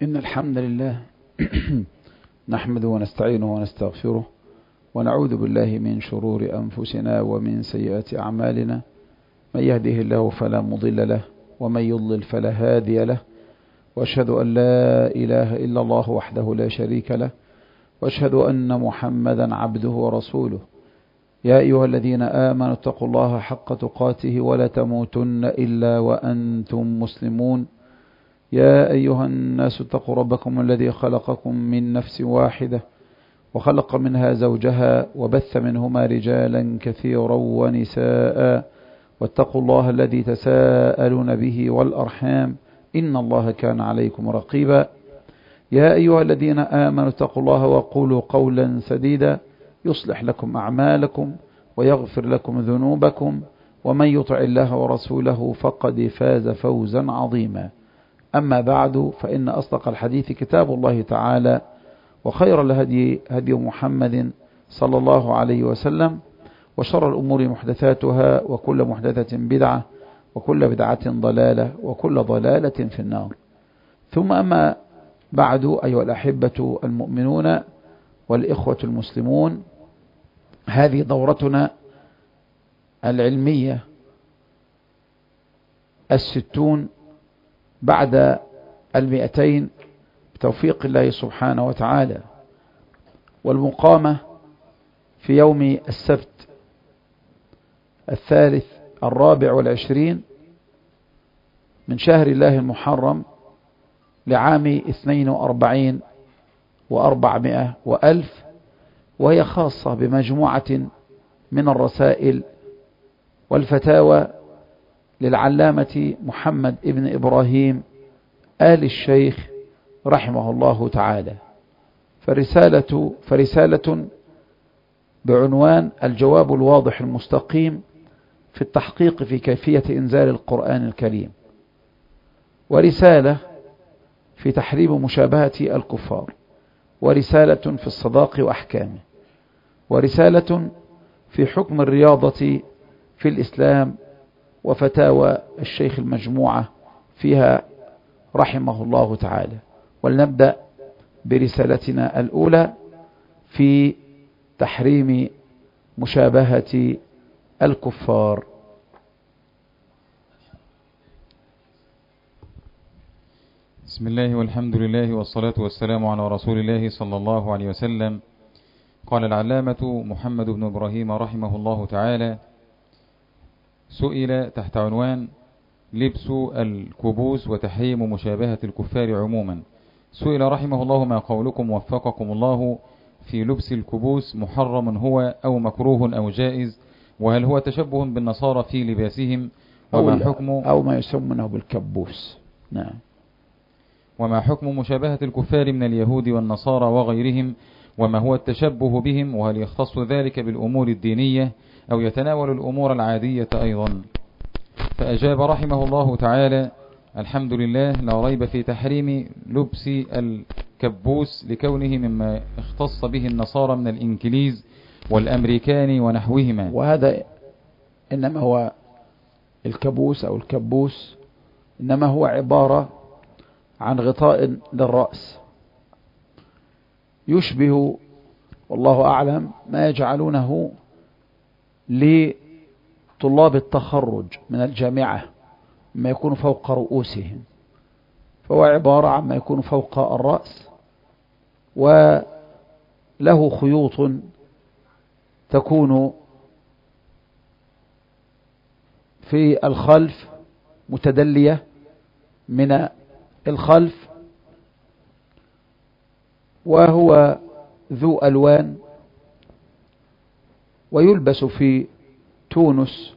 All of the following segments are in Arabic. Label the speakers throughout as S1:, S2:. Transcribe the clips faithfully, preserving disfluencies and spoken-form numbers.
S1: إن الحمد لله نحمده ونستعينه ونستغفره ونعوذ بالله من شرور أنفسنا ومن سيئات أعمالنا. من يهده الله فلا مضل له ومن يضلل فلا هادي له، وأشهد أن لا إله إلا الله وحده لا شريك له، وأشهد أن محمدا عبده ورسوله. يا أيها الذين آمنوا اتقوا الله حق تقاته ولا تموتن إلا وأنتم مسلمون. يا أيها الناس اتقوا ربكم الذي خلقكم من نفس واحدة وخلق منها زوجها وبث منهما رجالا كثيرا ونساء، واتقوا الله الذي تساءلون به والأرحام إن الله كان عليكم رقيبا. يا أيها الذين آمنوا اتقوا الله وقولوا قولا سديدا يصلح لكم أعمالكم ويغفر لكم ذنوبكم، ومن يطع الله ورسوله فقد فاز فوزا عظيما. أما بعد، فإن أصدق الحديث كتاب الله تعالى، وخير الهدي هدي محمد صلى الله عليه وسلم، وشر الأمور محدثاتها، وكل محدثة بدعة، وكل بدعة ضلالة، وكل ضلالة في النار. ثم أما بعد، أيها الأحبة المؤمنون والإخوة المسلمون، هذه دورتنا العلمية الستون بعد المئتين بتوفيق الله سبحانه وتعالى، والمقامة في يوم السبت الثالث الرابع والعشرين من شهر الله المحرم لعام اثنين وأربعين وأربعمائة وألف، وهي خاصة بمجموعة من الرسائل والفتاوى للعلامة محمد ابن إبراهيم آل الشيخ رحمه الله تعالى. فرسالة, فرسالة بعنوان الجواب الواضح المستقيم في التحقيق في كيفية إنزال القرآن الكريم، ورسالة في تحريم مشابهة الكفار، ورسالة في الصداق وأحكامه، ورسالة في حكم الرياضة في الإسلام، وفتاوى الشيخ المجموعة فيها رحمه الله تعالى. ولنبدأ برسالتنا الأولى في تحريم مشابهة الكفار.
S2: بسم الله والحمد لله والصلاة والسلام على رسول الله صلى الله عليه وسلم. قال العلامة محمد بن إبراهيم رحمه الله تعالى: سئل تحت عنوان لبس الكبوس وتحريم مشابهة الكفار عموما، سئل رحمه الله: ما قولكم وفقكم الله في لبس الكبوس، محرم هو أو مكروه أو جائز؟ وهل هو تشبه بالنصارى في لباسهم؟ وما حكم
S1: أو ما يسمونه بالكبوس؟ نعم.
S2: وما حكم مشابهة الكفار من اليهود والنصارى وغيرهم؟ وما هو التشبه بهم؟ وهل يختص ذلك بالأمور الدينية أو يتناول الأمور العادية أيضا؟ فأجاب رحمه الله تعالى: الحمد لله، لا ريب في تحريم لبس الكبوس لكونه مما اختص به النصارى من الإنكليز والأمريكان ونحوهما.
S1: وهذا إنما هو الكبوس أو الكبوس إنما هو عبارة عن غطاء للرأس يشبه، والله أعلم، ما يجعلونه لطلاب التخرج من الجامعة ما يكون فوق رؤوسهم، فهو عبارة عن ما يكون فوق الرأس، وله خيوط تكون في الخلف متدلية من الخلف، وهو ذو ألوان، ويلبس في تونس،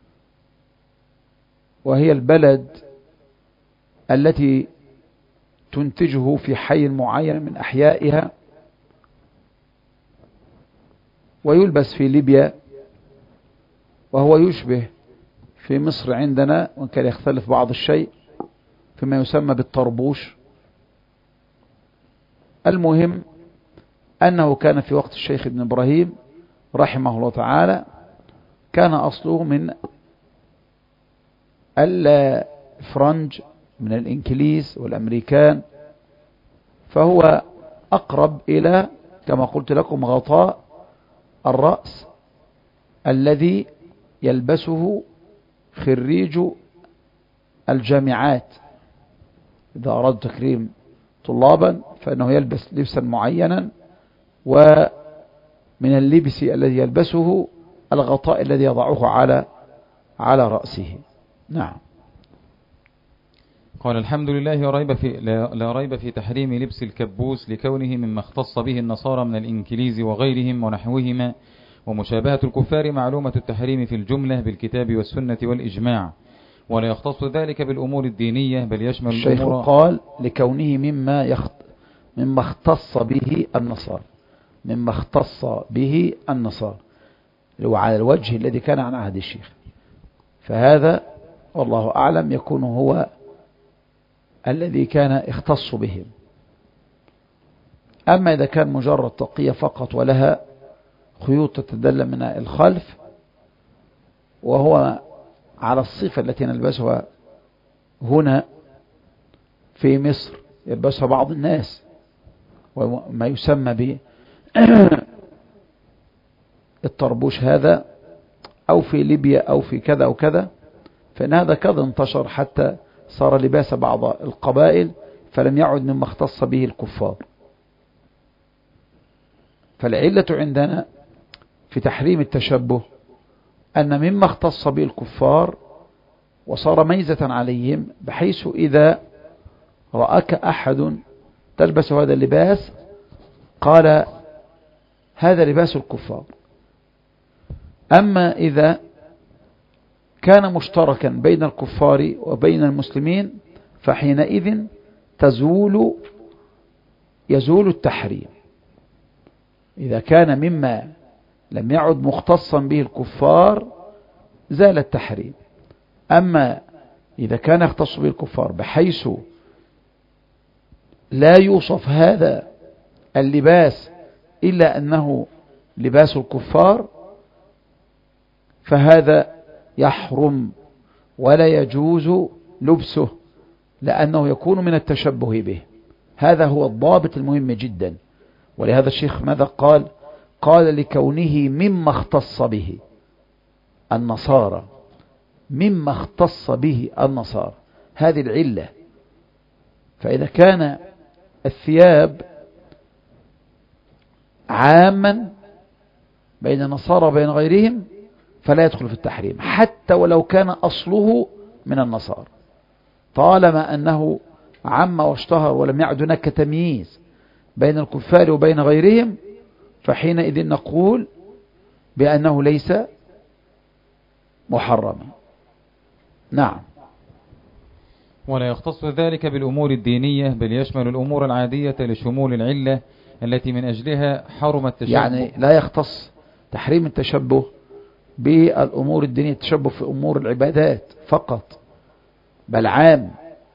S1: وهي البلد التي تنتجه في حي معين من أحيائها، ويلبس في ليبيا، وهو يشبه في مصر عندنا، وإن كان يختلف بعض الشيء، فيما يسمى بالطربوش. المهم أنه كان في وقت الشيخ ابن إبراهيم رحمه الله تعالى كان أصله من الفرنج من الإنكليز والأمريكان فهو أقرب إلى كما قلت لكم غطاء الرأس الذي يلبسه خريج الجامعات. إذا أراد تكريم طلابا فإنه يلبس لبسا معينا، ومن اللبس الذي يلبسه الغطاء الذي يضعه على على رأسه. نعم.
S2: قال الحمد لله ريب في لا, لا ريب في تحريم لبس الكبوس لكونه مما اختص به النصارى من الإنكليز وغيرهم ونحوهما، ومشابهة الكفار معلومة التحريم في الجملة بالكتاب والسنة والإجماع، ولا يختص ذلك بالأمور الدينية بل يشمل
S1: الشيخ
S2: الأمور.
S1: قال لكونه مما يخت مما اختص به النصارى، مما اختص به النصارى وعلى الوجه الذي كان عن عهد الشيخ، فهذا والله أعلم يكون هو الذي كان اختص بهم. أما إذا كان مجرد تقية فقط ولها خيوط تتدلى من الخلف وهو على الصفة التي نلبسها هنا في مصر يلبسها بعض الناس وما يسمى ب الطربوش هذا، أو في ليبيا أو في كذا أو كذا، فإن هذا كذا انتشر حتى صار لباس بعض القبائل فلم يعد مما اختص به الكفار. فالعلة عندنا في تحريم التشبه أن مما اختص به الكفار وصار ميزة عليهم، بحيث إذا رأك أحد تلبس هذا اللباس قال هذا لباس الكفار. أما إذا كان مشتركا بين الكفار وبين المسلمين فحينئذ تزول يزول التحريم. إذا كان مما لم يعد مختصا به الكفار زال التحريم. أما إذا كان يختص به الكفار بحيث لا يوصف هذا اللباس إلا أنه لباس الكفار فهذا يحرم ولا يجوز لبسه، لأنه يكون من التشبه به. هذا هو الضابط المهم جدا. ولهذا الشيخ ماذا قال؟ قال لكونه مما اختص به النصارى، مما اختص به النصارى، هذه العلة. فإذا كان الثياب عاما بين النصارى وبين غيرهم فلا يدخل في التحريم، حتى ولو كان أصله من النصارى، طالما أنه عم واشتهر ولم يعد هناك تمييز بين الكفار وبين غيرهم، فحينئذ نقول بأنه ليس محرما. نعم.
S2: ولا يختص ذلك بالأمور الدينية بل يشمل الأمور العادية لشمول العلة التي من أجلها حرم التشبه.
S1: يعني لا يختص تحريم التشبه بالأمور الدينية، التشبه في أمور العبادات فقط، بل عام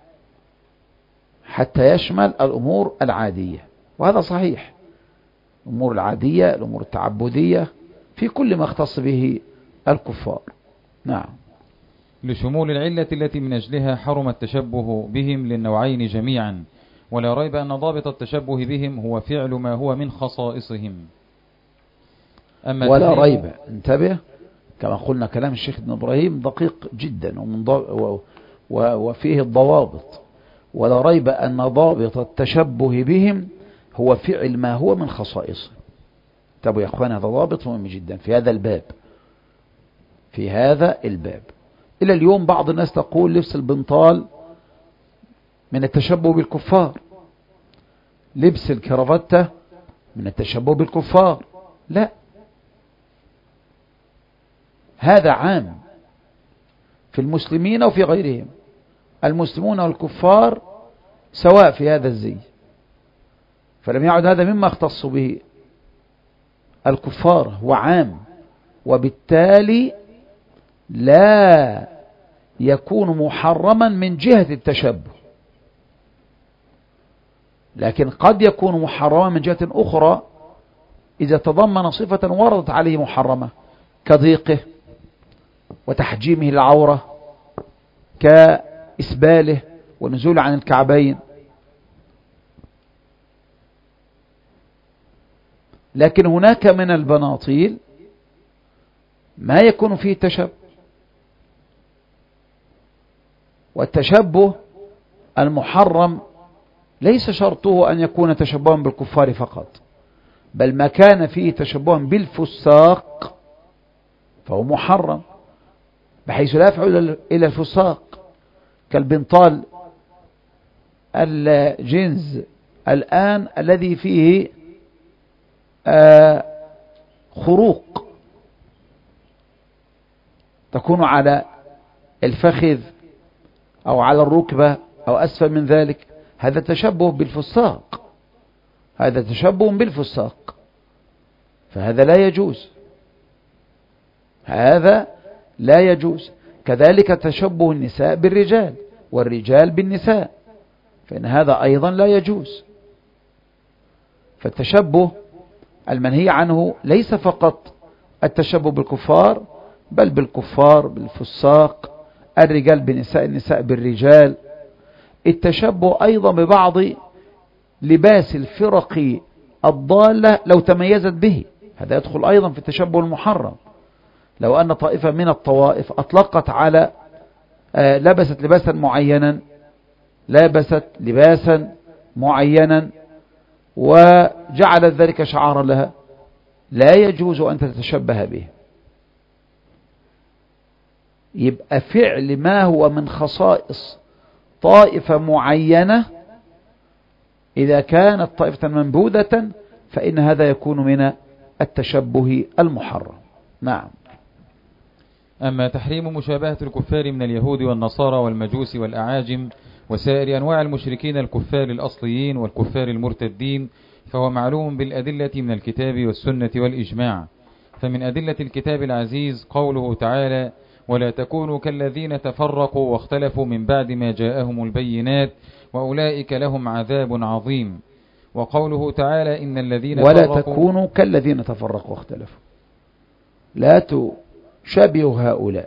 S1: حتى يشمل الأمور العادية، وهذا صحيح. الأمور العادية، الأمور التعبدية، في كل ما اختص به الكفار. نعم.
S2: لشمول العلة التي من أجلها حرم التشبه بهم للنوعين جميعا، ولا ريب أن ضابط التشبه بهم هو فعل ما هو من خصائصهم. أما
S1: ولا ريب، انتبه، كما قلنا كلام الشيخ ابن إبراهيم دقيق جدا ومن ض... و... وفيه الضوابط. ولا ريب أن ضابط التشبه بهم هو فعل ما هو من خصائصه. طيب يا أخوان، هذا ضابط مهم جدا في هذا الباب، في هذا الباب. إلى اليوم بعض الناس تقول لبس البنطال من التشبه بالكفار، لبس الكرافتة من التشبه بالكفار. لا، هذا عام في المسلمين وفي غيرهم. المسلمون والكفار سواء في هذا الزي، فلم يعد هذا مما اختص به الكفار، هو عام، وبالتالي لا يكون محرما من جهة التشبه، لكن قد يكون محرما من جهة أخرى إذا تضمن صفة وردت عليه محرمة كضيقه وتحجيمه العورة، كإسباله ونزول عن الكعبين. لكن هناك من البناطيل ما يكون فيه تشبه، والتشبه المحرم ليس شرطه أن يكون تشبها بالكفار فقط، بل ما كان فيه تشبها بالفساق فهو محرم، بحيث لا يفعل إلى الفساق، كالبنطال الجنز الآن الذي فيه آه خروق تكون على الفخذ أو على الركبة أو أسفل من ذلك، هذا تشبه بالفساق، هذا تشبه بالفساق، فهذا لا يجوز، هذا لا يجوز. كذلك تشبه النساء بالرجال والرجال بالنساء، فإن هذا أيضا لا يجوز. فالتشبه المنهي عنه ليس فقط التشبه بالكفار، بل بالكفار بالفساق، الرجال بالنساء، النساء بالرجال. التشبه أيضا ببعض لباس الفرق الضالة لو تميزت به، هذا يدخل أيضا في التشبه المحرم. لو أن طائفة من الطوائف أطلقت على آه لبست لباسا معينا لبست لباسا معينا وجعلت ذلك شعارا لها، لا يجوز أن تتشبه به. يبقى فعل ما هو من خصائص طائفة معينة إذا كانت طائفة منبوذة فإن هذا يكون من التشبه المحرم. نعم.
S2: أما تحريم مشابهة الكفار من اليهود والنصارى والمجوس والأعاجم وسائر أنواع المشركين الكفار الأصليين والكفار المرتدين فهو معلوم بالأدلة من الكتاب والسنة والإجماع. فمن أدلة الكتاب العزيز قوله تعالى: ولا تكونوا كالذين تفرقوا واختلفوا من بعد ما جاءهم البينات وأولئك لهم عذاب عظيم. وقوله تعالى: إن الذين
S1: ولا تكونوا كالذين تفرقوا واختلفوا، لا تشابهوا هؤلاء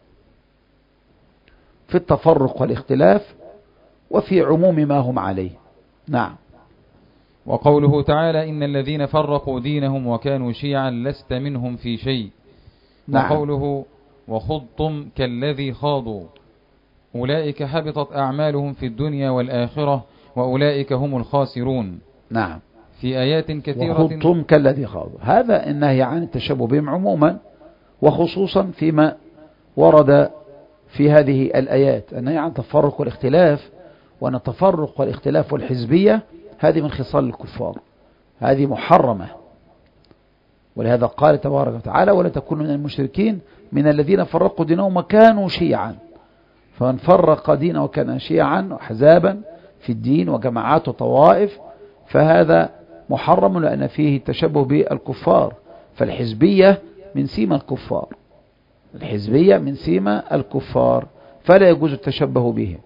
S1: في التفرق والاختلاف وفي عموم ما هم عليه. نعم.
S2: وقوله تعالى: إن الذين فرقوا دينهم وكانوا شيعا لست منهم في شيء. نعم. وقوله: وخضتم كالذي خاضوا أولئك حبطت أعمالهم في الدنيا والآخرة وأولئك هم الخاسرون.
S1: نعم.
S2: في آيات كثيرة.
S1: وخضتم كالذي خاضوا، هذا النهي عن التشبه بهم عموما وخصوصا فيما ورد في هذه الآيات، النهي عن التفرق والاختلاف، وأن التفرق والاختلاف والحزبية هذه من خصال الكفار، هذه محرمة. ولهذا قال تبارك وتعالى: ولا تكونوا من المشركين من الذين فرقوا دينهم وكانوا شيعا. فمن فرق دينه وكان شيعا وحزابا في الدين وجماعات وطوائف فهذا محرم، لأن فيه التشبه بالكفار. فالحزبية من سيما الكفار، الحزبية من سيما الكفار، فلا يجوز التشبه بهم.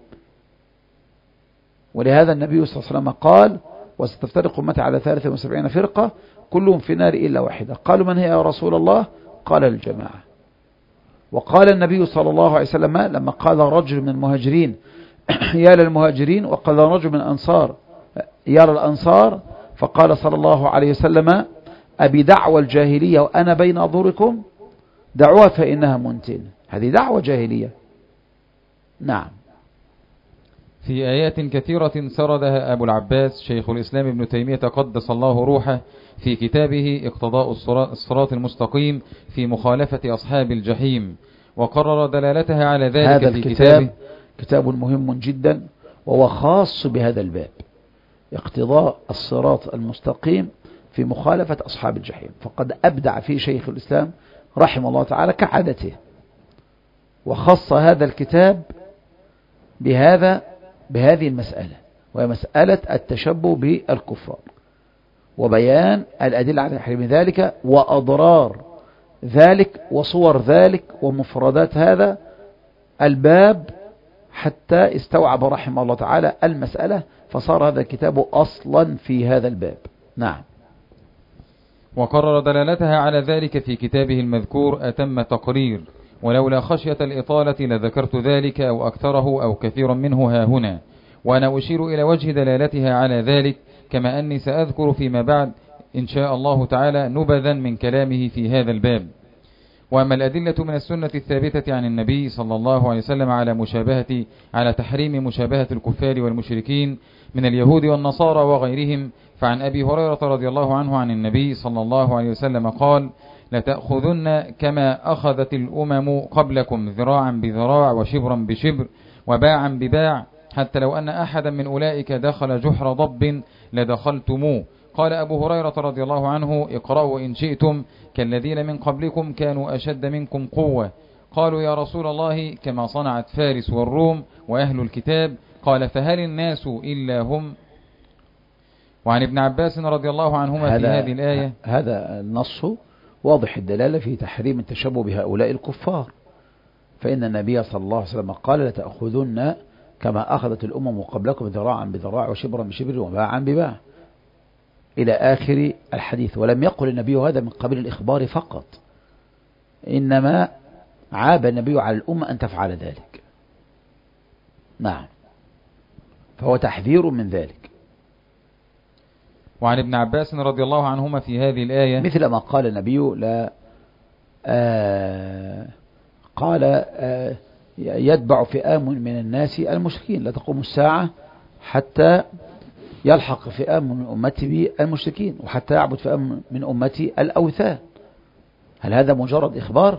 S1: ولهذا النبي صلى الله عليه وسلم قال: وستفترق أمتي على ثلاثة وسبعين فرقة كلهم في النار إلا واحدة. قالوا: من هي يا رسول الله؟ قال: الجماعة. وقال النبي صلى الله عليه وسلم لما قال رجل من المهاجرين يا للمهاجرين، وقال رجل من الأنصار يا للأنصار، فقال صلى الله عليه وسلم: أبي دعوى الجاهلية وأنا بين أظهركم؟ دعوها فإنها منتن. هذه دعوة جاهلية. نعم.
S2: في آيات كثيرة سردها أبو العباس شيخ الإسلام ابن تيمية قدس الله روحه في كتابه اقتضاء الصراط المستقيم في مخالفة أصحاب الجحيم، وقرر دلالتها على ذلك.
S1: هذا
S2: في
S1: الكتاب كتاب مهم جدا وهو خاص بهذا الباب، اقتضاء الصراط المستقيم في مخالفة أصحاب الجحيم. فقد أبدع فيه شيخ الإسلام رحمه الله تعالى كعادته، وخص هذا الكتاب بهذا بهذه المسألة، وهي مسألة التشبه بالكفار، وبيان الأدلة على تحريم ذلك وأضرار ذلك وصور ذلك ومفردات هذا الباب، حتى استوعب رحمه الله تعالى المسألة، فصار هذا الكتاب أصلا في هذا الباب. نعم.
S2: وقرر دلالتها على ذلك في كتابه المذكور أتم تقرير، ولولا خشية الإطالة لذكرت ذلك أو أكثره أو كثيرا منه ها هنا، وأنا أشير إلى وجه دلالتها على ذلك، كما أني سأذكر فيما بعد إن شاء الله تعالى نبذا من كلامه في هذا الباب. وأما الأدلة من السنة الثابتة عن النبي صلى الله عليه وسلم على مشابهة على تحريم مشابهة الكفار والمشركين من اليهود والنصارى وغيرهم، فعن أبي هريرة رضي الله عنه عن النبي صلى الله عليه وسلم قال: لتأخذن كما أخذت الأمم قبلكم ذراعا بذراع وشبرا بشبر وباعا بباع، حتى لو أن أحدا من أولئك دخل جحر ضب لدخلتموه. قال أبو هريرة رضي الله عنه: اقرأوا إن شئتم كالذين من قبلكم كانوا أشد منكم قوة. قالوا: يا رسول الله كما صنعت فارس والروم وأهل الكتاب. قال: فهل الناس إلا هم؟ وعن ابن عباس رضي الله عنهما في هذه الآية.
S1: هذا النص واضح الدلالة في تحريم التشبه بهؤلاء الكفار، فإن النبي صلى الله عليه وسلم قال: لتأخذن كما أخذت الأمم قبلكم ذراعا بذراع وشبرا بشبر وباعا بباع إلى آخر الحديث. ولم يقل النبي هذا من قبل الإخبار فقط، إنما عاب النبي على الأمة أن تفعل ذلك. نعم، فهو تحذير من ذلك.
S2: وعن ابن عباس رضي الله عنهما في هذه الآية
S1: مثل ما قال النبي لا آه قال آه يتبع فئام من الناس المشركين، لا تقوم الساعة حتى يلحق فئام من أمتي المشركين وحتى يعبد فئام من أمتي الأوثان. هل هذا مجرد إخبار؟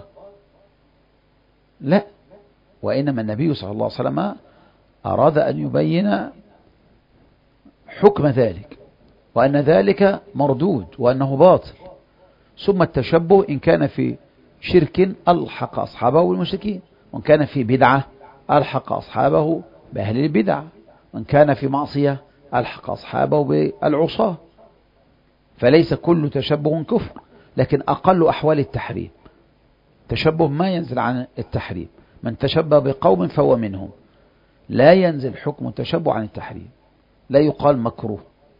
S1: لا، وإنما النبي صلى الله عليه وسلم أراد أن يبين حكم ذلك، وأن ذلك مردود وأنه باطل. ثم التشبه إن كان في شرك ألحق أصحابه بالمشركين، وإن كان في بدعة ألحق أصحابه بأهل البدع، وإن كان في معصية ألحق أصحابه بالعصاة. فليس كل تشبه كفر، لكن أقل أحوال التحريم. تشبه ما ينزل عن التحريم، من تشبه بقوم فهو منهم، لا ينزل حكم التشبه عن التحريم، لا يقال مكروه،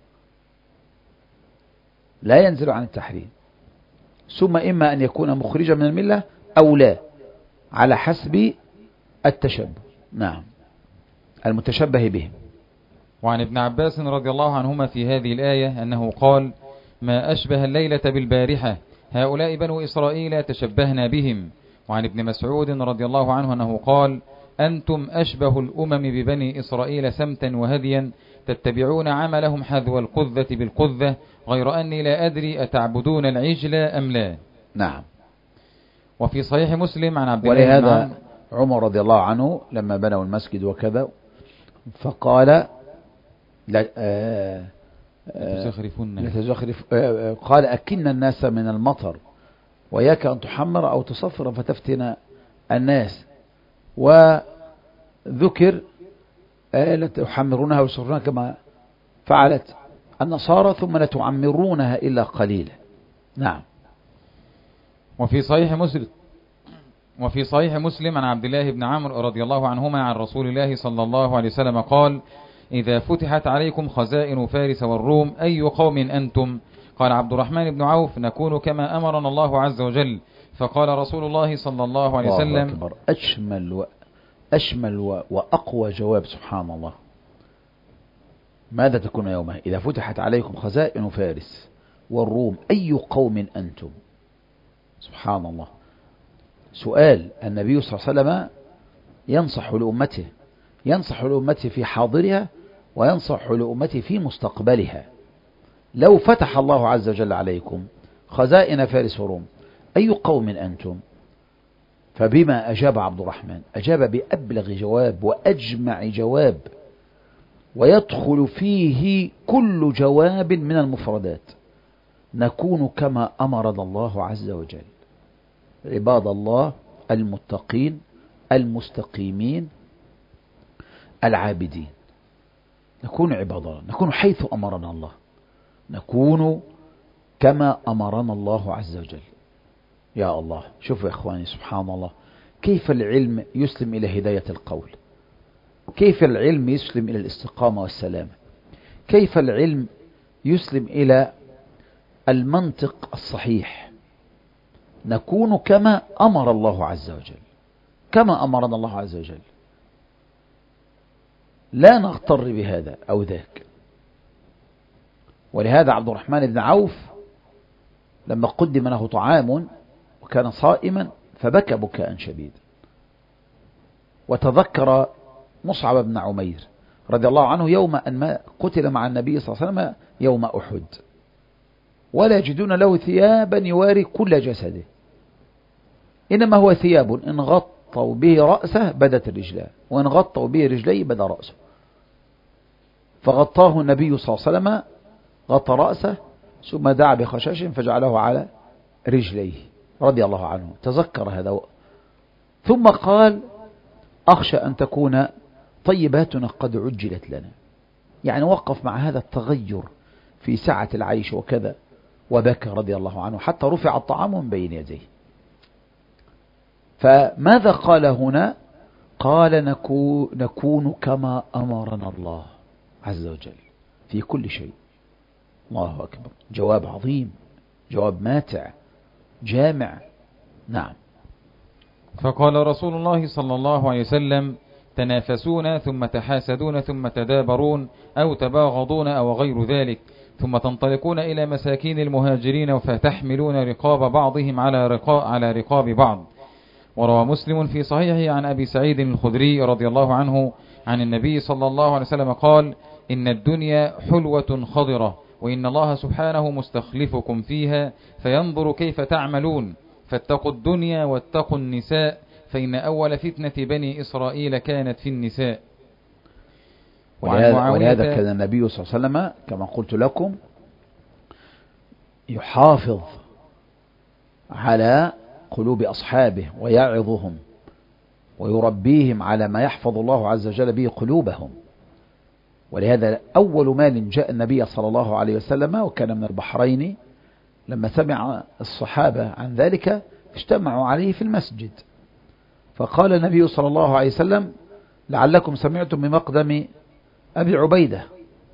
S1: لا ينزل عن التحريم. ثم إما أن يكون مخرجا من الملة أو لا، على حسب التشبه. نعم، المتشبه بهم.
S2: وعن ابن عباس رضي الله عنهما في هذه الآية أنه قال: ما أشبه الليلة بالبارحة، هؤلاء بنو إسرائيل تشبهنا بهم. وعن ابن مسعود رضي الله عنه أنه قال: أنتم أشبه الأمم ببني إسرائيل سمتا وهديا، تتبعون عملهم حذو القذة بالقذة، غير أني لا أدري أتعبدون العجل أم لا.
S1: نعم.
S2: وفي صحيح مسلم عن عبد الله
S1: ولهذا عمر رضي الله عنه لما بنوا المسجد وكذا فقال لا آه
S2: لتزخرفن،
S1: آه قال: أكن الناس من المطر وياك أن تحمر أو تصفر فتفتن الناس. وذكر آه لتحمرونها ويصفرونها كما فعلت النصارى، ثم لتعمرونها إلا قليلا. نعم.
S2: وفي صحيح مسلم وفي صحيح مسلم عن عبد الله بن عمرو رضي الله عنهما عن رسول الله صلى الله عليه وسلم قال: إذا فتحت عليكم خزائن فارس والروم أي قوم أنتم؟ قال عبد الرحمن بن عوف: نكون كما أمرنا الله عز وجل. فقال رسول الله صلى الله عليه وسلم:
S1: الله أكبر. أشمل و... أشمل و... وأقوى جواب، سبحان الله. ماذا تكون يومها؟ إذا فتحت عليكم خزائن فارس والروم أي قوم أنتم؟ سبحان الله. سؤال النبي صلى الله عليه وسلم ينصح لأمته، ينصح لأمته في حاضرها وينصح لأمته في مستقبلها. لو فتح الله عز وجل عليكم خزائن فارس وروم أي قوم أنتم؟ فبما أجاب عبد الرحمن؟ أجاب بأبلغ جواب وأجمع جواب، ويدخل فيه كل جواب من المفردات. نكون كما أمرنا الله عز وجل، عباد الله المتقين المستقيمين العابدين. نكون عباد الله، نكون حيث أمرنا الله، نكون كما أمرنا الله عز وجل. يا الله، شوفوا يا إخواني، سبحان الله، كيف العلم يسلم إلى هداية القول، كيف العلم يسلم إلى الاستقامة والسلامة، كيف العلم يسلم إلى المنطق الصحيح. نكون كما أمر الله عز وجل، كما أمرنا الله عز وجل، لا نغتر بهذا أو ذاك. ولهذا عبد الرحمن بن عوف لما قدم له طعام وكان صائما فبكى بكاء شديدا. وتذكر مصعب بن عمير رضي الله عنه يوم أن ما قتل مع النبي صلى الله عليه وسلم يوم أحد، ولا يجدون له ثيابا يواري كل جسده، إنما هو ثياب إن غطوا به رأسه بدت الرجلان، وإن غطوا به رجليه بدا رأسه. فغطاه النبي صلى الله عليه وسلم، غطى رأسه ثم دعا بخشاش فجعله على رجليه رضي الله عنه. تذكر هذا ثم قال: أخشى أن تكون طيباتنا قد عجلت لنا. يعني وقف مع هذا التغير في سعة العيش وكذا، وبكى رضي الله عنه حتى رفع الطعام من بين يديه. فماذا قال هنا؟ قال: نكون, نكون كما أمرنا الله عز وجل في كل شيء. الله أكبر، جواب عظيم، جواب ماتع جامع. نعم.
S2: فقال رسول الله صلى الله عليه وسلم: تنافسون ثم تحاسدون ثم تدابرون أو تباغضون أو غير ذلك، ثم تنطلقون إلى مساكين المهاجرين فتحملون رقاب بعضهم على رقاب, على رقاب بعض. وروى مسلم في صحيحه عن أبي سعيد الخدري رضي الله عنه عن النبي صلى الله عليه وسلم قال: إن الدنيا حلوة خضرة، وإن الله سبحانه مستخلفكم فيها فينظر كيف تعملون، فاتقوا الدنيا واتقوا النساء، فإن أول فتنة بني إسرائيل كانت في النساء.
S1: ولهذا, ولهذا كان النبي صلى الله عليه وسلم كما قلت لكم يحافظ على قلوب أصحابه ويعظهم ويربيهم على ما يحفظ الله عز وجل به قلوبهم. ولهذا أول مال جاء النبي صلى الله عليه وسلم وكان من البحرين، لما سمع الصحابة عن ذلك اجتمعوا عليه في المسجد، فقال النبي صلى الله عليه وسلم: لعلكم سمعتم بمقدم أبي عبيدة.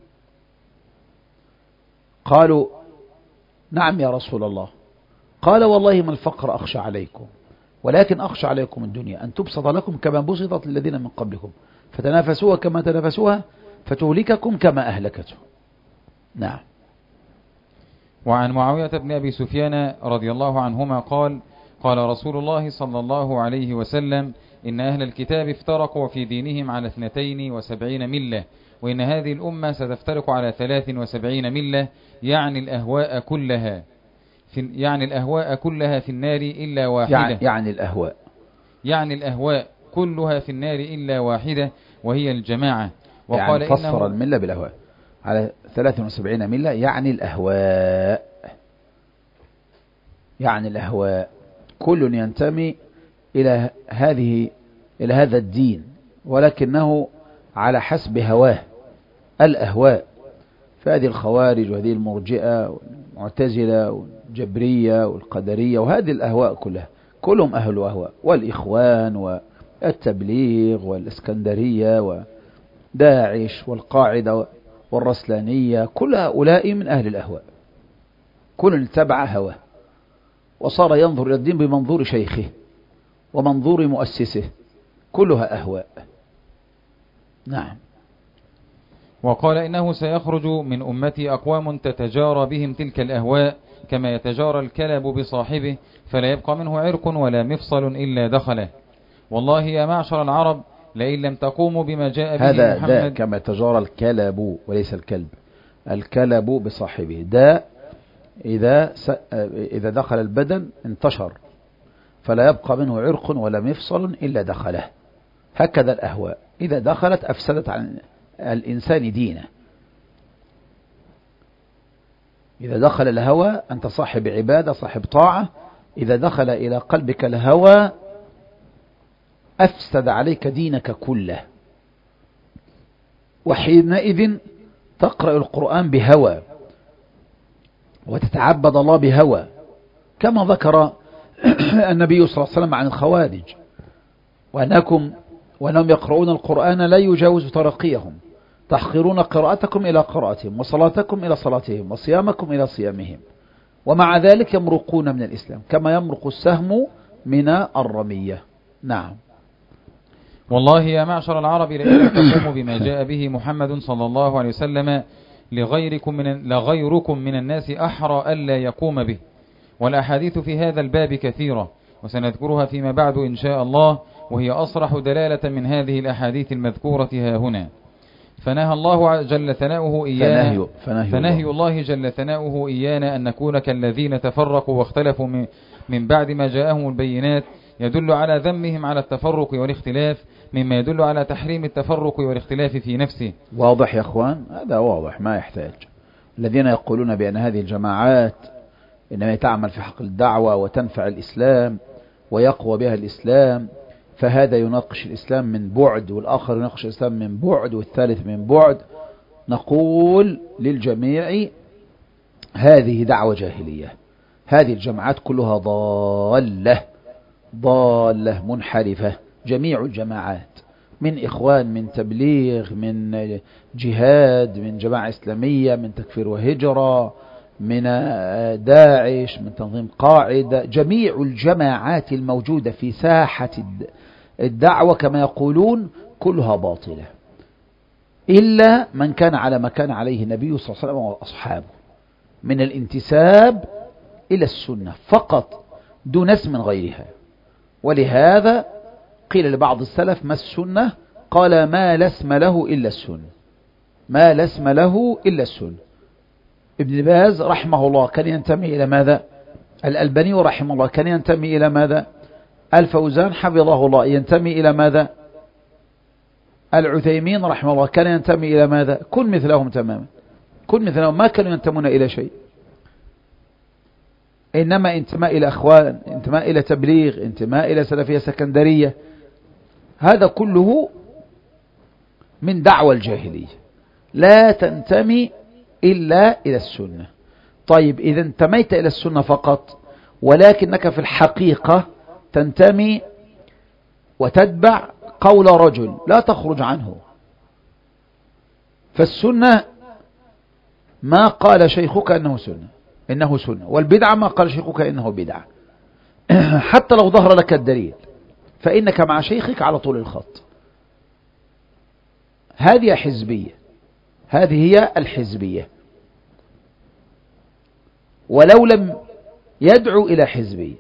S1: قالوا: نعم يا رسول الله. قال: والله ما الفقر أخشى عليكم، ولكن أخشى عليكم الدنيا أن تبسط لكم كما بسطت للذين من قبلكم، فتنافسوها كما تنافسوها فتهلككم كما أهلكته. نعم.
S2: وعن معاوية بن أبي سفيان رضي الله عنهما قال: قال رسول الله صلى الله عليه وسلم: إن أهل الكتاب افترقوا في دينهم على اثنتين وسبعين ملة، وإن هذه الأمة ستفترق على ثلاث وسبعين ملة، يعني الأهواء كلها في يعني الأهواء كلها في النار إلا واحدة.
S1: يعني, يعني الأهواء
S2: يعني الأهواء كلها في النار إلا واحدة، وهي الجماعة. وقال
S1: يعني فسر الملة بالأهواء على ثلاث وسبعين ملة، يعني الأهواء، يعني الأهواء كل ينتمي إلى هذه إلى هذا الدين، ولكنه على حسب هواه. الأهواء فهذه الخوارج وهذه المرجئة والمعتزلة والجبرية والقدرية، وهذه الأهواء كلها كلهم أهل أهواء، والإخوان والتبليغ والإسكندرية وداعش والقاعدة والرسلانية، كل هؤلاء من أهل الأهواء، كل اتبع هواه وصار ينظر إلى الدين بمنظور شيخه ومنظور مؤسسه، كلها أهواء. نعم.
S2: وقال: إنه سيخرج من أمتي أقوام تتجارى بهم تلك الأهواء كما يتجارى الكلب بصاحبه، فلا يبقى منه عرق ولا مفصل إلا دخله. والله يا معشر العرب لئن لم تقوموا بما جاء به
S1: هذا
S2: محمد.
S1: ده كما يتجارى الكلب وليس الكلب، الكلب بصاحبه ده إذا إذا دخل البدن انتشر، فلا يبقى منه عرق ولا مفصل إلا دخله. هكذا الأهواء إذا دخلت أفسدت عن الإنسان دينه. إذا دخل الهوى، أنت صاحب عبادة صاحب طاعة، إذا دخل إلى قلبك الهوى أفسد عليك دينك كله، وحينئذ تقرأ القرآن بهوى وتتعبد الله بهوى، كما ذكر النبي صلى الله عليه وسلم عن الخوارج: وأنكم وأنهم يقرؤون القرآن لا يجاوز ترقيهم، تحقرون قراءتكم إلى قراءتهم، وصلاتكم إلى صلاتهم، وصيامكم إلى صيامهم، ومع ذلك يمرقون من الإسلام كما يمرق السهم من الرمية. نعم.
S2: والله يا معشر العرب لئن تقوموا بما جاء به محمد صلى الله عليه وسلم لغيركم من لغيركم من الناس أحرى ألا يقوم به. والأحاديث في هذا الباب كثيرة، وسنذكرها فيما بعد إن شاء الله، وهي أصرح دلالة من هذه الأحاديث المذكورة ها هنا. فنهى الله جل ثناؤه إيانا فنهي, فنهي, فنهي الله. الله جل ثناؤه إيانا أن نكون كالذين تفرقوا واختلفوا من بعد ما جاءهم البينات، يدل على ذمهم على التفرق والاختلاف، مما يدل على تحريم التفرق والاختلاف في نفسه.
S1: واضح يا أخوان؟ هذا واضح ما يحتاج. الذين يقولون بأن هذه الجماعات إنما تعمل في حق الدعوة وتنفع الإسلام ويقوى بها الإسلام، فهذا يناقش الإسلام من بعد، والآخر يناقش الإسلام من بعد، والثالث من بعد. نقول للجميع هذه دعوة جاهلية، هذه الجماعات كلها ضالة ضالة منحرفة، جميع الجماعات من إخوان، من تبليغ، من جهاد، من جماعة إسلامية، من تكفير وهجرة، من داعش، من تنظيم قاعدة، جميع الجماعات الموجودة في ساحة الدعوة كما يقولون كلها باطلة، إلا من كان على ما كان عليه النبي صلى الله عليه وسلم وأصحابه من الانتساب إلى السنة فقط دون اسم غيرها. ولهذا قيل لبعض السلف: ما السنة؟ قال: ما لا اسم له إلا السنة، ما لا اسم له إلا السنة. ابن باز رحمه الله كان ينتمي إلى ماذا؟ الألباني رحمه الله كان ينتمي إلى ماذا؟ الفوزان حفظه الله ينتمي إلى ماذا؟ العثيمين رحمه الله كان ينتمي إلى ماذا؟ كن مثلهم تماما، كن مثلهم، ما كانوا ينتمون إلى شيء، إنما انتماء إلى أخوان، انتماء إلى تبليغ، انتماء إلى سلفية سكندرية، هذا كله من دعوة الجاهلية، لا تنتمي إلا إلى السنة. طيب إذا انتميت إلى السنة فقط، ولكنك في الحقيقة تنتمي وتتبع قول رجل لا تخرج عنه، فالسنة ما قال شيخك أنه سنة إنه سنة، والبدعة ما قال شيخك إنه بدعة، حتى لو ظهر لك الدليل فإنك مع شيخك على طول الخط. هذه حزبية، هذه هي الحزبية، ولو لم يدعو إلى حزبية.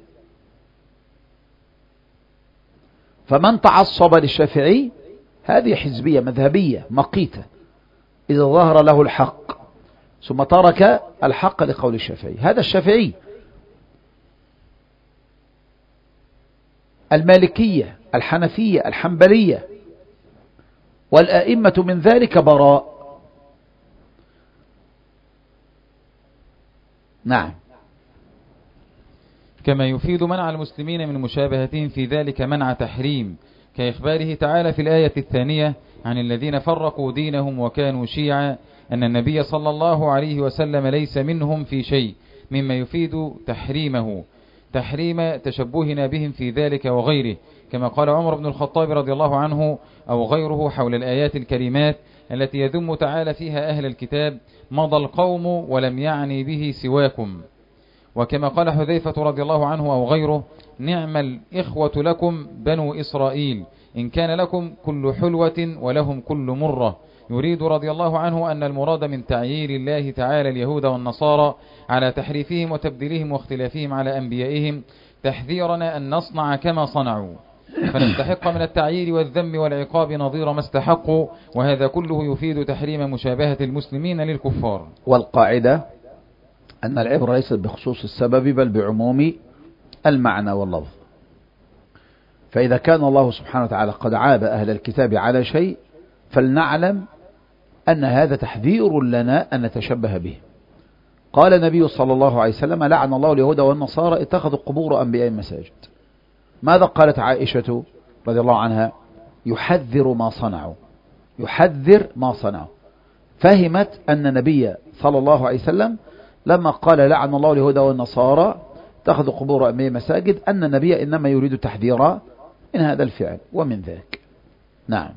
S1: فمن تعصب للشافعي هذه حزبية مذهبية مقيتة، إذا ظهر له الحق ثم ترك الحق لقول الشافعي، هذا الشافعي. المالكية، الحنفية، الحنبلية، والآئمة من ذلك براء. نعم.
S2: كما يفيد منع المسلمين من مشابهتهم في ذلك منع تحريم، كإخباره تعالى في الآية الثانية عن الذين فرقوا دينهم وكانوا شيعا أن النبي صلى الله عليه وسلم ليس منهم في شيء، مما يفيد تحريمه، تحريم تشبهنا بهم في ذلك وغيره، كما قال عمر بن الخطاب رضي الله عنه أو غيره حول الآيات الكريمات التي يذم تعالى فيها أهل الكتاب: مضى القوم ولم يعني به سواكم. وكما قال حذيفة رضي الله عنه أو غيره: نعم الإخوة لكم بنو إسرائيل، إن كان لكم كل حلوة ولهم كل مرة. يريد رضي الله عنه أن المراد من تعيير الله تعالى اليهود والنصارى على تحريفهم وتبديلهم واختلافهم على أنبيائهم، تحذيرنا أن نصنع كما صنعوا، فنستحق من التعيير والذم والعقاب نظير ما استحقوا، وهذا كله يفيد تحريم مشابهة المسلمين للكفار.
S1: والقاعدة أن العبرة ليست بخصوص السبب بل بعموم المعنى واللفظ. فإذا كان الله سبحانه وتعالى قد عاب أهل الكتاب على شيء فلنعلم أن هذا تحذير لنا أن نتشبه به. قال النبي صلى الله عليه وسلم: لعن الله اليهود والنصارى اتخذوا قبور أنبياء مساجد. ماذا قالت عائشة رضي الله عنها؟ يحذر ما صنعوا، يحذر ما صنعوا. فهمت أن النبي صلى الله عليه وسلم لما قال لعن الله اليهود والنصارى اتخذوا قبور أنبياء مساجد أن النبي إنما يريد تحذيرا من هذا الفعل ومن ذاك. نعم.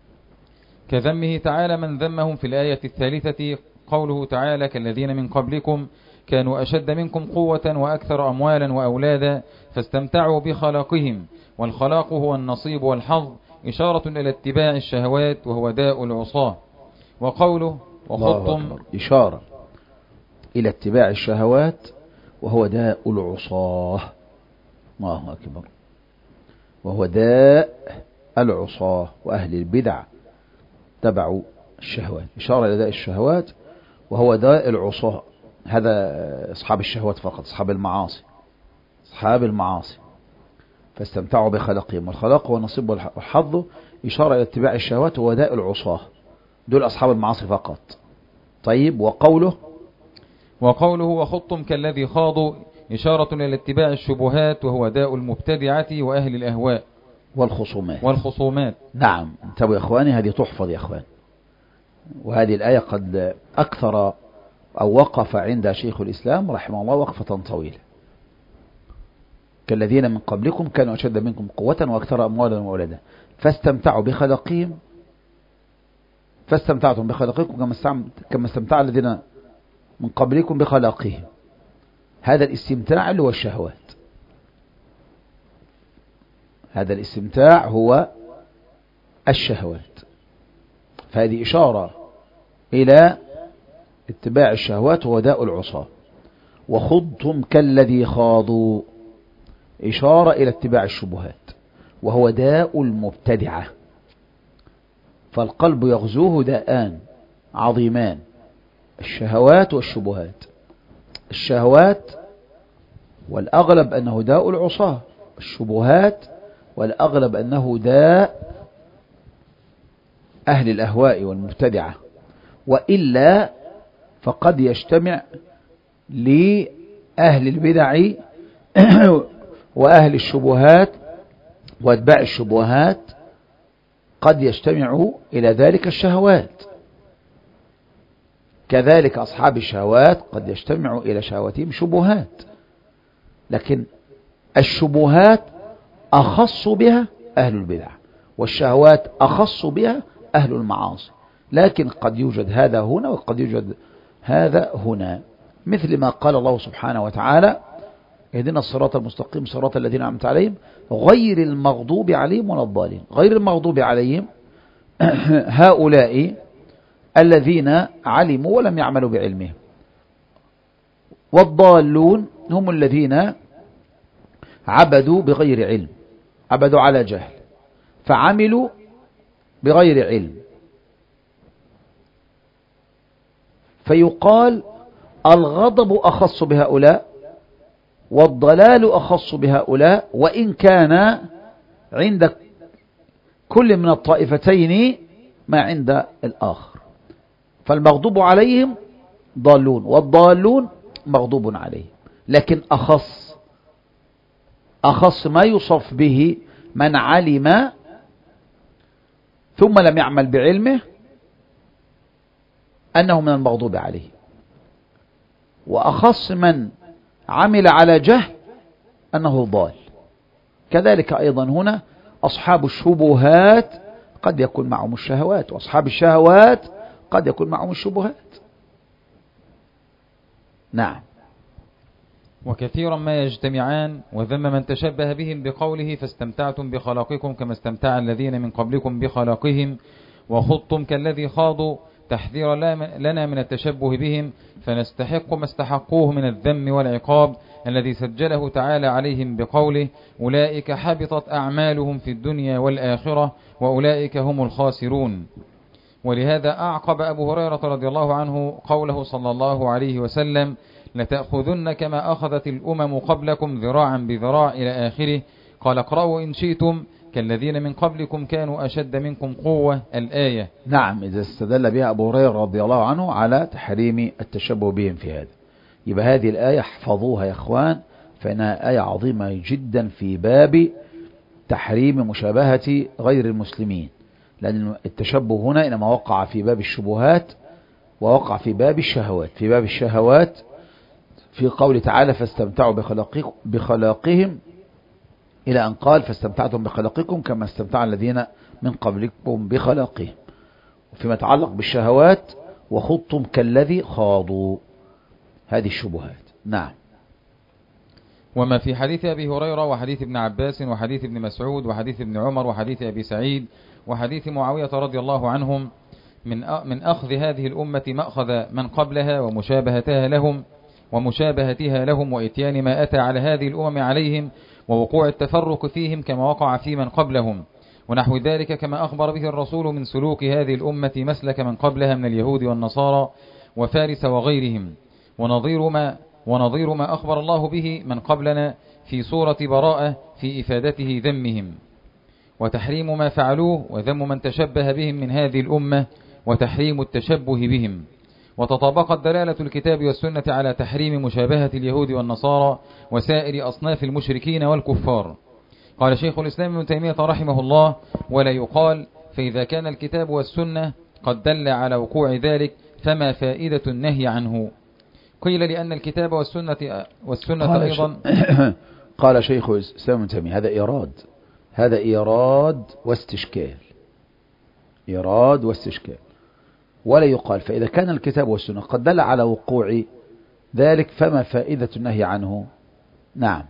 S2: كذمه تعالى من ذمهم في الآية الثالثة، قوله تعالى: كالذين من قبلكم كانوا أشد منكم قوة وأكثر أموالا وأولادا فاستمتعوا بخلاقهم، والخلاق هو النصيب والحظ، إشارة إلى اتباع الشهوات وهو داء العصاة. وقوله: وخضتم،
S1: إشارة إلى اتباع الشهوات وهو داء العصاة. الله أكبر. وهو داء العصاة وأهل البدع تبع الشهوات، إشارة إلى داء الشهوات وهو داء العصاة. هذا أصحاب الشهوات فقط، أصحاب المعاصي، أصحاب المعاصي فاستمتعوا بخلقهم، والخلاق هو النصيب والحظ، إشارة إلى اتباع الشهوات وهو داء العصاة، دول أصحاب المعاصي فقط. طيب، وقوله
S2: وقوله وخضتم كالذي خاضوا إشارة إلى اتباع الشبهات وهو داء المبتدعة وأهل الأهواء
S1: والخصومات
S2: والخصومات.
S1: نعم، انتبهوا يا أخواني، هذه تحفظ يا أخوان. وهذه الآية قد أكثر أو وقف عند شيخ الإسلام رحمه الله وقفة طويلة. كالذين من قبلكم كانوا أشد منكم قوة وأكثر أموالا وأولادا فاستمتعوا بخلقهم فاستمتعتم بخلقكم كما استمتع الذين من قبلكم بخلقهم. هذا الاستمتاع اللي هو الشهوات، هذا الاستمتاع هو الشهوات. فهذه إشارة إلى اتباع الشهوات وهو داء العصاة. وخضتم كالذي خاضوا إشارة إلى اتباع الشبهات وهو داء المبتدعة. فالقلب يغزوه داءان عظيمان، الشهوات والشبهات. الشهوات والأغلب أنه داء العصاة، الشبهات والأغلب أنه داء أهل الأهواء والمبتدعة. وإلا فقد يجتمع لأهل البدع وأهل الشبهات واتباع الشبهات، قد يجتمع إلى ذلك الشهوات. كذلك أصحاب الشهوات قد يجتمع إلى شهواتهم شبهات، لكن الشبهات أخص بها أهل البدع والشهوات أخص بها أهل المعاصي. لكن قد يوجد هذا هنا وقد يوجد هذا هنا، مثل ما قال الله سبحانه وتعالى اهدنا الصراط المستقيم صراط الذين أنعمت عليهم غير المغضوب عليهم ولا الضالين. غير المغضوب عليهم هؤلاء الذين علموا ولم يعملوا بعلمهم، والضالون هم الذين عبدوا بغير علم، عبدوا على جهل فعملوا بغير علم. فيقال الغضب أخص بهؤلاء والضلال أخص بهؤلاء، وإن كان عند كل من الطائفتين ما عند الآخر. فالمغضوب عليهم ضالون والضالون مغضوب عليهم، لكن أخص أخص ما يوصف به من علم ثم لم يعمل بعلمه أنه من المغضوب عليه، وأخص من عمل على جهل أنه ضال. كذلك أيضا هنا أصحاب الشبهات قد يكون معهم الشهوات، وأصحاب الشهوات قد يكون معهم الشبهات. نعم.
S2: وكثيرا ما يجتمعان، وذم من تشبه بهم بقوله فاستمتعتم بخلاقكم كما استمتع الذين من قبلكم بخلاقهم وخضتم كالذي خاضوا، تحذير لنا من التشبه بهم فنستحق ما استحقوه من الذم والعقاب الذي سجله تعالى عليهم بقوله أولئك حبطت أعمالهم في الدنيا والآخرة وأولئك هم الخاسرون. ولهذا أعقب أبو هريرة رضي الله عنه قوله صلى الله عليه وسلم لتأخذن كما أخذت الأمم قبلكم ذراعا بذراع إلى آخره، قال اقرأوا إن شئتم كالذين من قبلكم كانوا أشد منكم قوة الآية.
S1: نعم، إذا استدل بها أبو هريرة رضي الله عنه على تحريم التشبه بهم في هذا، يبقى هذه الآية احفظوها يا إخوان، فإنها آية عظيمة جدا في باب تحريم مشابهة غير المسلمين، لأن التشبه هنا إنما وقع في باب الشبهات ووقع في باب الشهوات. في باب الشهوات في قول تعالى فاستمتعوا بخلاقهم إلى أن قال فاستمتعتم بخلاقكم كما استمتع الذين من قبلكم بخلاقهم. وفيما يتعلق بالشهوات وخضتم كالذي خاضوا، هذه الشبهات. نعم.
S2: وما في حديث أبي هريرة وحديث ابن عباس وحديث ابن مسعود وحديث ابن عمر وحديث أبي سعيد وحديث معاوية رضي الله عنهم من من أخذ هذه الأمة مأخذ من قبلها ومشابهتها لهم، ومشابهتها لهم وإتيان ما أتى على هذه الأمم عليهم ووقوع التفرق فيهم كما وقع في من قبلهم ونحو ذلك كما أخبر به الرسول من سلوك هذه الأمة مسلك من قبلها من اليهود والنصارى وفارس وغيرهم ونظير ما, ونظير ما أخبر الله به من قبلنا في سورة براءة في إفادته ذمهم وتحريم ما فعلوه وذم من تشبه بهم من هذه الأمة وتحريم التشبه بهم. وتطابقت دلالة الكتاب والسنة على تحريم مشابهة اليهود والنصارى وسائر أصناف المشركين والكفار. قال شيخ الإسلام ابن تيمية رحمه الله: ولا يقال فإذا كان الكتاب والسنة قد دل على وقوع ذلك فما فائدة النهي عنه. قيل لأن الكتاب والسنة, والسنة
S1: قال
S2: أيضا
S1: قال شيخ الإسلام ابن تيمية هذا إيراد هذا إيراد واستشكال إيراد واستشكال ولا يقال فإذا كان الكتاب والسنة قد دل على وقوع ذلك فما فائدة النهي عنه. نعم.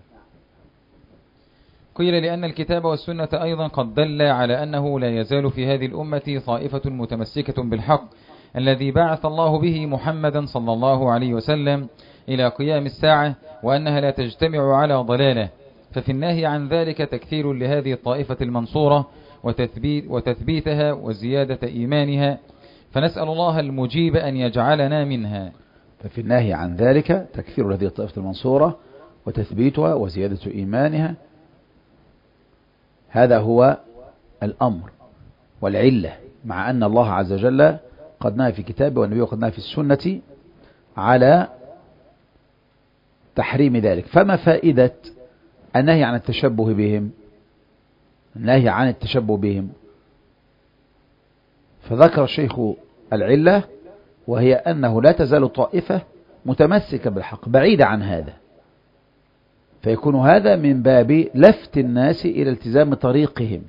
S2: قيل لأن الكتاب والسنة أيضا قد دل على أنه لا يزال في هذه الأمة طائفة متمسكة بالحق الذي بعث الله به محمدا صلى الله عليه وسلم إلى قيام الساعة وأنها لا تجتمع على ضلالة، ففي النهي عن ذلك تكثير لهذه الطائفة المنصورة وتثبيت وتثبيتها وزيادة إيمانها، فنسأل الله المجيب أن يجعلنا منها.
S1: ففي النهي عن ذلك تكثير لهذه الطائفة المنصورة وتثبيتها وزيادة إيمانها، هذا هو الأمر والعلة، مع أن الله عز وجل قد نهى في كتابه والنبي قد نهى في السنة على تحريم ذلك. فما فائدة النهي عن التشبه بهم؟ النهي عن التشبه بهم فذكر الشيخ العلة، وهي أنه لا تزال طائفة متمسكة بالحق بعيدة عن هذا، فيكون هذا من باب لفت الناس إلى التزام طريقهم،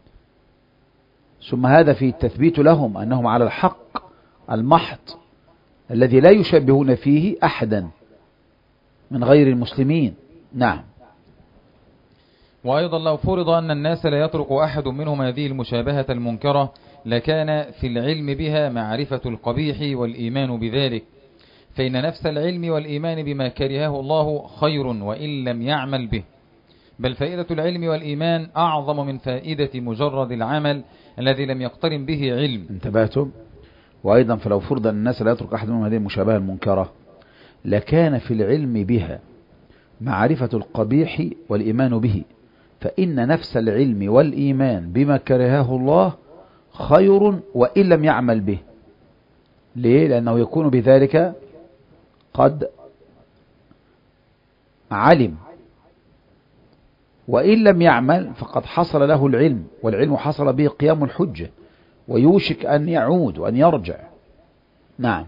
S1: ثم هذا في التثبيت لهم أنهم على الحق المحض الذي لا يشبهون فيه أحدا من غير المسلمين. نعم.
S2: وأيضا لو فرض أن الناس لا يترك أحد منهم هذه المشابهة المنكرة لكان في العلم بها معرفة القبيح والإيمان بذلك، فإن نفس العلم والإيمان بما كرهه الله خير وإن لم يعمل به، بل فائدة العلم والإيمان أعظم من فائدة مجرد العمل الذي لم يقترن به علم.
S1: انتبهتم؟ وأيضا فلو فرض أن الناس لا يترك أحد منهم هذه المشابهة المنكرة لكان في العلم بها معرفة القبيح والإيمان به، فإن نفس العلم والإيمان بما كرهه الله خير وإن لم يعمل به. ليه؟ لأنه يكون بذلك قد علم، وإن لم يعمل فقد حصل له العلم، والعلم حصل به قيام الحجة ويوشك أن يعود وأن يرجع. نعم.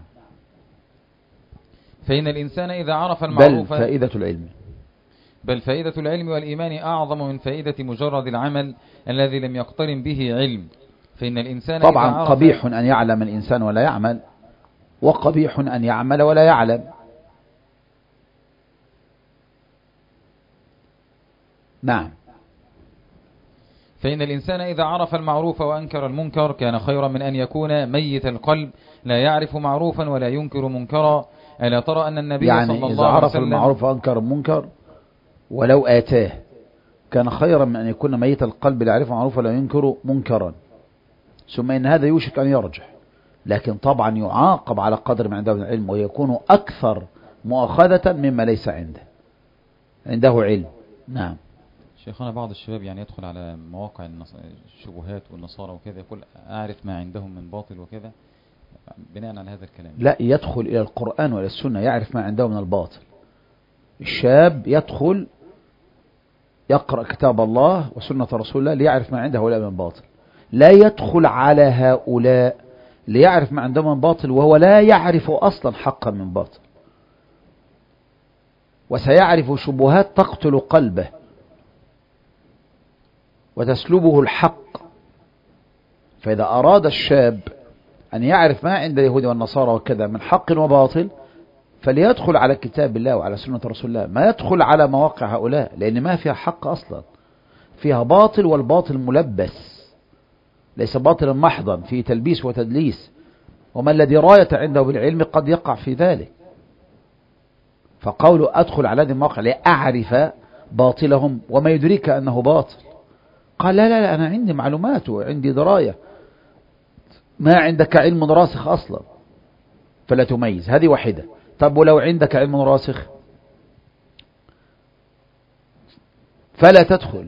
S2: فإن الإنسان إذا عرف المعروف
S1: بل فائدة العلم
S2: بل فائدة العلم والإيمان أعظم من فائدة مجرد العمل الذي لم يقترن به علم. فإن الإنسان
S1: طبعا قبيح أن يعلم الإنسان ولا يعمل، وقبيح أن يعمل ولا يعلم. نعم.
S2: فإن الإنسان إذا عرف المعروف وأنكر المنكر كان خيرا من أن يكون ميت القلب لا يعرف معروفا ولا ينكر منكرا. ألا ترى أن النبي
S1: يعني
S2: صلى الله
S1: إذا
S2: عليه
S1: عرف
S2: وسلم
S1: المعروف وأنكر المنكر ولو آتاه كان خيرا من أن يكون ميت القلب لا يعرف معروفا ولا ينكر منكرا، ثم إن هذا يوشك أن يرجع، لكن طبعا يعاقب على قدر ما عنده من العلم ويكون أكثر مؤاخذة مما ليس عنده عنده علم. نعم.
S2: شيخنا بعض الشباب يعني يدخل على مواقع الشبهات والنصارى وكذا يقول أعرف ما عندهم من باطل وكذا بناء على هذا الكلام.
S1: لا، يدخل إلى القرآن وإلى السنة يعرف ما عنده من الباطل. الشاب يدخل يقرأ كتاب الله وسنة رسول الله ليعرف ما عنده هؤلاء من الباطل، لا يدخل على هؤلاء ليعرف ما عندهم من باطل وهو لا يعرف أصلا حقا من باطل، وسيعرف شبهات تقتل قلبه وتسلبه الحق. فإذا أراد الشاب أن يعرف ما عند اليهود والنصارى وكذا من حق وباطل فليدخل على كتاب الله وعلى سنة رسول الله، ما يدخل على مواقع هؤلاء، لأن ما فيها حق أصلا، فيها باطل، والباطل ملبس ليس باطلا محضا، فيه تلبيس وتدليس، وما الذي راية عنده بالعلم قد يقع في ذلك. فقوله أدخل على هذه المواقع لأعرف باطلهم وما يدريك أنه باطل. قال لا لا لا أنا عندي معلومات وعندي دراية، ما عندك علم راسخ أصلا فلا تميز. هذه واحدة. طب ولو عندك علم راسخ فلا تدخل.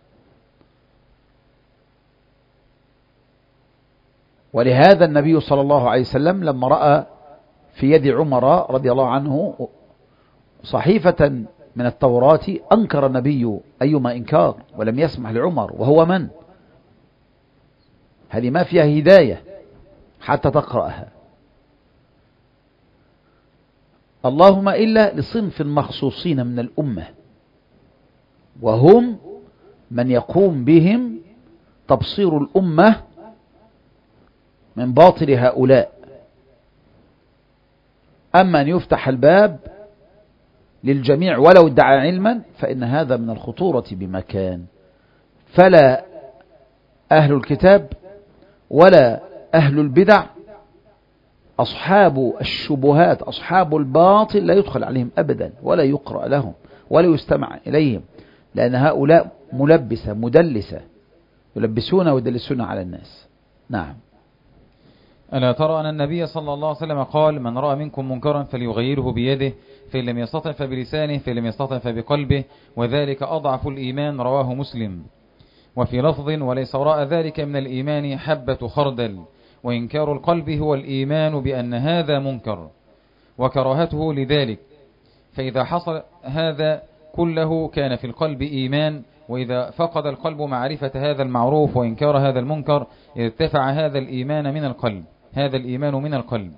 S1: ولهذا النبي صلى الله عليه وسلم لما رأى في يد عمر رضي الله عنه صحيفة من التوراة أنكر النبي أيما إنكار ولم يسمح لعمر، وهو من؟ هذه ما فيها هداية حتى تقرأها، اللهم إلا لصنف مخصوصين من الأمة، وهم من يقوم بهم تبصير الأمة من باطل هؤلاء. أما أن يفتح الباب للجميع ولو ادعى علما فإن هذا من الخطورة بمكان. فلا أهل الكتاب ولا أهل البدع أصحاب الشبهات أصحاب الباطل لا يدخل عليهم أبدا ولا يقرأ لهم ولا يستمع إليهم، لأن هؤلاء ملبسة مدلسة يلبسون ويدلسون على الناس. نعم.
S2: ألا ترى أن النبي صلى الله عليه وسلم قال من رأى منكم منكرا فليغيره بيده فإن لم يستطع فبلسانه فإن لم يستطع فبقلبه وذلك أضعف الإيمان، رواه مسلم. وفي لفظ وليس وراء ذلك من الإيمان حبة خردل، وإنكار القلب هو الإيمان بأن هذا منكر وكراهته لذلك، فإذا حصل هذا كله كان في القلب إيمان، وإذا فقد القلب معرفة هذا المعروف وإنكار هذا المنكر ارتفع هذا الإيمان من القلب هذا الإيمان من القلب.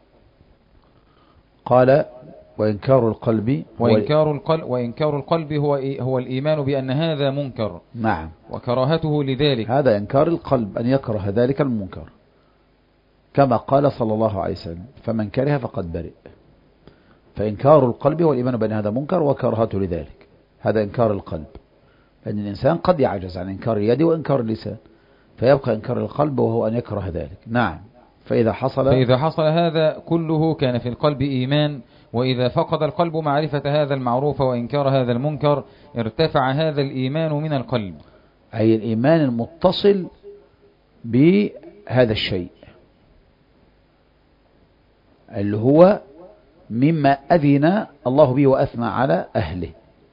S1: قال وإنكار القلب
S2: وإنكار القلب وإنكار القلب هو هو الإيمان بأن هذا منكر.
S1: نعم.
S2: وكراهته لذلك.
S1: هذا إنكار القلب أن يكره ذلك المنكر، كما قال صلى الله عليه وسلم فمن كره فقد برئ. فإنكار القلب هو الإيمان بأن هذا منكر وكراهته لذلك، هذا إنكار القلب، لأن الإنسان قد يعجز عن إنكار اليد وإنكار اللسان، فيبقى إنكار القلب وهو أن يكره ذلك. نعم. فإذا حصل
S2: فإذا حصل هذا كله كان في القلب إيمان، وإذا فقد القلب معرفة هذا المعروف وإنكار هذا المنكر ارتفع هذا الإيمان من القلب،
S1: أي الإيمان المتصل بهذا الشيء اللي هو مما أذن الله به وأثنى على أهله،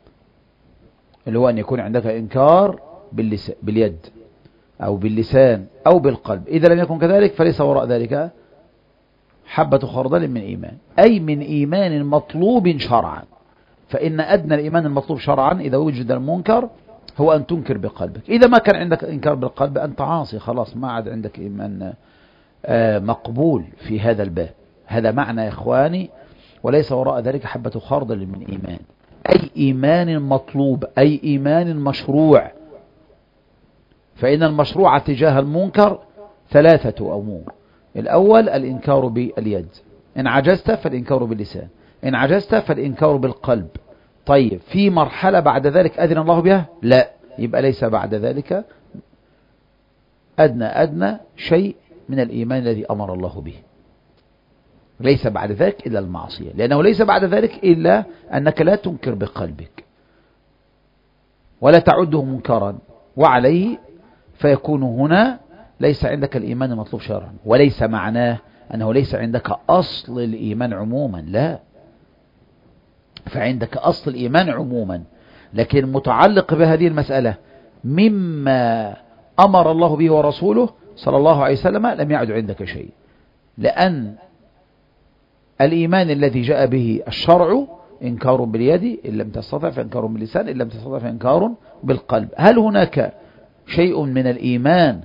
S1: اللي هو أن يكون عندك إنكار باليد أو باللسان أو بالقلب. إذا لم يكن كذلك فليس وراء ذلك حبة خردل من إيمان، أي من إيمان مطلوب شرعا. فإن أدنى الإيمان المطلوب شرعا إذا وجد المنكر هو أن تنكر بقلبك. إذا ما كان عندك إنكار بالقلب أنت عاصي خلاص، ما عاد عندك إيمان مقبول في هذا الباب. هذا معنى يا إخواني، وليس وراء ذلك حبة خردل من إيمان، أي إيمان مطلوب، أي إيمان مشروع. فإن المشروع تجاه المنكر ثلاثة أمور: الأول الإنكار باليد، إن عجزت فالإنكار باللسان، إن عجزت فالإنكار بالقلب. طيب في مرحلة بعد ذلك أذن الله بها؟ لا، يبقى ليس بعد ذلك أدنى أدنى شيء من الإيمان الذي أمر الله به، ليس بعد ذلك إلا المعصية، لأنه ليس بعد ذلك إلا أنك لا تنكر بقلبك ولا تعده منكرا، وعليه فيكون هنا ليس عندك الإيمان المطلوب شرعا. وليس معناه أنه ليس عندك أصل الإيمان عموما، لا، فعندك أصل الإيمان عموما، لكن متعلق بهذه المسألة مما أمر الله به ورسوله صلى الله عليه وسلم لم يعد عندك شيء، لأن الإيمان الذي جاء به الشرع إنكار باليد إن لم تستطع فإنكار باللسان إن لم تستطع فإنكار بالقلب. هل هناك شيء من الإيمان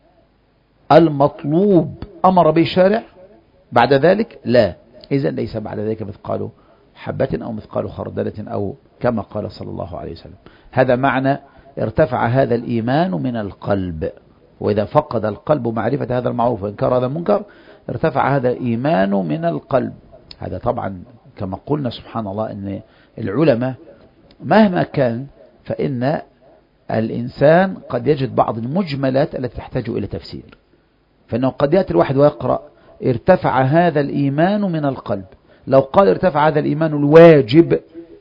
S1: المطلوب أمر به الشارع بعد ذلك؟ لا. إذن ليس بعد ذلك مثقال حبة أو مثقال خردلة أو كما قال صلى الله عليه وسلم. هذا معنى ارتفع هذا الإيمان من القلب، وإذا فقد القلب معرفة هذا المعروف وإنكار هذا المنكر ارتفع هذا الإيمان من القلب. هذا طبعا كما قلنا سبحان الله أن العلماء مهما كان فإن الإنسان قد يجد بعض المجملات التي تحتاج إلى تفسير، فإنه قد يأتي الواحد ويقرأ ارتفع هذا الإيمان من القلب، لو قال ارتفع هذا الإيمان الواجب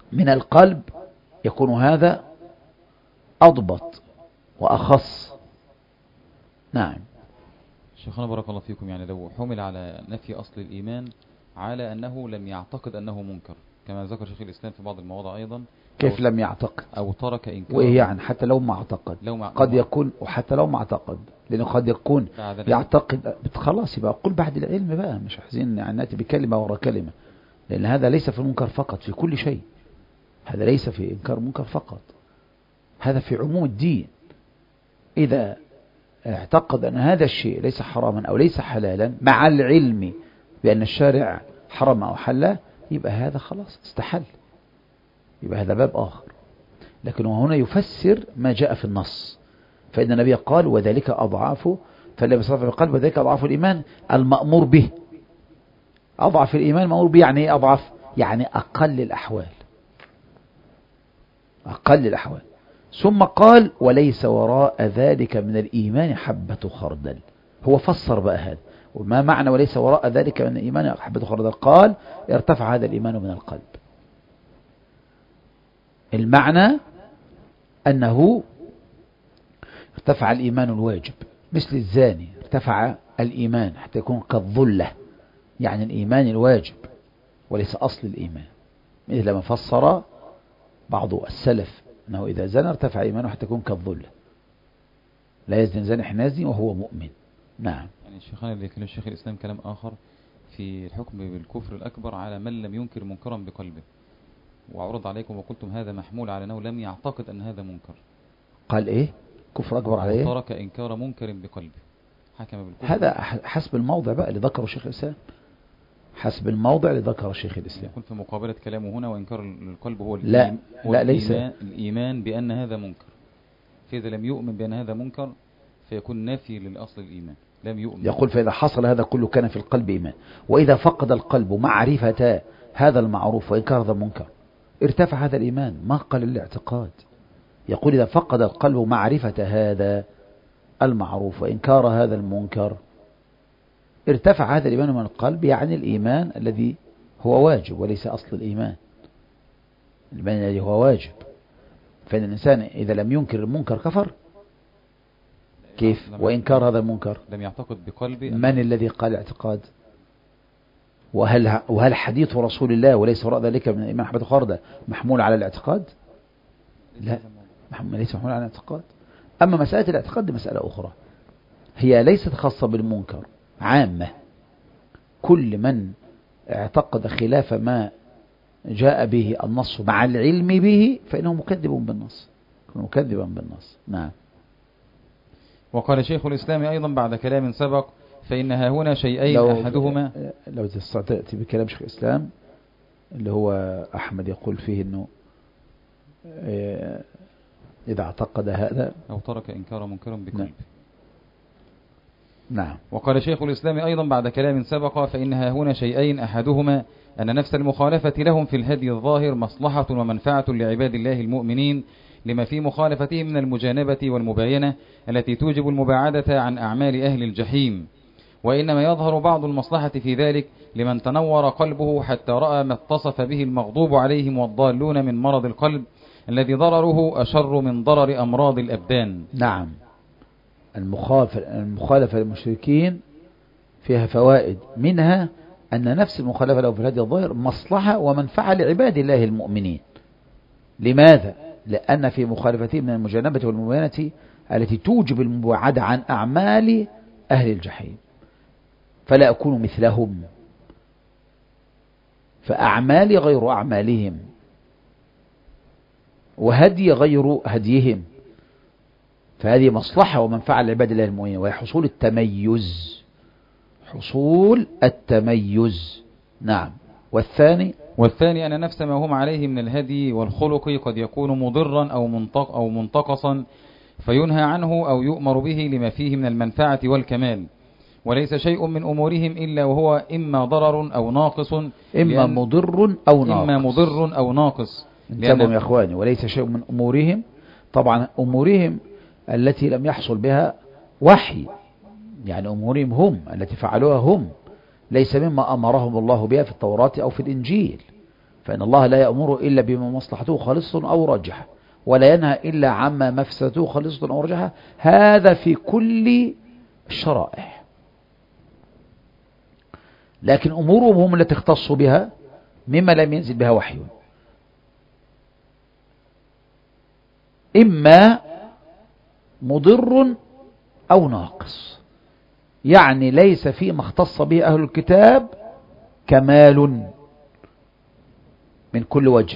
S1: من القلب يكون هذا أضبط وأخص. نعم.
S2: شيخنا بارك الله فيكم، يعني لو حمل على نفي أصل الإيمان على أنه لم يعتقد أنه منكر كما ذكر شيخ الإسلام في بعض المواضع أيضا،
S1: كيف لم يعتقد؟
S2: أو ترك إنكار.
S1: وإيه يعني حتى لو ما اعتقد؟
S2: لو مع...
S1: قد يكون، وحتى لو ما اعتقد، لأنه قد يكون يعتقد. خلاص يبقى قل بعد العلم بقى، مش عايزين يعني نأتي بكلمة ورا كلمة، لأن هذا ليس في المنكر فقط، في كل شيء. هذا ليس في إنكار منكر فقط، هذا في عموم الدين. إذا اعتقد أن هذا الشيء ليس حراما أو ليس حلالا مع العلم بأن الشارع حرم أو حله، يبقى هذا خلاص استحل، يبقى هذا باب آخر. لكن هنا يفسر ما جاء في النص، فإن النبي قال وذلك أضعاف، فالنبي صلى الله عليه وسلم قال وذلك أضعاف الإيمان المأمور به. أضعف الإيمان المأمور به يعني إيه أضعف؟ يعني أقل الأحوال، أقل الأحوال. ثم قال وليس وراء ذلك من الإيمان حبة خردل. هو فسر بقى هذا، وما معنى وليس وراء ذلك من الإيمان حبة خردل؟ قال ارتفع هذا الإيمان من القلب. المعنى أنه ارتفع الإيمان الواجب مثل الزاني، ارتفع الإيمان حتى يكون كالظلة، يعني الإيمان الواجب وليس أصل الإيمان، مثل ما فسر بعض السلف أنه إذا زنى ارتفع إيمانه حتى يكون كالظلة، لا يزن زاني حنازي وهو مؤمن. نعم.
S2: يعني شيخنا اللي يكلم الشيخ الإسلام كلام آخر في الحكم بالكفر الأكبر على من لم ينكر منكرا بقلبه، وعرض عليكم وقلتم هذا محمول على أنه لم يعتقد أن هذا منكر.
S1: قال إيه؟ كفر أكبر على إيه؟
S2: ترك إنكار منكر بقلبه، حكم بالكفر.
S1: هذا حسب الموضع بقى اللي ذكره الشيخ الإسلام، حسب الموضع اللي ذكره الشيخ الإسلام.
S2: يكون في مقابلة كلامه هنا وإنكار القلب هو
S1: لا
S2: هو
S1: لا ليس
S2: الإيمان, الإيمان بأن هذا منكر. فإذا لم يؤمن بأن هذا منكر فيكون نافي للأصل الإيمان، لم يؤمن.
S1: يقول فإذا حصل هذا كله كان في القلب إيمان، وإذا فقد القلب معرفة هذا المعروف وإنكار هذا المنكر ارتفع هذا الإيمان، ما قل الاعتقاد. يقول إذا فقد القلب معرفة هذا المعروف وإنكار هذا المنكر ارتفع هذا الإيمان من القلب، يعني الإيمان الذي هو واجب وليس أصل الإيمان، الإيمان الذي هو واجب. فإن الإنسان إذا لم ينكر المنكر كفر. كيف؟ وإنكار هذا المنكر
S2: لم يعتقد بقلبه.
S1: من الذي قال اعتقاد؟ وهل وهل حديث رسول الله وليس وراء ذلك من الإيمان حبة خردل محمول على الاعتقاد؟ لا، ليس محمول على الاعتقاد. أما مسألة الاعتقاد دي مسألة أخرى، هي ليست خاصة بالمنكر، عامة. كل من اعتقد خلاف ما جاء به النص مع العلم به فإنه مكذب بالنص، مكذبا بالنص. نعم.
S2: وقال شيخ الإسلام أيضا بعد كلام سبق فإنها هنا شيئين
S1: لو
S2: أحدهما.
S1: لو تأتي بكلام شيخ الإسلام اللي هو أحمد يقول فيه أنه إذا اعتقد هذا
S2: أو ترك إنكار منكر بقلبه.
S1: نعم.
S2: وقال شيخ الإسلام أيضا بعد كلام سبق فإنها هنا شيئين أحدهما أن نفس المخالفة لهم في الهدي الظاهر مصلحة ومنفعة لعباد الله المؤمنين لما في مخالفتهم من المجانبة والمباينة التي توجب المباعدة عن أعمال أهل الجحيم، وإنما يظهر بعض المصلحة في ذلك لمن تنور قلبه حتى رأى ما اتصف به المغضوب عليهم والضالون من مرض القلب الذي ضرره أشر من ضرر أمراض الأبدان.
S1: نعم. المخالفة للمشركين فيها فوائد، منها أن نفس المخالفة له في الهدي الظاهر مصلحة ومنفعة لعباد الله المؤمنين. لماذا؟ لأن في مخالفتهم من المجانبة والمباينة التي توجب المباعدة عن أعمال أهل الجحيم، فلا أكون مثلهم، فأعمالي غير أعمالهم وهدي غير هديهم، فهذه مصلحة ومنفعة لعباد الله المؤمنين، وهي حصول التميز، حصول التميز. نعم. والثاني
S2: والثاني أن نفس ما هم عليه من الهدي والخلق قد يكون مضرا أو منطق أو منتقصا فينهى عنه أو يؤمر به لما فيه من المنفعة والكمال، وليس شيء من أمورهم إلا وهو إما ضرر أو ناقص،
S1: إما مضر أو ناقص،
S2: إما مضر أو ناقص.
S1: انتبهوا يا إخواني، وليس شيء من أمورهم. طبعا أمورهم التي لم يحصل بها وحي، يعني أمورهم هم التي فعلوها هم، ليس مما أمرهم الله بها في التوراة أو في الإنجيل، فإن الله لا يأمر إلا بما مصلحته خالصة أو راجحة، ولا ينهى إلا عما مفسدته خالصة أو راجحة. هذا في كل الشرائع. لكن أمورهم هم التي اختصوا بها مما لم ينزل بها وحي، إما مضر أو ناقص، يعني ليس فيما اختص به أهل الكتاب كمال من كل وجه،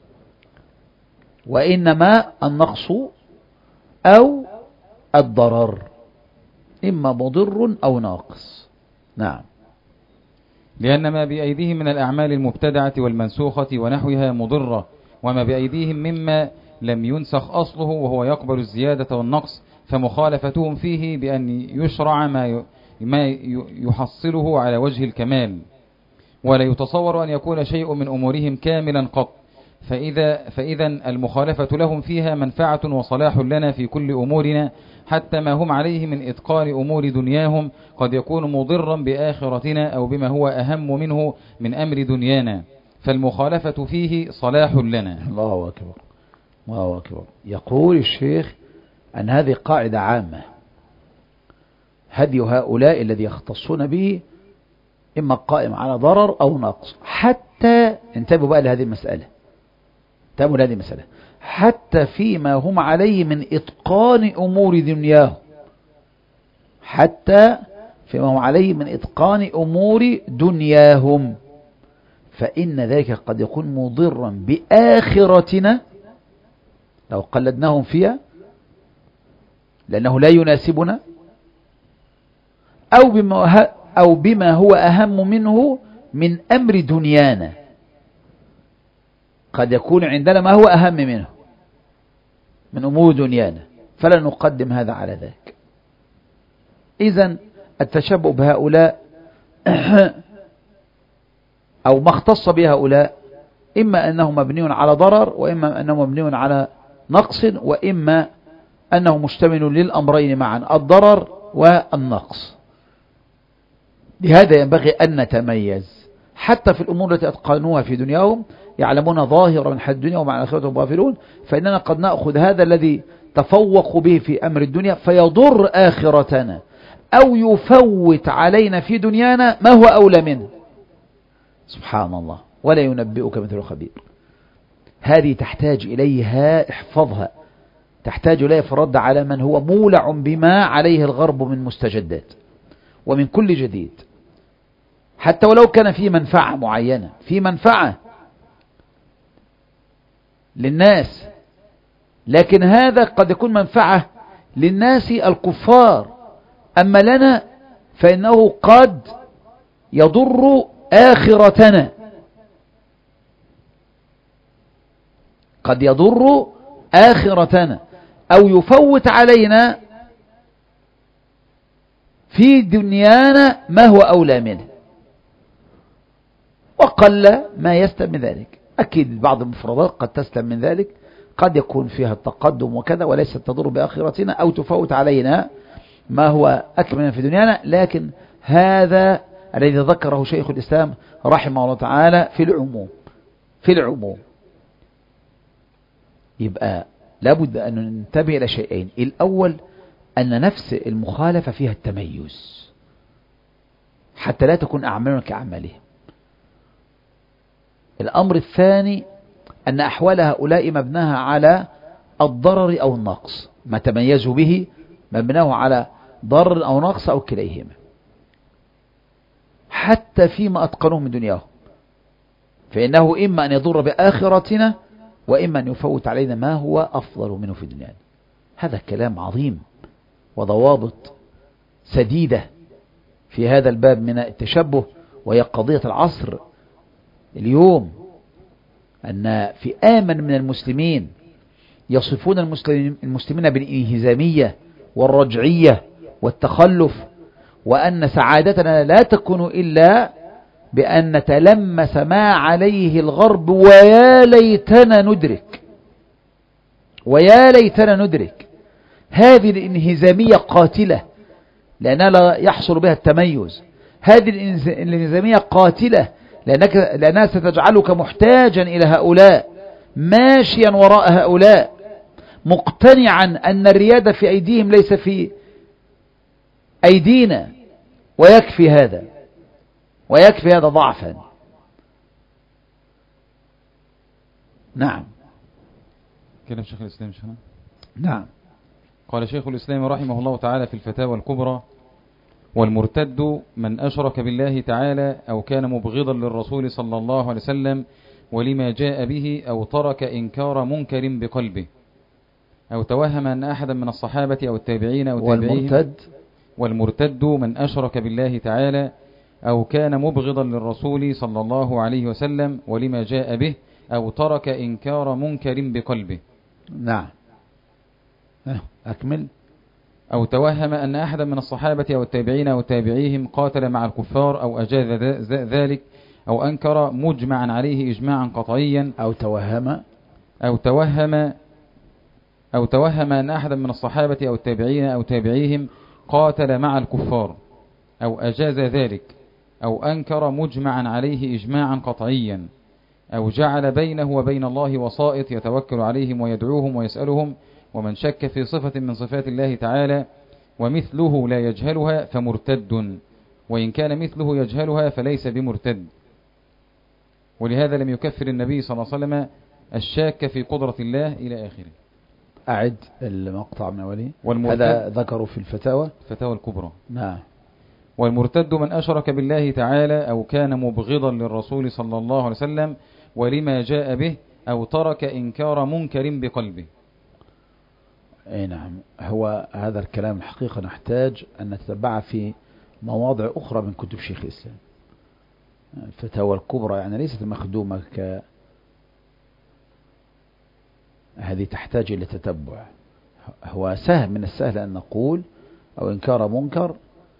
S1: وإنما النقص أو الضرر، إما مضر أو ناقص. نعم.
S2: لأن ما بأيديهم من الأعمال المبتدعة والمنسوخة ونحوها مضرة، وما بأيديهم مما لم ينسخ أصله وهو يقبل الزيادة والنقص، فمخالفتهم فيه بأن يشرع ما ما يحصله على وجه الكمال، ولا يتصور أن يكون شيء من أمورهم كاملا قط، فإذا, فإذا المخالفة لهم فيها منفعة وصلاح لنا في كل أمورنا، حتى ما هم عليه من إتقان أمور دنياهم قد يكون مضرا بآخرتنا أو بما هو أهم منه من أمر دنيانا، فالمخالفة فيه صلاح لنا.
S1: الله أكبر، الله أكبر. يقول الشيخ أن هذه قاعدة عامة، هدي هؤلاء الذي يختصون به إما قائم على ضرر أو نقص، حتى انتبهوا بقى لهذه المسألة، انتبهوا لهذه المسألة، حتى فيما هم عليه من إتقان أمور دنياهم، حتى فيما هم عليه من إتقان أمور دنياهم، فإن ذلك قد يكون مضرا بآخرتنا لو قلدناهم فيها لأنه لا يناسبنا، أو بما, أو بما هو أهم منه من أمر دنيانا، قد يكون عندنا ما هو أهم منه من أمور دنيانا فلا نقدم هذا على ذاك. إذن التشبه بهؤلاء أو ما اختص بهؤلاء إما أنه مبني على ضرر، وإما أنه مبني على نقص، وإما أنه مشتمل للأمرين معا، الضرر والنقص. لهذا ينبغي أن نتميز حتى في الأمور التي أتقنوها في دنياهم، يعلمون ظاهرا من حياة الدنيا ومع الآخرة هم غافلون، فإننا قد نأخذ هذا الذي تفوقوا به في أمر الدنيا فيضر آخرتنا أو يفوت علينا في دنيانا ما هو أولى منه. سبحان الله، ولا ينبئك مثل خبير. هذه تحتاج إليها، احفظها، تحتاج إليها في الرد على من هو مولع بما عليه الغرب من مستجدات ومن كل جديد، حتى ولو كان في منفعة معينة، في منفعة للناس، لكن هذا قد يكون منفعة للناس الكفار، أما لنا فإنه قد يضر آخرتنا، قد يضر آخرتنا أو يفوت علينا في دنيانا ما هو أولى منه، وقل ما يستلم من ذلك. أكيد بعض المفردات قد تستلم من ذلك، قد يكون فيها التقدم وكذا وليست تضر بآخرتنا أو تفوت علينا ما هو أكمل في دنيانا، لكن هذا الذي ذكره شيخ الإسلام رحمه الله تعالى في العموم، في العموم. يبقى لابد أن ننتبه إلى شيئين: الأول أن نفس المخالفة فيها التميز حتى لا تكون أعمالنا كأعمالهم. الأمر الثاني أن أحوال هؤلاء مبناها على الضرر أو النقص، ما تميزوا به مبناه على ضرر أو نقص أو كليهما، حتى فيما أتقنوه من دنياهم، فإنه إما أن يضر بآخرتنا وإما أن يفوت علينا ما هو أفضل منه في دنيانا. هذا كلام عظيم وضوابط سديدة في هذا الباب من التشبه، وهي قضية العصر اليوم، أن فئاما من المسلمين يصفون المسلمين بالانهزامية والرجعية والتخلف، وأن سعادتنا لا تكون إلا بأن نتلمس ما عليه الغرب، ويا ليتنا ندرك، ويا ليتنا ندرك هذه الانهزامية قاتلة لأنها لا يحصل بها التميز، هذه الانهزامية قاتلة لأنك لأنها ستجعلك محتاجا إلى هؤلاء، ماشيا وراء هؤلاء، مقتنعا أن الريادة في أيديهم ليس في أيدينا. ويكفي هذا، ويكفي هذا ضعفا. نعم.
S2: كلام شيخ الإسلام شنو؟
S1: نعم.
S2: قال شيخ الإسلام رحمه الله تعالى في الفتاوى الكبرى: والمرتد من أشرك بالله تعالى أو كان مبغضا للرسول صلى الله عليه وسلم ولما جاء به، أو ترك إنكار منكر بقلبه، أو توهم أن أحدا من الصحابة أو التابعين أو تابعيهم.
S1: والمرتد
S2: والمرتد من أشرك بالله تعالى أو كان مبغضا للرسول صلى الله عليه وسلم ولما جاء به، أو ترك إنكار منكر بقلبه.
S1: نعم. أكمل.
S2: أو توهم أن أحدا من الصحابة أو التابعين أو تابعيهم قاتل مع الكفار أو أجاز ذلك، أو أنكر مجمعا عليه إجماعا قطعيا.
S1: أو توهم
S2: أو توهم أو توهم أن أحدا من الصحابة أو التابعين أو تابعيهم قاتل مع الكفار أو أجاز ذلك، أو أنكر مجمعا عليه إجماعا قطعيا، أو جعل بينه وبين الله وسائط يتوكل عليهم ويدعوهم ويسألهم، ومن شك في صفة من صفات الله تعالى ومثله لا يجهلها فمرتد، وإن كان مثله يجهلها فليس بمرتد. ولهذا لم يكفر النبي صلى الله عليه وسلم الشاك في قدرة الله إلى آخره.
S1: أعد المقطع من أولي.
S2: والمرتد
S1: هذا ذكروا في الفتاوى
S2: الفتاوى الكبرى.
S1: نعم.
S2: والمرتد من أشرك بالله تعالى أو كان مبغضا للرسول صلى الله عليه وسلم ولما جاء به، أو ترك إنكار منكر بقلبه.
S1: أي نعم. هو هذا الكلام الحقيقة نحتاج أن نتتبعه في مواضع أخرى من كتب شيخ الإسلام. الفتاوى الكبرى يعني ليست مخدومة ك هذه تحتاج إلى تتبع. هو سهل، من السهل أن نقول أو إنكار منكر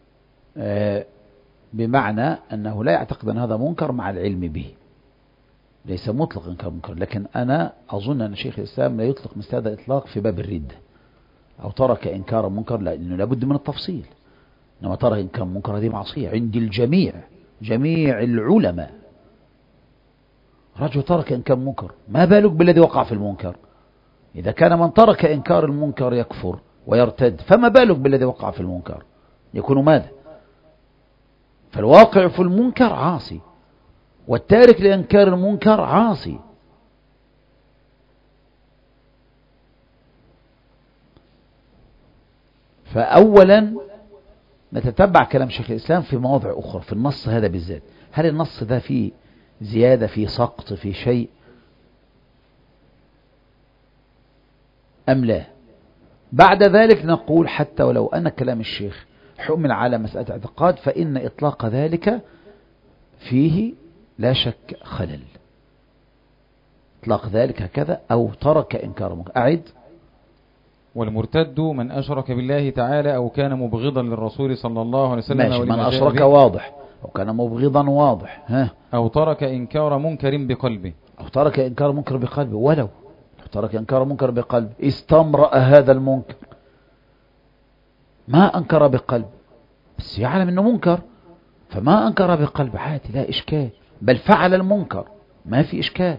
S1: بمعنى أنه لا يعتقد أن هذا منكر مع العلم به، ليس مطلق إنكار منكر. لكن أنا أظن أن شيخ الإسلام لا يطلق مثل هذا الإطلاق في باب الردة أو ترك إنكار منكر، لأنه لابد من التفصيل. إنما ترك إنكار منكر هذه معصية عند الجميع، جميع العلماء. رجل ترك إنكار منكر، ما بالك بالذي وقع في المنكر؟ إذا كان من ترك إنكار المنكر يكفر ويرتد، فما بالك بالذي وقع في المنكر؟ يكون ماذا؟ فالواقع في المنكر عاصي، والتارك لإنكار المنكر عاصي. فأولا نتتبع كلام شيخ الإسلام في مواضع أخرى في النص هذا بالذات. هل النص ده فيه زيادة، فيه سقط، فيه شيء أم لا؟ بعد ذلك نقول حتى ولو أن كلام الشيخ حمل على مسألة اعتقاد، فإن إطلاق ذلك فيه لا شك خلل. إطلاق ذلك هكذا أو ترك إنكار منكر. أعد.
S2: والمرتد من أشرك بالله تعالى أو كان مبغضا للرسول صلى الله عليه وسلم.
S1: ماشي. من أشرك واضح، أو كان مبغضا واضح. ها.
S2: أو ترك إنكار منكر بقلبه.
S1: أو ترك إنكار منكر بقلبه. ولو ترك إنكار منكر بقلبه استمرأ هذا المنكر، ما أنكر بقلب، بس يعلم أنه منكر، فما أنكر بقلب، عادي، لا إشكال، بل فعل المنكر، ما في إشكال.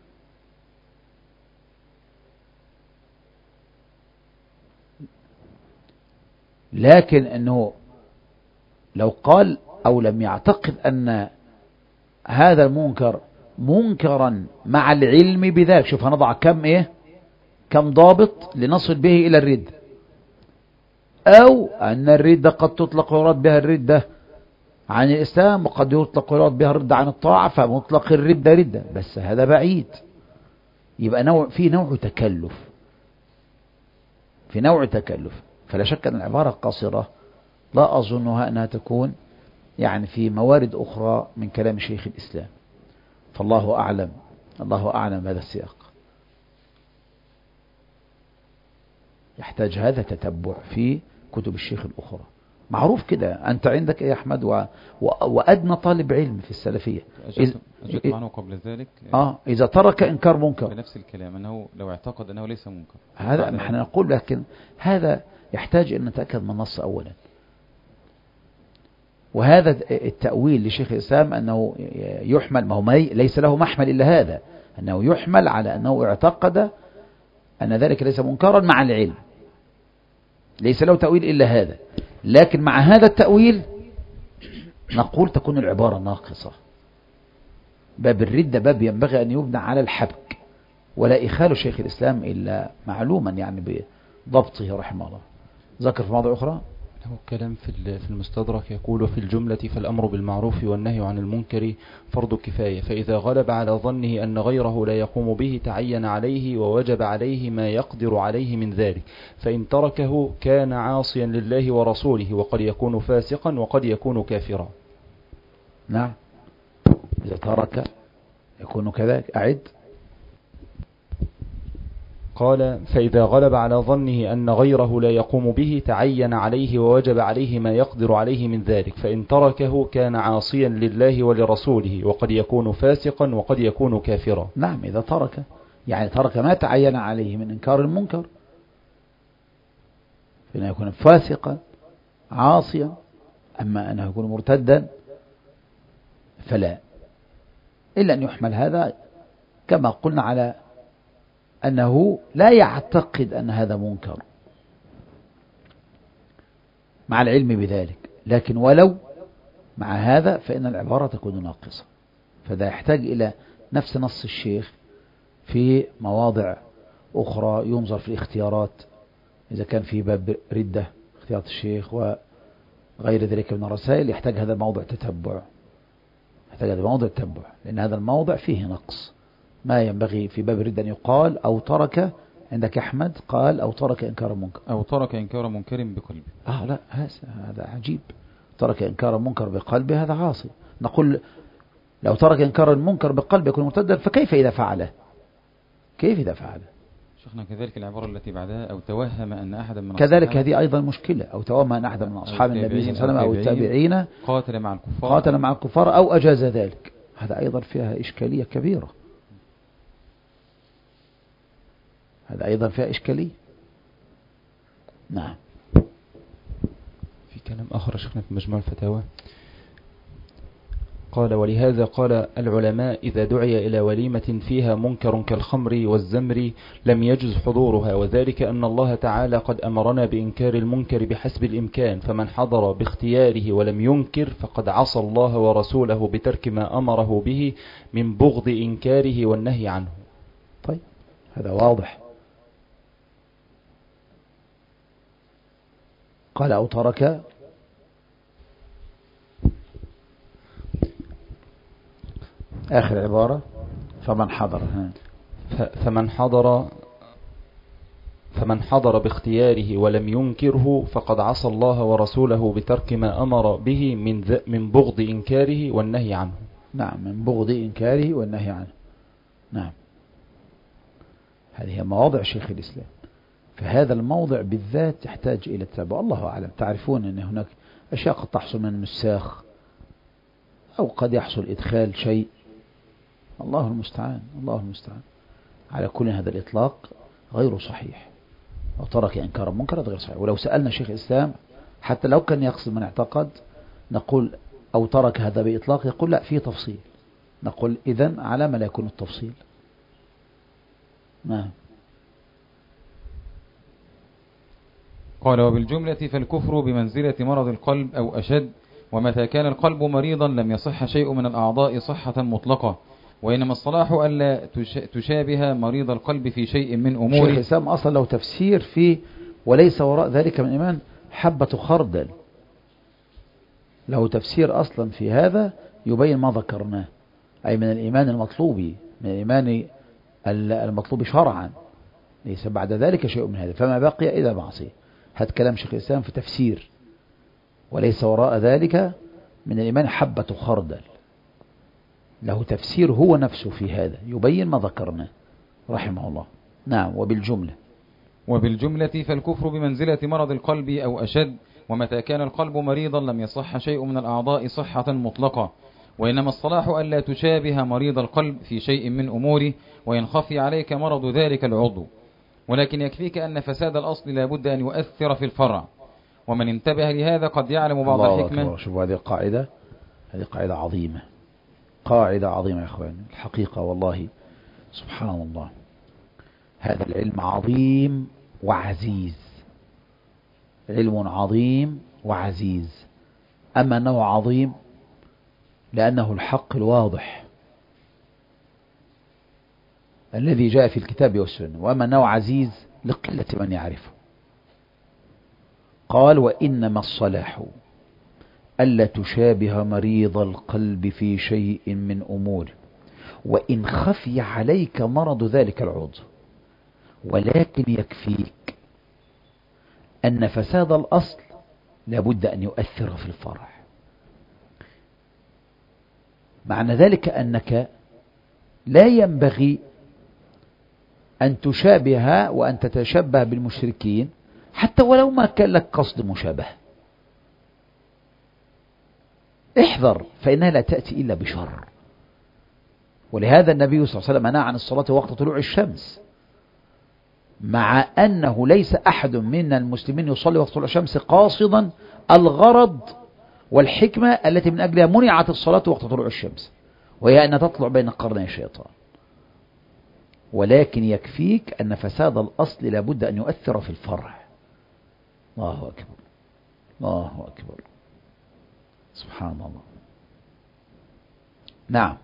S1: لكن أنه لو قال أو لم يعتقد أن هذا المنكر منكرا مع العلم بذلك، شوف هنضع كم إيه كم ضابط لنصل به إلى الردة. أو أن الردة قد تطلق ويراد بها الردة عن الإسلام، وقد يطلق ويراد بها الردة عن الطاعة، فمطلق الردة ردة، بس هذا بعيد. يبقى نوع في نوع تكلف، في نوع تكلف. فلا شك أن العبارة القاصرة لا أظنها أنها تكون يعني في موارد أخرى من كلام شيخ الإسلام. فالله أعلم، الله أعلم هذا السياق. يحتاج هذا تتبع في كتب الشيخ الأخرى. معروف كده. أنت عندك يا أحمد و... و... وأدنى طالب علم في السلفية
S2: أجبت, أجبت إذ... عنه قبل ذلك.
S1: آه إذا ترك إنكار منكر
S2: بنفس الكلام، أنه لو اعتقد أنه ليس منكر،
S1: هذا ما احنا نقول. لكن هذا يحتاج أن نتأكد من النص أولا، وهذا التأويل لشيخ الإسلام أنه يحمل، ما هو ليس له محمل إلا هذا، أنه يحمل على أنه اعتقد أن ذلك ليس منكرا مع العلم، ليس له تأويل إلا هذا. لكن مع هذا التأويل نقول تكون العبارة ناقصة. باب الردة باب ينبغي أن يبنى على الحبك، ولا إخال شيخ الإسلام إلا معلوما يعني بضبطه رحمه الله. ذكر في موضوع أخرى
S3: له كلام في في المستدرك يقول: في الجملة فالأمر بالمعروف والنهي عن المنكر فرض كفاية، فإذا غلب على ظنه أن غيره لا يقوم به تعين عليه ووجب عليه ما يقدر عليه من ذلك، فإن تركه كان عاصيا لله ورسوله، وقد يكون فاسقا وقد يكون كافرا.
S1: نعم، إذا ترك يكون كذلك. أعد.
S3: قال: فإذا غلب على ظنه أن غيره لا يقوم به تعين عليه ووجب عليه ما يقدر عليه من ذلك، فإن تركه كان عاصيا لله ولرسوله، وقد يكون فاسقا وقد يكون كافرا.
S1: نعم، إذا ترك يعني ترك ما تعين عليه من إنكار المنكر، فإنه يكون فاسقا عاصيا. أما أنه يكون مرتدا فلا، إلا أن يحمل هذا كما قلنا على أنه لا يعتقد أن هذا منكر مع العلم بذلك، لكن ولو مع هذا فإن العبارة تكون ناقصة. فذا يحتاج إلى نفس نص الشيخ في مواضع أخرى، ينظر في الاختيارات إذا كان في باب ردة اختيارات الشيخ وغير ذلك من الرسائل، يحتاج هذا الموضع تتبع، يحتاج هذا الموضع تتبع، لأن هذا الموضع فيه نقص. ما ينبغي في باب الردة أن يقال أو ترك، عندك أحمد قال أو ترك إنكار منكر،
S2: أو ترك إنكار منكر بقلبه.
S1: آه لا، هذا عجيب. ترك إنكار منكر بقلبه هذا عاصي. نقول لو ترك إنكار المنكر بقلبه يكون مرتدا، فكيف إذا فعله؟ كيف إذا فعله؟
S2: شيخنا كذلك العبارة التي بعدها: أو توهم أن أحدا من
S1: كذلك هذه أيضا مشكلة. أو توهم أن أحدا من أصحاب النبي صلى الله عليه وسلم أو التابعين
S2: قاتل مع الكفار
S1: قاتل مع الكفار أو أجاز ذلك، هذا أيضا فيها إشكالية كبيرة. هذا أيضا فيها إشكالية. نعم.
S3: في كلام آخر شيخنا في مجموع الفتاوى قال: ولهذا قال العلماء: إذا دعي إلى وليمة فيها منكر كالخمر والزمر لم يجز حضورها، وذلك أن الله تعالى قد أمرنا بإنكار المنكر بحسب الإمكان، فمن حضر باختياره ولم ينكر فقد عصى الله ورسوله بترك ما أمره به من بغض إنكاره والنهي عنه.
S1: طيب، هذا واضح. قال أو ترك آخر عبارة فمن حضر
S3: فمن حضر فمن حضر باختياره ولم ينكره فقد عصى الله ورسوله بترك ما أمر به من من بغض إنكاره والنهي عنه.
S1: نعم، من بغض إنكاره والنهي عنه. نعم، هذه مواضع شيخ الإسلام. فهذا الموضع بالذات يحتاج إلى التتبع. الله أعلم. تعرفون أن هناك أشياء قد تحصل من النساخ، أو قد يحصل إدخال شيء، الله المستعان، الله المستعان. على كل هذا الإطلاق غير صحيح، وترك إنكار منكر غير صحيح. ولو سألنا شيخ الإسلام حتى لو كان يقصد من اعتقد، نقول أو ترك هذا بإطلاق، يقول لا، فيه تفصيل. نقول إذن على ما لا يكون التفصيل. نعم.
S2: قال: وبالجملة فالكفر بمنزلة مرض القلب أو أشد، ومتى كان القلب مريضا لم يصح شيء من الأعضاء صحة مطلقة، وإنما الصلاح ألا تشابه مريض القلب في شيء من أموره.
S1: شيخ الإسلام أصلا له تفسير فيه: وليس وراء ذلك من إيمان حبة خردل. له تفسير أصلا في هذا يبين ما ذكرناه، أي من الإيمان المطلوب، من الإيمان المطلوب شرعا، ليس بعد ذلك شيء من هذا، فما بقي إذا معصية. هذا كلام شيخ الإسلام في تفسير وليس وراء ذلك من الإيمان حبة خردل. له تفسير هو نفسه في هذا يبين ما ذكرناه رحمه الله. نعم. وبالجملة
S2: وبالجملة فالكفر بمنزلة مرض القلب أو أشد، ومتى كان القلب مريضا لم يصح شيء من الأعضاء صحة مطلقة، وإنما الصلاح ألا تشابه مريض القلب في شيء من أموره، وإن خفي عليك مرض ذلك العضو، ولكن يكفيك أن فساد الأصل لا بد أن يؤثر في الفرع، ومن انتبه لهذا قد يعلم بعض الحكمة.
S1: شوفوا هذه القاعدة، هذه قاعدة عظيمة، قاعدة عظيمة يا إخوان الحقيقة والله سبحان الله. هذا العلم عظيم وعزيز، علم عظيم وعزيز. أما أنه عظيم لأنه الحق الواضح الذي جاء في الكتاب والسنة، وأما أنه عزيز لقلة من يعرفه. قال وإنما الصلاح ألا تشابه مريض القلب في شيء من أمور، وإن خفي عليك مرض ذلك العضو، ولكن يكفيك أن فساد الأصل لابد أن يؤثر في الفرع. معنى ذلك أنك لا ينبغي أن تشابه وأن تتشبه بالمشركين حتى ولو ما كان لك قصد مشابه. احذر، فإنها لا تأتي إلا بشر. ولهذا النبي صلى الله عليه وسلم نهى عن الصلاة وقت طلوع الشمس، مع أنه ليس أحد من المسلمين يصلي وقت طلوع الشمس قاصدا الغرض والحكمة التي من أجلها منعت الصلاة وقت طلوع الشمس، وهي أن تطلع بين قرني الشيطان. ولكن يكفيك أن فساد الأصل لابد أن يؤثر في الفرع. الله أكبر، الله أكبر، سبحان الله. نعم.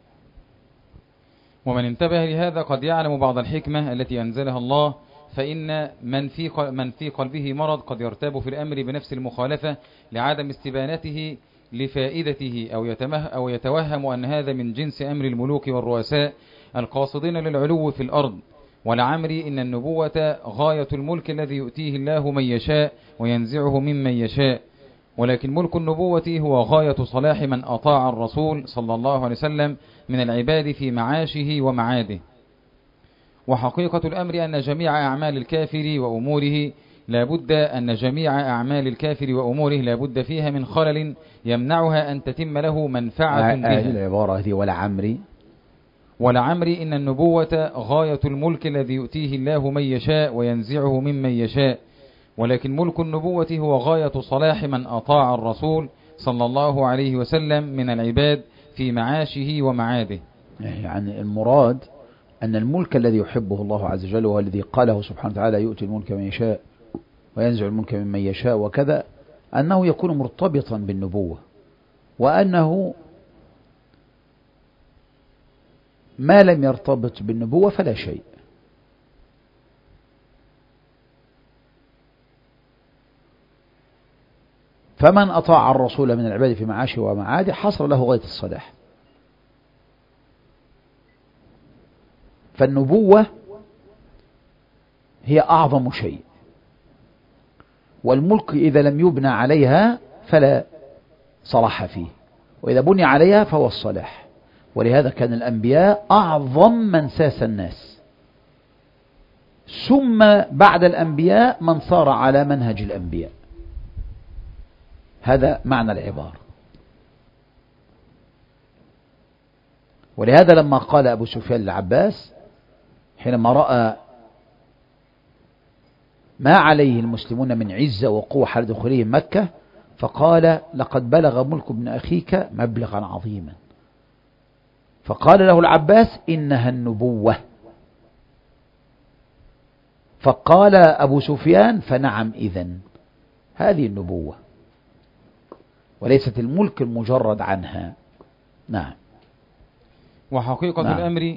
S2: ومن انتبه لهذا قد يعلم بعض الحكمة التي أنزلها الله، فإن من في من في قلبه مرض قد يرتاب في الأمر بنفس المخالفة لعدم استبانته لفائدته، أو يتمه أو يتوهم أن هذا من جنس أمر الملوك والرؤساء القاصدين للعلو في الأرض. ولعمري إن النبوة غاية الملك الذي يؤتيه الله من يشاء وينزعه ممن يشاء، ولكن ملك النبوة هو غاية صلاح من أطاع الرسول صلى الله عليه وسلم من العباد في معاشه ومعاده. وحقيقة الأمر أن جميع أعمال الكافر وأموره لابد أن جميع أعمال الكافر وأموره لابد فيها من خلل يمنعها أن تتم له منفعة بها.
S1: هذه العبارة هذه ولعمري
S2: ولعمري إن النبوة غاية الملك الذي يؤتيه الله من يشاء وينزعه ممن يشاء، ولكن ملك النبوة هو غاية صلاح من أطاع الرسول صلى الله عليه وسلم من العباد في معاشه ومعاده.
S1: يعني المراد أن الملك الذي يحبه الله عز وجل وهو الذي قاله سبحانه وتعالى يؤتي الملك من يشاء وينزع الملك ممن يشاء وكذا، أنه يكون مرتبطا بالنبوة، وأنه ما لم يرتبط بالنبوة فلا شيء. فمن أطاع الرسول من العباد في معاشه ومعاده حصل له غاية الصلاح. فالنبوة هي أعظم شيء، والملك إذا لم يبنى عليها فلا صلاح فيه، وإذا بني عليها فهو الصلاح. ولهذا كان الأنبياء أعظم من ساس الناس، ثم بعد الأنبياء من صار على منهج الأنبياء. هذا معنى العبارة. ولهذا لما قال أبو سفيان للعباس حينما رأى ما عليه المسلمون من عزة وقوة حال دخولهم مكة، فقال لقد بلغ ملك ابن أخيك مبلغا عظيما، فقال له العباس إنها النبوة. فقال أبو سفيان فنعم إذن هذه النبوة وليست الملك المجرد عنها. نعم.
S2: وحقيقة نعم. الأمر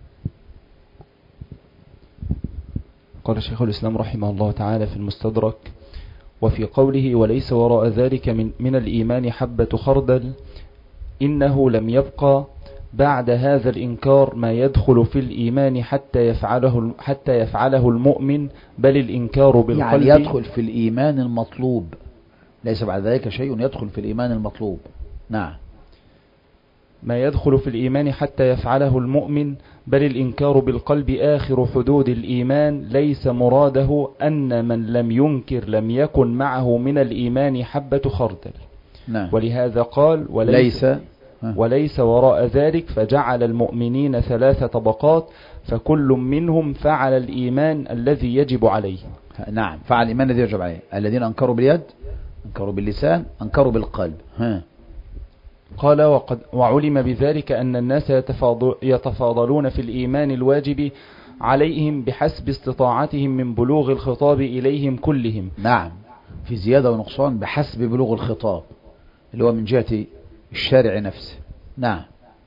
S3: قال شيخ الإسلام رحمه الله تعالى في المستدرك: وفي قوله وليس وراء ذلك من, من الإيمان حبة خردل، إنه لم يبقى بعد هذا الإنكار ما يدخل في الإيمان حتى يفعله حتى يفعله المؤمن، بل الإنكار بالقلب.
S1: يعني يدخل في الإيمان المطلوب، ليس بعد ذلك شيء يدخل في الإيمان المطلوب. نعم.
S3: ما يدخل في الإيمان حتى يفعله المؤمن، بل الإنكار بالقلب آخر حدود الإيمان. ليس مراده أن من لم ينكر لم يكن معه من الإيمان حبة خردل.
S1: نعم.
S3: ولهذا قال وليس
S1: ليس
S3: وليس وراء ذلك فجعل المؤمنين ثلاث طبقات فكل منهم فعل الإيمان الذي يجب عليه.
S1: نعم، فعل الإيمان الذي يجب عليه. الذين أنكروا باليد، أنكروا باللسان، أنكروا بالقلب. ها.
S3: قال وقد وعلم بذلك أن الناس يتفاضل يتفاضلون في الإيمان الواجب عليهم بحسب استطاعتهم من بلوغ الخطاب إليهم كلهم.
S1: نعم، في زيادة ونقصان بحسب بلوغ الخطاب اللي هو من جهة الشارع نفسه. نعم.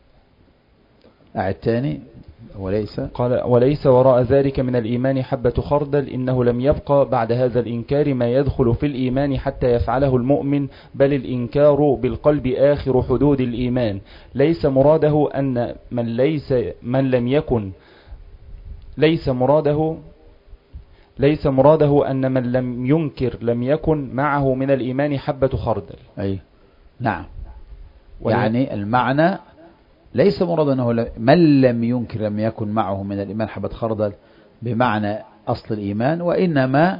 S1: أعد تاني. وليس
S3: قال وليس وراء ذلك من الإيمان حبة خردل، إنه لم يبقى بعد هذا الإنكار ما يدخل في الإيمان حتى يفعله المؤمن، بل الإنكار بالقلب آخر حدود الإيمان. ليس مراده أن من ليس من لم يكن ليس مراده ليس مراده أن من لم ينكر لم يكن معه من الإيمان حبة خردل.
S1: أي نعم، يعني المعنى ليس مراد أنه من لم ينكر لم يكن معه من الإيمان حبة خردل بمعنى أصل الإيمان، وإنما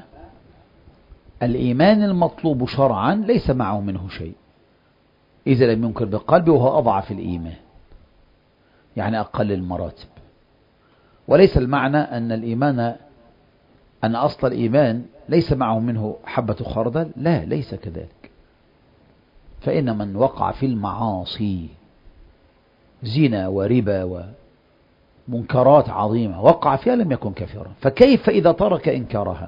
S1: الإيمان المطلوب شرعا ليس معه منه شيء إذا لم ينكر بقلبه، وهو أضعف الإيمان يعني أقل المراتب. وليس المعنى أن الإيمان أن أصل الإيمان ليس معه منه حبة خردل، لا، ليس كذلك. فإن من وقع في المعاصي زنا وربا ومنكرات عظيمة وقع فيها لم يكن كافرا، فكيف إذا ترك إنكارها؟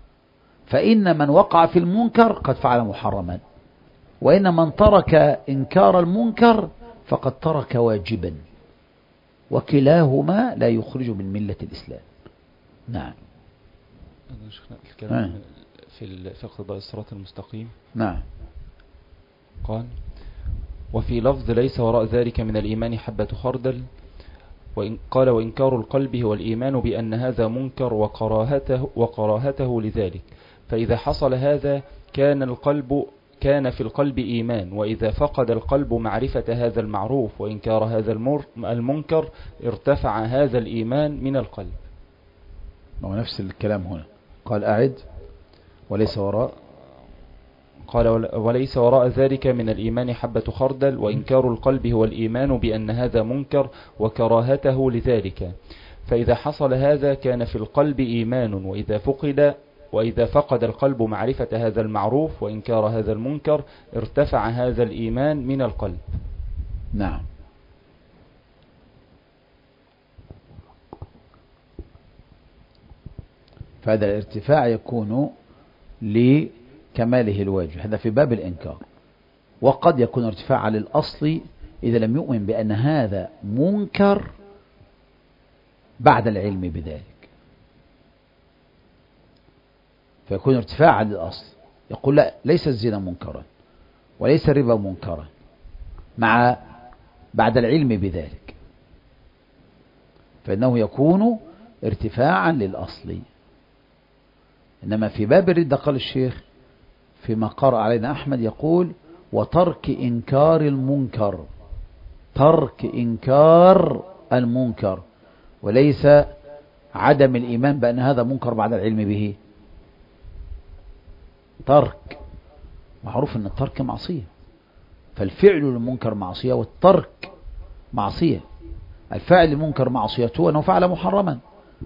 S1: فإن من وقع في المنكر قد فعل محرما، وإن من ترك إنكار المنكر فقد ترك واجبا، وكلاهما لا يخرج من ملة الإسلام. نعم.
S3: الكلام في في اقتضاء الصراط المستقيم.
S1: نعم.
S3: قال وفي لفظ ليس وراء ذلك من الإيمان حبة خردل، وإن قال وإنكار القلب هو الإيمان بأن هذا منكر وكراهته, وكراهته لذلك، فإذا حصل هذا كان القلب كان في القلب إيمان، وإذا فقد القلب معرفة هذا المعروف وإنكار هذا المنكر ارتفع هذا الإيمان من القلب.
S1: ونفس الكلام هنا قال أعد وليس وراء
S3: قال وليس وراء ذلك من الإيمان حبة خردل، وإنكار القلب هو الإيمان بأن هذا منكر وكراهته لذلك، فإذا حصل هذا كان في القلب إيمان، وإذا فقد وإذا فقد القلب معرفة هذا المعروف وإنكار هذا المنكر ارتفع هذا الإيمان من القلب.
S1: نعم. فهذا الارتفاع يكون لكماله الواجب، هذا في باب الإنكار. وقد يكون ارتفاع للأصل إذا لم يؤمن بأن هذا منكر بعد العلم بذلك، فيكون ارتفاع للأصل، يقول لا، ليس الزنا منكرا وليس الربا منكرا مع بعد العلم بذلك، فإنه يكون ارتفاعا للأصل. إنما في باب الردة قال الشيخ فيما قرأ علينا أحمد يقول وترك إنكار المنكر، ترك إنكار المنكر، وليس عدم الإيمان بأن هذا منكر بعد العلم به. ترك معروف أن الترك معصية، فالفعل للمنكر معصية والترك معصية. الفعل للمنكر معصيته أنه فعل محرما،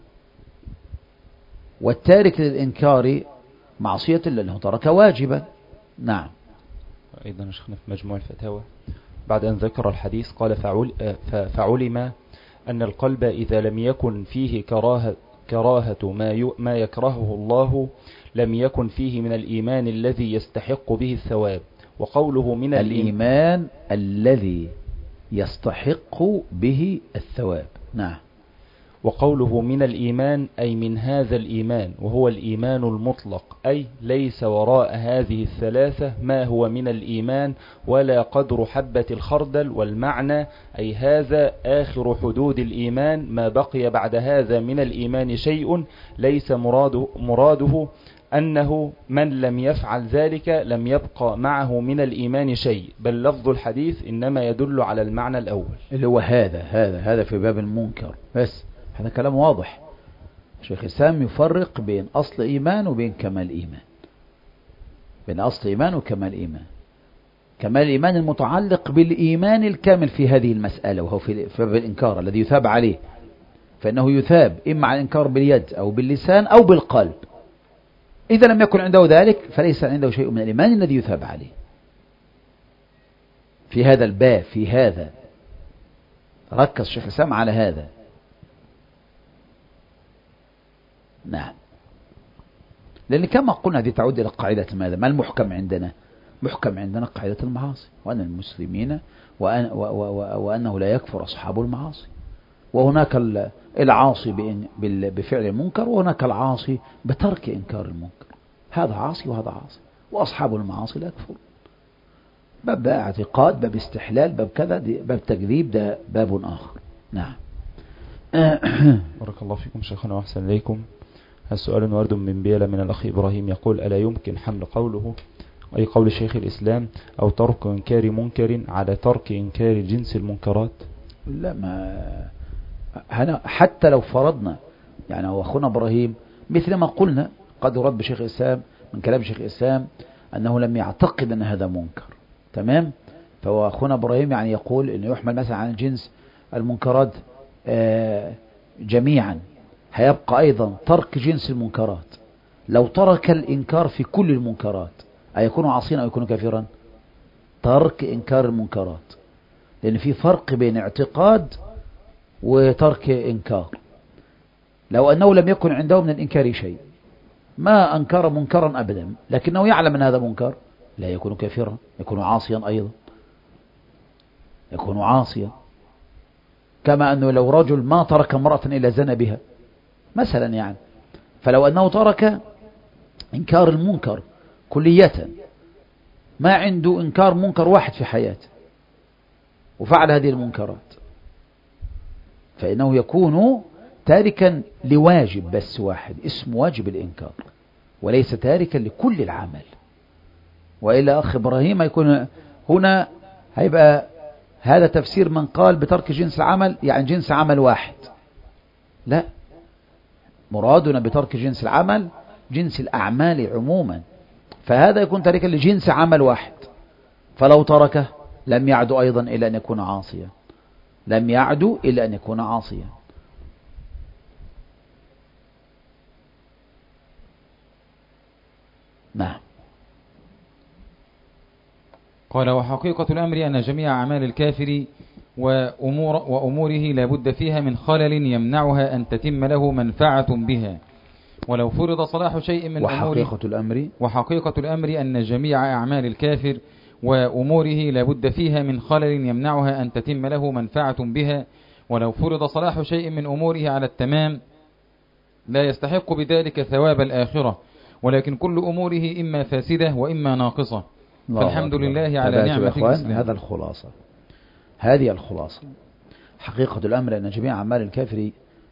S1: والتارك للإنكار معصية لأنه ترك واجبا. نعم.
S3: أيضا شيخنا في مجموع الفتاوى بعد أن ذكر الحديث قال فعلم أن القلب إذا لم يكن فيه كراهة, كراهة ما, ما يكرهه الله لم يكن فيه من الإيمان الذي يستحق به الثواب. وقوله من
S1: الإيمان الذي يستحق به الثواب. نعم.
S3: وقوله من الإيمان أي من هذا الإيمان، وهو الإيمان المطلق، أي ليس وراء هذه الثلاثة ما هو من الإيمان ولا قدر حبة الخردل. والمعنى أي هذا آخر حدود الإيمان، ما بقي بعد هذا من الإيمان شيء ليس مراده, مراده أنه من لم يفعل ذلك لم يبقى معه من الإيمان شيء، بل لفظ الحديث إنما يدل على المعنى الأول
S1: اللي هو هذا هذا هذا في باب المنكر. بس هذا كلام واضح. شيخ الإسلام يفرق بين أصل إيمان وبين كمال إيمان، بين أصل إيمان وكمال إيمان. كمال الإيمان المتعلق بالإيمان الكامل في هذه المسألة، وهو في باب الإنكار الذي يثاب عليه، فإنه يثاب إما على الإنكار باليد أو باللسان أو بالقلب. إذا لم يكن عنده ذلك فليس عنده شيء من الإيمان الذي يثاب عليه. في هذا الباب في هذا ركز شيخ الإسلام على هذا. نعم، لأن كما قلنا هذه تعود إلى قاعدة ماذا؟ ما المحكم عندنا؟ محكم عندنا قاعدة المعاصي، وأن المسلمين وأن و و و وأنه لا يكفر أصحاب المعاصي، وهناك العاصي بفعل المنكر، وهناك العاصي بترك إنكار المنكر. هذا عاصي وهذا عاصي، وأصحاب المعاصي لا يكفر. باب اعتقاد، باب استحلال، باب كذا، باب تكذيب، ده باب آخر. نعم.
S3: بارك الله فيكم شيخنا وأحسن إليكم. السؤال وارد من بيلا من الأخ إبراهيم يقول: ألا يمكن حمل قوله أي قول شيخ الإسلام أو ترك إنكار منكر على ترك إنكار جنس المنكرات؟
S1: لا، ما هنا حتى لو فرضنا يعني هو أخونا إبراهيم مثل ما قلنا قد يرد بشيخ الإسلام من كلام شيخ الإسلام أنه لم يعتقد أن هذا منكر، تمام؟ فهو أخونا إبراهيم يعني يقول أنه يحمل مثلا عن جنس المنكرات آه جميعا، هيبقى أيضا ترك جنس المنكرات. لو ترك الإنكار في كل المنكرات أيكون عاصيا أو يكون كافرا؟ ترك إنكار المنكرات، لأن في فرق بين اعتقاد وترك إنكار. لو أنه لم يكن عنده من الإنكار شيء، ما أنكر منكرا أبدا، لكنه يعلم أن هذا منكر، لا يكون كافرا، يكون عاصيا أيضا، يكون عاصيا. كما أنه لو رجل ما ترك امرأة إلا زنى بها مثلا يعني، فلو أنه ترك إنكار المنكر كلية، ما عنده إنكار منكر واحد في حياته وفعل هذه المنكرات، فإنه يكون تاركا لواجب بس واحد اسمه واجب الإنكار، وليس تاركا لكل العمل. وإلا أخ إبراهيم يكون هنا هيبقى هذا تفسير من قال بترك جنس العمل يعني جنس عمل واحد. لا، مرادنا بترك جنس العمل جنس الأعمال عموما، فهذا يكون تاركا لجنس عمل واحد، فلو تركه لم يعد أيضا إلى أن يكون عاصيا، لم يعد إلى أن يكون عاصيا. نعم.
S2: قال: وحقيقة الأمر أن جميع أعمال الكافر وأمور وأموره لا بد فيها من خلل يمنعها أن تتم له منفعة بها، ولو فرض صلاح شيء من أموره.
S1: وحقيقة الأمر
S2: وحقيقة الأمر أن جميع أعمال الكافر وأموره لا بد فيها من خلل يمنعها أن تتم له منفعة بها، ولو فرض صلاح شيء من أموره على التمام لا يستحق بذلك ثواب الآخرة، ولكن كل أموره إما فاسدة وإما ناقصة، فالحمد لله على نعمة الإسلام.
S1: هذا الخلاصة، هذه الخلاصة. حقيقة الأمر أن جميع أعمال الكافر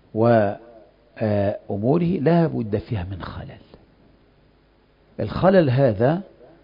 S1: وأموره لا بد فيها من خلل. الخلل هذا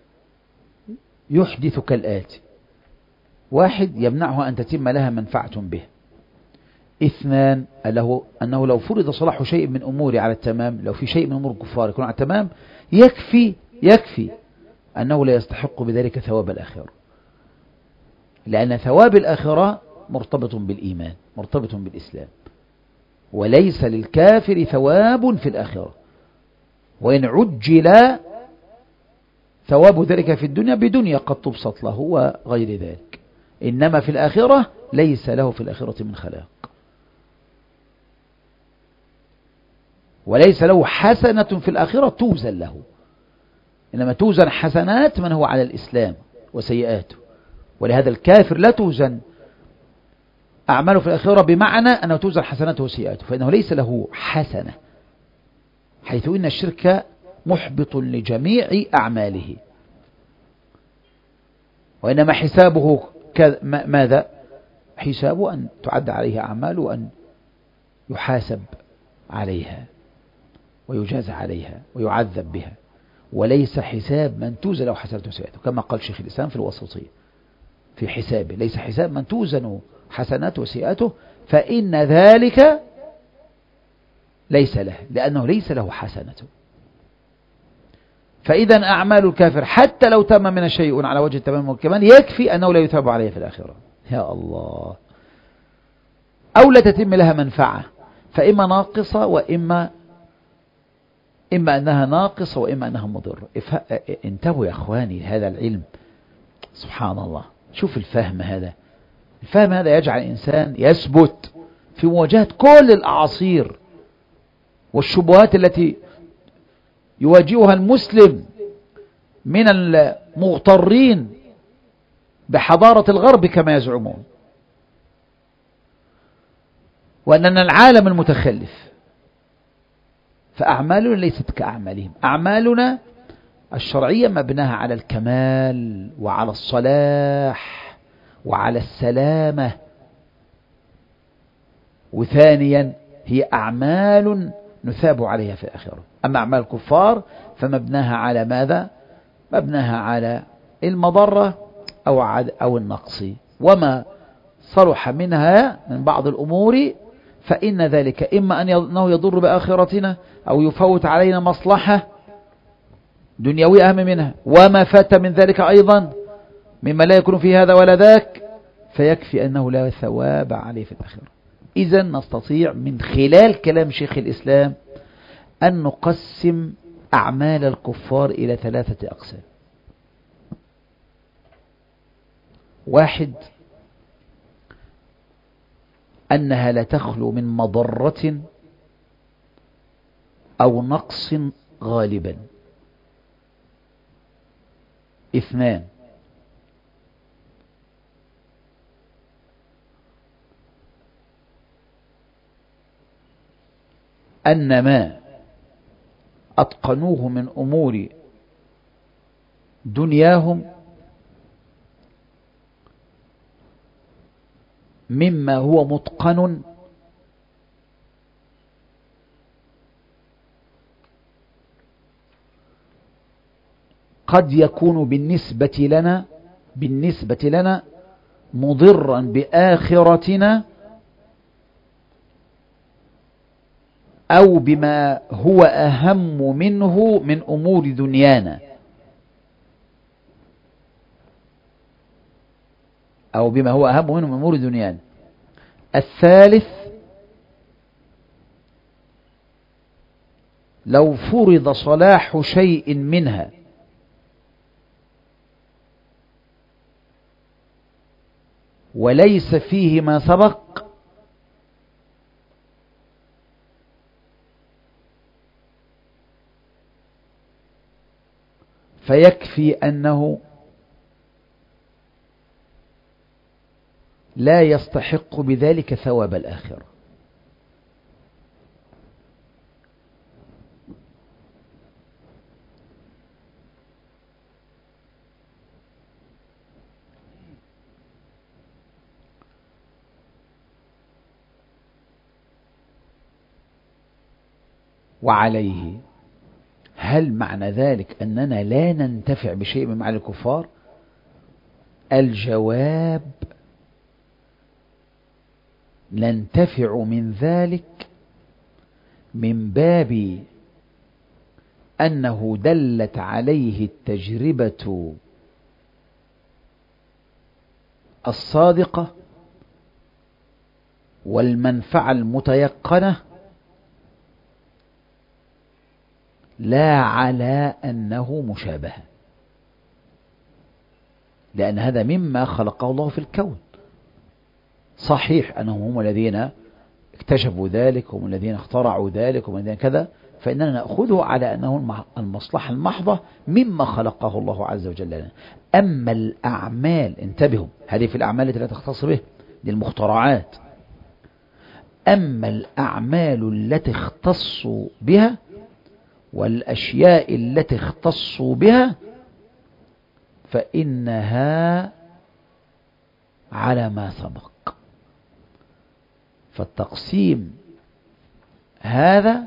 S1: يحدث كالآتي: واحد، يمنعها أن تتم لها منفعة به. اثنان، أنه لو فرض صلاح شيء من أموره على التمام، لو في شيء من أمور الكفار يكون على التمام، يكفي يكفي أنه لا يستحق بذلك ثواب الآخرة، لأن ثواب الآخرة مرتبط بالإيمان، مرتبط بالإسلام، وليس للكافر ثواب في الآخرة، وإن عجل ثواب ذلك في الدنيا بدنيا قد تبسط له وغير ذلك، إنما في الآخرة ليس له في الآخرة من خلاق، وليس له حسنة في الآخرة توزن له، إنما توزن حسنات من هو على الإسلام وسيئاته. ولهذا الكافر لا توزن أعماله في الآخرة بمعنى أنه توزن حسناته وسيئاته، فإنه ليس له حسنة، حيث إن الشرك محبط لجميع أعماله، وإنما حسابه ماذا؟ حسابه أن تعد عليه أعماله وأن يحاسب عليها ويجازى عليها ويعذب بها، وليس حساب من توزن له حسناته وسيئاته، كما قال شيخ الإسلام في الوسطية في حسابه: ليس حساب من توزن حسناته وسيئاته فإن ذلك ليس له، لأنه ليس له حسنة. فإذا أعمال الكافر حتى لو تم من شيء على وجه التمام والكمال يكفي أنه لا يثاب عليه في الآخرة. يا الله. أو لا تتم لها منفعة، فإما ناقصة وإما إما أنها ناقصة وإما أنها مضرة. انتبهوا يا أخواني هذا العلم، سبحان الله. شوف الفهم هذا، الفهم هذا يجعل الإنسان يثبت في مواجهة كل الأعاصير والشبهات التي يواجهها المسلم من المغترين بحضارة الغرب كما يزعمون، وأننا العالم المتخلف. فأعمالنا ليست كأعمالهم. أعمالنا الشرعية مبناها على الكمال وعلى الصلاح وعلى السلامة. وثانيا هي أعمال نثاب عليها في الآخرة. أما أعمال الكفار فمبناها على ماذا؟ مبناها على المضرة أو عد أو النقص، وما صلح منها من بعض الأمور فإن ذلك إما أنه يضر بآخرتنا أو يفوت علينا مصلحة دنيوية أهم منها، وما فات من ذلك أيضا مما لا يكون في هذا ولا ذاك فيكفي أنه لا ثواب عليه في الآخرة. إذا نستطيع من خلال كلام شيخ الإسلام أن نقسم أعمال الكفار إلى ثلاثة أقسام. واحد، أنها لا تخلو من مضرة أو نقص غالبا. اثنان، أن ما أتقنوه من أمور دنياهم مما هو متقن قد يكون بالنسبة لنا بالنسبة لنا مضرا بآخرتنا أو بما هو أهم منه من أمور دنيانا أو بما هو أهم منه من أمور دنيانا. الثالث، لو فرض صلاح شيء منها وليس فيه ما سبق فيكفي أنه لا يستحق بذلك ثواب الآخرة. وعليه، هل معنى ذلك أننا لا ننتفع بشيء من معاني الكفار؟ الجواب: ننتفع من ذلك من باب أنه دلت عليه التجربة الصادقة والمنفعة المتيقنة، لا على أنه مشابه، لأن هذا مما خلقه الله في الكون. صحيح أنهم هم الذين اكتشفوا ذلك، هم الذين اخترعوا ذلك، هم الذين كذا، فإننا نأخذه على أنه المصلحة المحضة مما خلقه الله عز وجل لنا. أما الأعمال، انتبهوا، هذه في الأعمال التي لا تختص به، دي المخترعات. أما الأعمال التي اختصوا بها والأشياء التي اختصوا بها فإنها على ما سبق. فالتقسيم هذا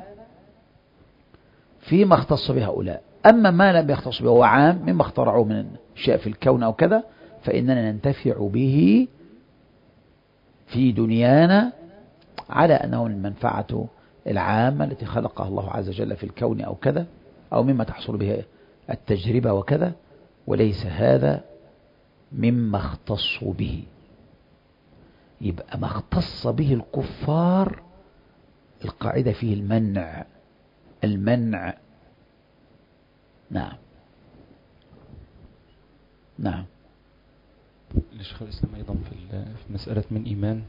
S1: فيما اختص به هؤلاء. أما ما لم يختص به هو عام مما اخترعوه من شيء في الكون أو كذا، فإننا ننتفع به في دنيانا على أنه المنفعة العامة التي خلقها الله عز وجل في الكون أو كذا، أو مما تحصل به التجربة وكذا، وليس هذا مما اختصوا به. يبقى ما اختص به الكفار القاعدة فيه المنع المنع نعم نعم.
S3: لشيخ الإسلام أيضا في مسألة من إيمان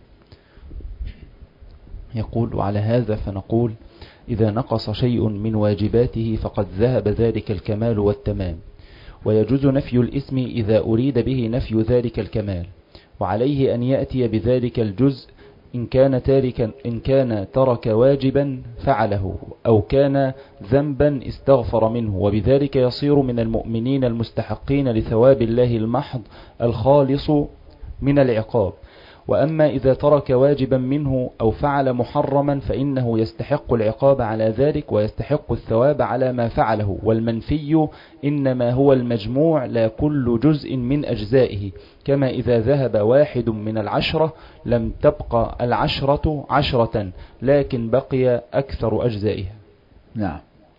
S3: يقول: وعلى هذا فنقول إذا نقص شيء من واجباته فقد ذهب ذلك الكمال والتمام، ويجوز نفي الاسم إذا أريد به نفي ذلك الكمال، وعليه أن يأتي بذلك الجزء إن كان تاركا إن كان ترك واجبا فعله، أو كان ذنبا استغفر منه، وبذلك يصير من المؤمنين المستحقين لثواب الله المحض الخالص من العقاب. وأما إذا ترك واجبا منه أو فعل محرما فإنه يستحق العقاب على ذلك ويستحق الثواب على ما فعله، والمنفي إنما هو المجموع لا كل جزء من أجزائه، كما إذا ذهب واحد من العشرة لم تبقى العشرة عشرة لكن بقي أكثر أجزائها.
S1: نعم.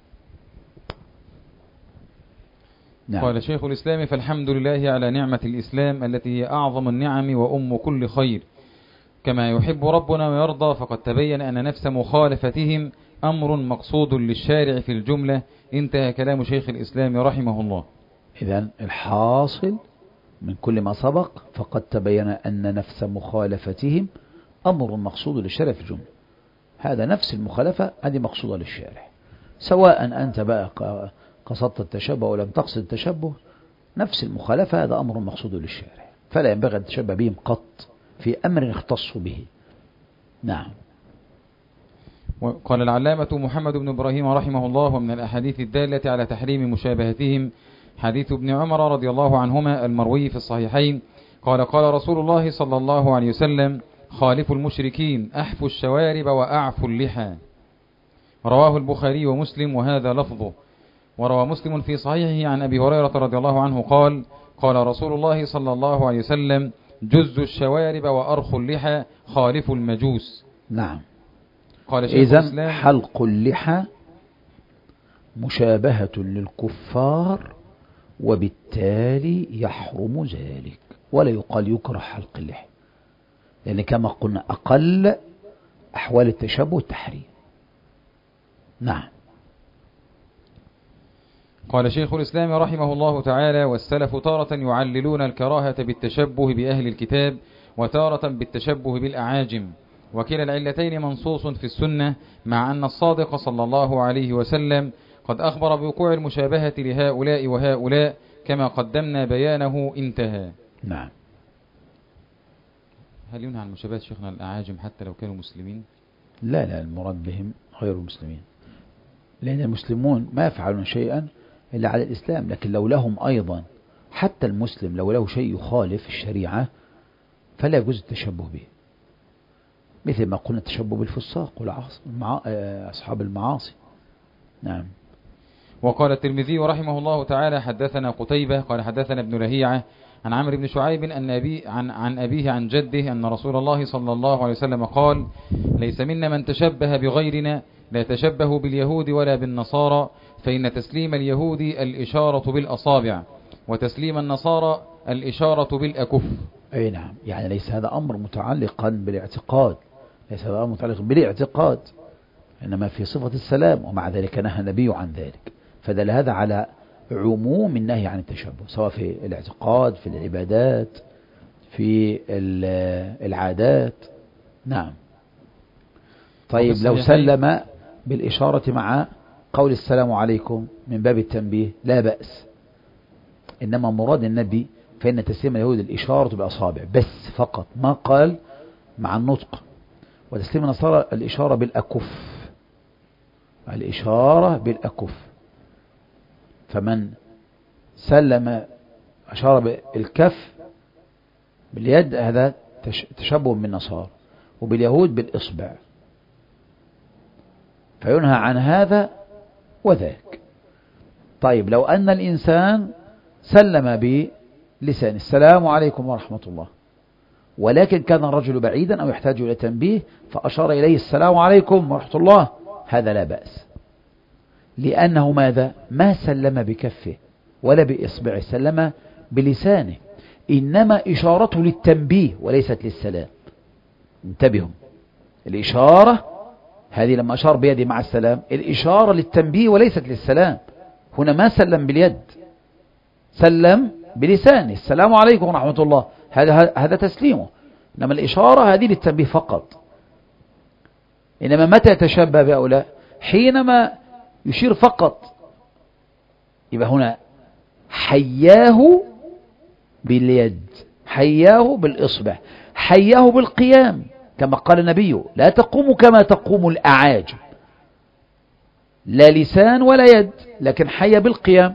S2: نعم. قال شيخ الإسلام: فالحمد لله على نعمة الإسلام التي هي أعظم النعم وأم كل خير، كما يحب ربنا ويرضى، فقد تبين أن نفس مخالفتهم أمر مقصود للشارع في الجملة. انتهى كلام شيخ الإسلام رحمه الله.
S1: إذن الحاصل من كل ما سبق فقد تبين أن نفس مخالفتهم أمر مقصود للشارع في الجملة. هذا نفس المخالفة هذه مقصودة للشارع، سواء أنت بقى قصدت التشبه ولم تقصد التشبه، نفس المخالفة هذا أمر مقصود للشارع، فلا ينبغي أن تشبه بهم قط في أمر اختصوا به. نعم.
S2: قال العلامة محمد بن إبراهيم رحمه الله: ومن الأحاديث الدالة على تحريم مشابهتهم حديث ابن عمر رضي الله عنهما المروي في الصحيحين قال: قال رسول الله صلى الله عليه وسلم: خالفوا المشركين، أحفوا الشوارب وأعفوا اللحى. رواه البخاري ومسلم وهذا لفظه. وروى مسلم في صحيحه عن أبي هريرة رضي الله عنه قال: قال رسول الله صلى الله عليه وسلم: جزوا الشوارب وأرخوا اللحى، خالفوا المجوس.
S1: نعم.
S2: قال شيخ
S1: الإسلام: حلق اللحى مشابهة للكفار وبالتالي يحرم ذلك، ولا يقال يكره حلق اللحى، لأن كما قلنا أقل أحوال التشبه التحريم. نعم.
S2: قال شيخ الإسلام رحمه الله تعالى: والسلف تارة يعللون الكراهة بالتشبه بأهل الكتاب، وتارة بالتشبه بالأعاجم، وكلا العلتين منصوص في السنة، مع أن الصادق صلى الله عليه وسلم قد أخبر بوقوع المشابهة لهؤلاء وهؤلاء كما قدمنا بيانه. انتهى.
S1: نعم.
S2: هل ينهى عن مشابهة شيخنا الأعاجم حتى لو كانوا مسلمين؟
S1: لا لا، المراد بهم غير المسلمين، لأن المسلمون ما يفعلون شيئا إلا على الإسلام، لكن لو لهم أيضا حتى المسلم لو له شيء يخالف الشريعة فلا يجوز التشبه به، مثل ما قلنا التشبه بالفساق وأصحاب المعاصي. نعم.
S2: وقال الترمذي رحمه الله تعالى: حدثنا قتيبة قال حدثنا ابن لهيعة عن عمرو بن شعيب أن أبي عن, عن أبيه عن جده أن رسول الله صلى الله عليه وسلم قال: ليس منا من تشبه بغيرنا، لا تشبهوا باليهود ولا بالنصارى، فإن تسليم اليهود الإشارة بالأصابع، وتسليم النصارى الإشارة بالأكف.
S1: أي نعم. يعني ليس هذا أمر متعلقا بالاعتقاد، ليس هذا أمر متعلق بالاعتقاد، إنما في صفة السلام، ومع ذلك نهى النبي عن ذلك، فدل هذا على عموم النهي عن التشبه، سواء في الاعتقاد، في العبادات، في العادات. نعم. طيب لو سلم بالإشارة مع قول السلام عليكم من باب التنبيه لا بأس، إنما مراد النبي فإن تسليم اليهود الإشارة بالأصابع بس فقط، ما قال مع النطق. وتسليم النصارى الإشارة بالأكف، الإشارة بالأكف، فمن سلم أشار بالكف باليد هذا تشبه بالنصارى، وباليهود بالإصبع، فينهى عن هذا وذاك. طيب لو أن الإنسان سلم بلسان السلام عليكم ورحمة الله، ولكن كان الرجل بعيدا أو يحتاج إلى تنبيه فأشار إليه السلام عليكم ورحمة الله، هذا لا بأس، لأنه ماذا؟ ما سلم بكفه، ولا بإصبعه، سلم بلسانه، إنما إشارته للتنبيه وليست للسلام. انتبهوا، الإشارة هذه لما أشار بيدي مع السلام الإشارة للتنبيه وليست للسلام. هنا ما سلم باليد، سلم بلسانه، السلام عليكم ورحمة الله، هذا هذا تسليمه، إنما الإشارة هذه للتنبيه فقط. إنما متى يتشبه بهؤلاء؟ حينما يشير فقط، يبقى هنا حياه باليد، حياه بالإصبع، حياه بالقيام، كما قال النبي لا تقوم كما تقوم الأعاجم، لا لسان ولا يد، لكن حي بالقيام.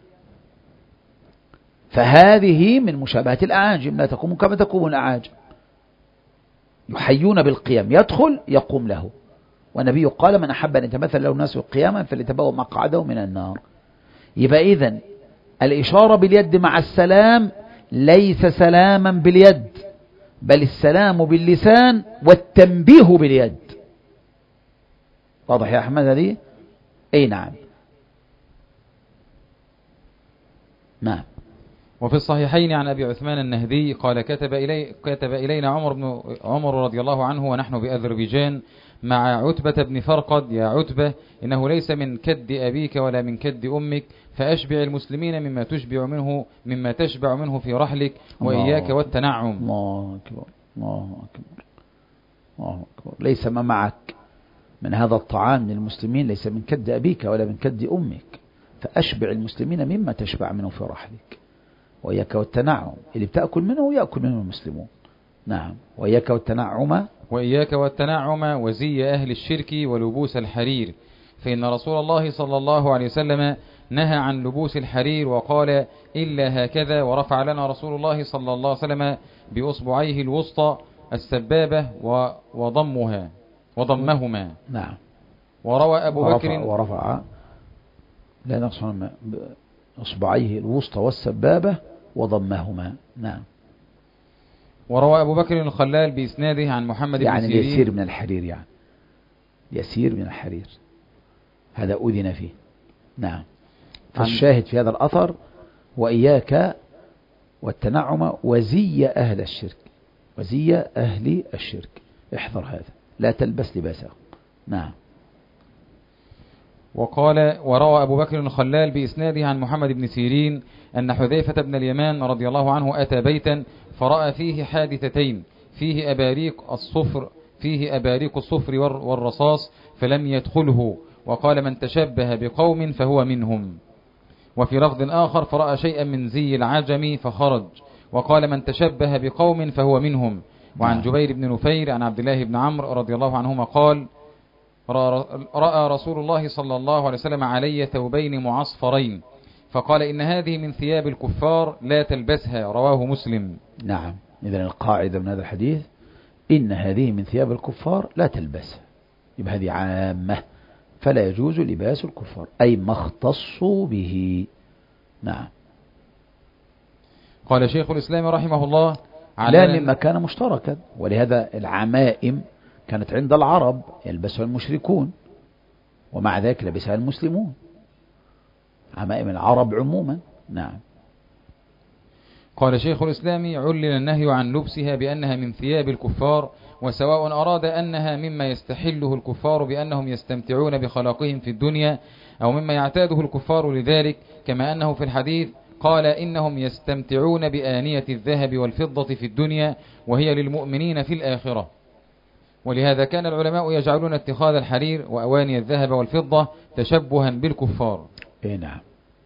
S1: فهذه من مشابهة الأعاجم، لا تقوم كما تقوم الأعاجم، يحيون بالقيام، يدخل يقوم له. والنبي قال من أحب أن يتمثل له الناس قياما فليتبوأ مقعده من النار. يبقى إذن الإشارة باليد مع السلام ليس سلاما باليد، بل السلام باللسان والتنبيه باليد. واضح يا أحمد هذه؟ أي نعم. نعم.
S2: وفي الصحيحين عن أبي عثمان النهدي قال كتب, إلي كتب إلينا عمر, بن عمر رضي الله عنه ونحن بأذربيجان مع عتبة بن فرقد يا عتبة إنه ليس من كد أبيك ولا من كد أمك، فأشبع المسلمين مما تشبع منه مما تشبع منه في رحلك، وإياك والتنعم.
S1: الله أكبر الله أكبر الله أكبر. ليس ما معك من هذا الطعام من المسلمين ليس من كد أبيك ولا من كد أمك، فأشبع المسلمين مما تشبع منه في رحلك، وإياك والتنعم، اللي بتأكل منه يأكل منه المسلمون. نعم. وإياك والتنعم
S2: وإياك والتنعم وزي أهل الشرك ولبوس الحرير، فإن رسول الله صلى الله عليه وسلم نهى عن لبوس الحرير وقال إلا هكذا، ورفع لنا رسول الله صلى الله عليه وسلم بأصبعيه الوسطى السبابة وضمها وضمهما.
S1: نعم.
S2: وروى أبو
S1: ورفع
S2: بكر
S1: ورفع لا نقصد أصبعيه الوسطى والسبابة وضمهما. نعم.
S2: وروى أبو بكر الخلال بإسناده عن محمد
S1: يعني
S2: بن سيرين
S1: يسير من الحرير، يعني يسير من الحرير، هذا أذن فيه. نعم. فالشاهد في هذا الأثر وإياك والتنعم وزي أهل الشرك، وزي أهل الشرك، احذر هذا، لا تلبس لباسه. نعم.
S2: وقال وروى أبو بكر الخلال بإسناده عن محمد بن سيرين أن حذيفة بن اليمان رضي الله عنه أتى بيتا فرأى فيه حادثتين، فيه أباريق الصفر فيه أباريق الصفر والرصاص فلم يدخله، وقال من تشبه بقوم فهو منهم. وفي لفظ آخر فرأى شيئا من زي العجم فخرج، وقال من تشبه بقوم فهو منهم. وعن جبير بن نفير عن عبد الله بن عمرو رضي الله عنهما قال رأى رسول الله صلى الله عليه وسلم علي ثوبين معصفرين فقال إن هذه من ثياب الكفار لا تلبسها، رواه مسلم.
S1: نعم. إذن القاعدة من هذا الحديث إن هذه من ثياب الكفار لا تلبسها، يبقى هذه عامة، فلا يجوز لباس الكفار أي ما اختصوا به. نعم.
S2: قال شيخ الإسلام رحمه الله
S1: لا مما كان مشتركا، ولهذا العمائم كانت عند العرب يلبسها المشركون ومع ذلك لبسها المسلمون، عمائم العرب عموما. نعم.
S2: قال شيخ الإسلام علل النهي عن لبسها بأنها من ثياب الكفار، وسواء أراد أنها مما يستحله الكفار بأنهم يستمتعون بخلاقهم في الدنيا أو مما يعتاده الكفار لذلك، كما أنه في الحديث قال إنهم يستمتعون بآنية الذهب والفضة في الدنيا وهي للمؤمنين في الآخرة. ولهذا كان العلماء يجعلون اتخاذ الحرير وأواني الذهب والفضة تشبها بالكفار.
S1: إيه نعم.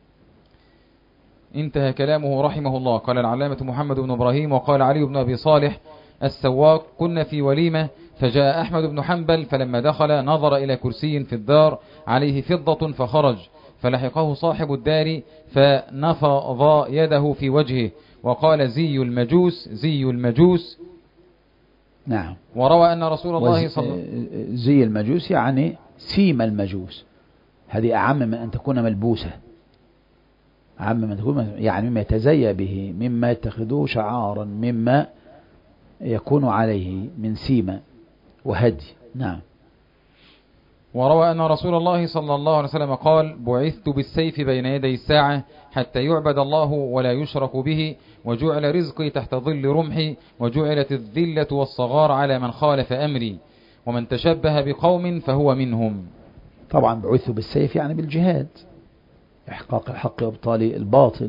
S2: انتهى كلامه رحمه الله. قال العلامة محمد بن إبراهيم وقال علي بن أبي صالح السواق كنا في وليمة فجاء أحمد بن حنبل فلما دخل نظر إلى كرسي في الدار عليه فضة فخرج، فلحقه صاحب الدار فنفض يده في وجهه وقال زي المجوس زي المجوس.
S1: نعم.
S2: وروى أن رسول الله صلى الله عليه
S1: وسلم زي المجوس يعني سيم المجوس، هذه أعم من أن تكون ملبوسة، أعم من تكون يعني مما يتزيى به، مما يتخذوه شعارا، مما يكون عليه من سيمة وهدي. نعم.
S2: وروى أن رسول الله صلى الله عليه وسلم قال: بعثت بالسيف بين يدي الساعة حتى يعبد الله ولا يشرك به، وجعل رزقي تحت ظل رمحي، وجعلت الذلة والصغار على من خالف أمري، ومن تشبه بقوم فهو منهم.
S1: طبعا بعثت بالسيف يعني بالجهاد، إحقاق الحق وإبطال الباطل،